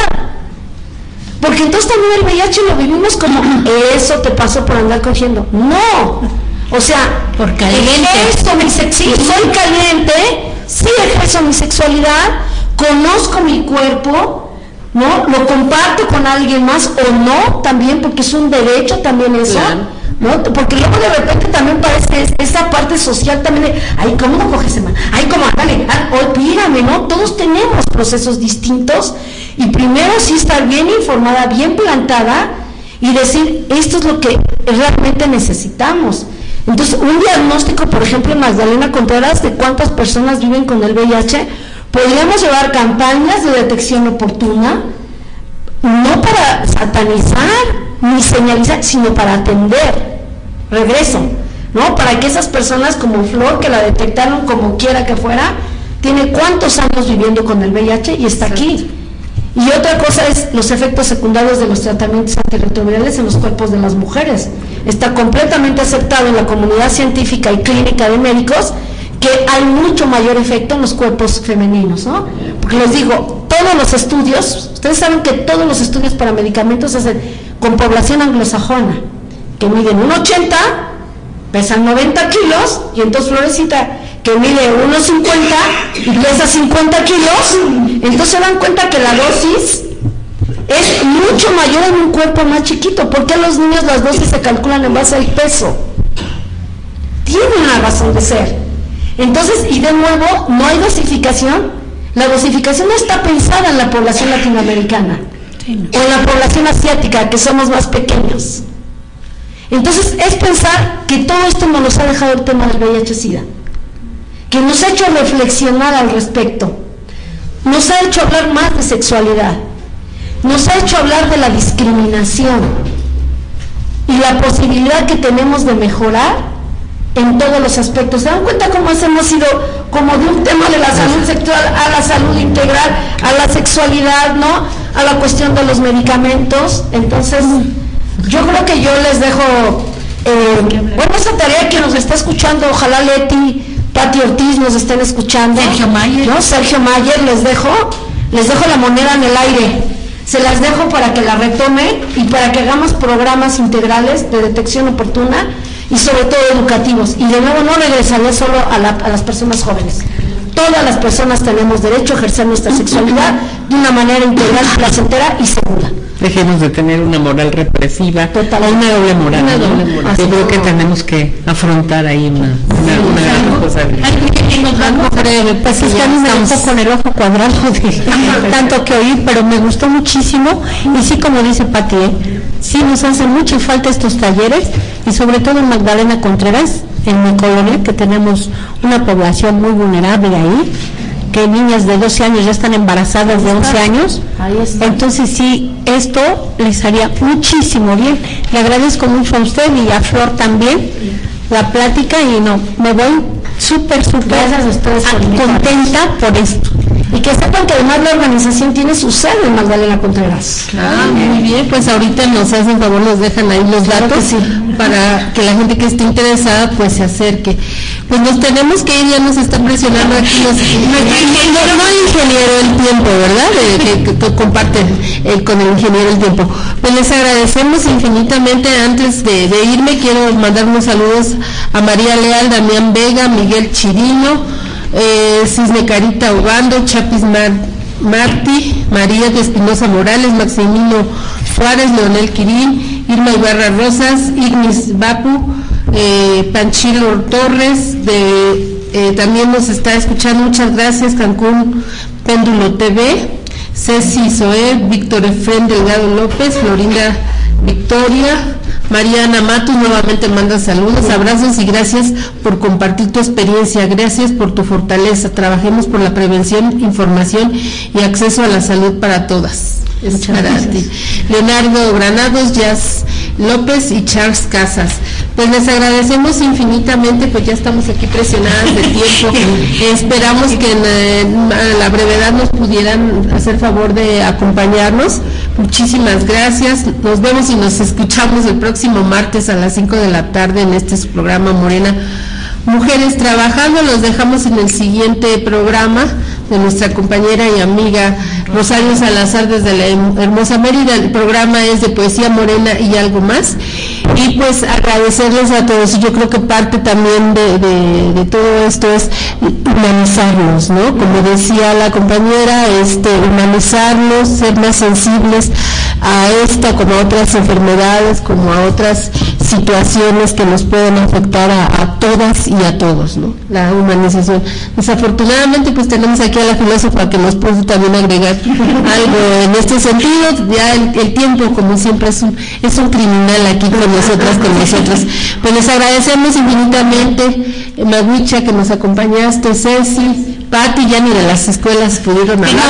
Porque entonces también el VIH lo vivimos como, eso te pasó por andar cogiendo. No, o sea, por caliente. Sí, soy caliente, sí ejerzo mi sexualidad, conozco mi cuerpo, ¿no? Lo comparto con alguien más o no, también, porque es un derecho también eso, ¿no? Porque luego de repente también parece esa parte social también de, ay, ¿cómo no coges semana? Ay, ¿cómo? Dale, olvídame, ¿no? Todos tenemos procesos distintos, y primero sí estar bien informada, bien plantada, y decir, esto es lo que realmente necesitamos. Entonces, un diagnóstico, por ejemplo, en Magdalena Contreras, de cuántas personas viven con el VIH, podríamos llevar campañas de detección oportuna, no para satanizar ni señalizar, sino para atender. Regreso, ¿no? Para que esas personas como Flor, que la detectaron como quiera que fuera, tiene cuántos años viviendo con el VIH y está aquí. Y otra cosa es los efectos secundarios de los tratamientos antirretrovirales en los cuerpos de las mujeres. Está completamente aceptado en la comunidad científica y clínica de médicos que hay mucho mayor efecto en los cuerpos femeninos, ¿no? Porque les digo, todos los estudios, ustedes saben que todos los estudios para medicamentos se hacen con población anglosajona, que miden 1,80, pesan 90 kilos, y entonces Florecita, que mide 1,50 y pesa 50 kilos, entonces se dan cuenta que la dosis es mucho mayor en un cuerpo más chiquito. ¿Por qué a los niños las dosis se calculan en base al peso? Tiene una razón de ser. Entonces, y de nuevo, no hay dosificación. La dosificación no está pensada en la población latinoamericana o en la población asiática, que somos más pequeños. Entonces, es pensar que todo esto nos los ha dejado el tema del VIH-Sida, que nos ha hecho reflexionar al respecto, nos ha hecho hablar más de sexualidad, nos ha hecho hablar de la discriminación y la posibilidad que tenemos de mejorar en todos los aspectos. ¿Se dan cuenta cómo hemos ido como de un tema de la salud sexual a la salud integral, a la sexualidad, ¿no? A la cuestión de los medicamentos? Entonces, yo creo que yo les dejo, bueno, esa tarea que nos está escuchando, ojalá Leti, Pati Ortiz nos estén escuchando. Sergio Mayer. ¿No? Sergio Mayer, les dejo la moneda en el aire. Se las dejo para que la retomen y para que hagamos programas integrales de detección oportuna y sobre todo educativos. Y de nuevo no regresaré solo a las personas jóvenes. Todas las personas tenemos derecho a ejercer nuestra sexualidad de una manera integral, placentera y segura. Dejemos de tener una moral represiva, Total, una doble moral. una doble moral. Yo creo que tenemos que afrontar ahí una gran responsabilidad. Pues es que a mí me dejó con el ojo cuadrado de tanto que oír, pero me gustó muchísimo. Y sí, como dice Pati, sí nos hacen mucha falta estos talleres, y sobre todo en Magdalena Contreras, en mi colonia, que tenemos una población muy vulnerable ahí, que niñas de 12 años ya están embarazadas de 11 años. Entonces sí, esto les haría muchísimo bien. Le agradezco mucho a usted y a Flor también la plática, y no, me voy súper Gracias a ustedes por contenta por esto. Y que sepan que además la organización tiene su sede en Magdalena Contreras. Muy bien, pues ahorita nos hacen favor, nos dejan ahí los Claro datos que sí. para que la gente que esté interesada pues se acerque. Pues nos tenemos que ir, ya nos está presionando aquí no ingeniero el tiempo, ¿verdad? Que comparten con el ingeniero el tiempo. Pues les agradecemos infinitamente. Antes de irme quiero mandar unos saludos a María Leal, Damián Vega, Miguel Chirino, Cisne Carita Obando, Chapis Martí, María de Espinosa Morales, Maximino Suárez, Leonel Quirín, Irma Ibarra Rosas, Ignis Bapu, Panchilo Torres, también nos está escuchando, muchas gracias, Cancún Péndulo TV, Ceci Zoé, Víctor Efrén Delgado López, Florinda Victoria, Mariana Matos nuevamente manda saludos, abrazos y gracias por compartir tu experiencia, gracias por tu fortaleza, trabajemos por la prevención, información y acceso a la salud para todas. Es para ti. Leonardo Granados, Jazz López y Charles Casas. Pues les agradecemos infinitamente, pues ya estamos aquí presionadas de tiempo. Esperamos que a la brevedad nos pudieran hacer favor de acompañarnos. Muchísimas gracias. Nos vemos y nos escuchamos el próximo martes a las 5 de la tarde en este programa Morena Mujeres Trabajando. Los dejamos en el siguiente programa de nuestra compañera y amiga Rosario Salazar desde la hermosa Mérida. El programa es de poesía morena y algo más. Y pues agradecerles a todos. Yo creo que parte también de todo esto es humanizarnos, ¿no? Como decía la compañera, humanizarnos, ser más sensibles a esta como a otras enfermedades, como a otras situaciones que nos pueden afectar a todas y a todos, ¿no? La humanización. Desafortunadamente pues tenemos aquí a la filósofa que nos puede también agregar algo en este sentido. Ya el tiempo como siempre es un criminal aquí con nosotros. Pues les agradecemos infinitamente, Maguicha, que nos acompañaste, Ceci, Pati, ya ni de las escuelas pudieron hablar.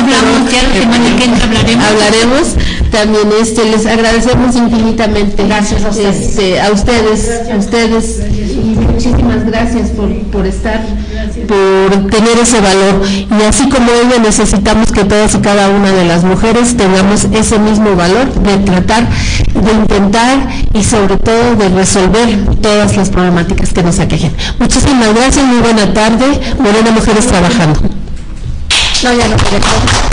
Hablaremos también, les agradecemos infinitamente. Gracias a ustedes. A ustedes y muchísimas gracias por estar, por tener ese valor. Y así como ella, necesitamos que todas y cada una de las mujeres tengamos ese mismo valor de tratar, de intentar y sobre todo de resolver todas las problemáticas que nos aquejen. Muchísimas gracias, muy buena tarde. Morena Mujeres Trabajando. No, ya no queremos.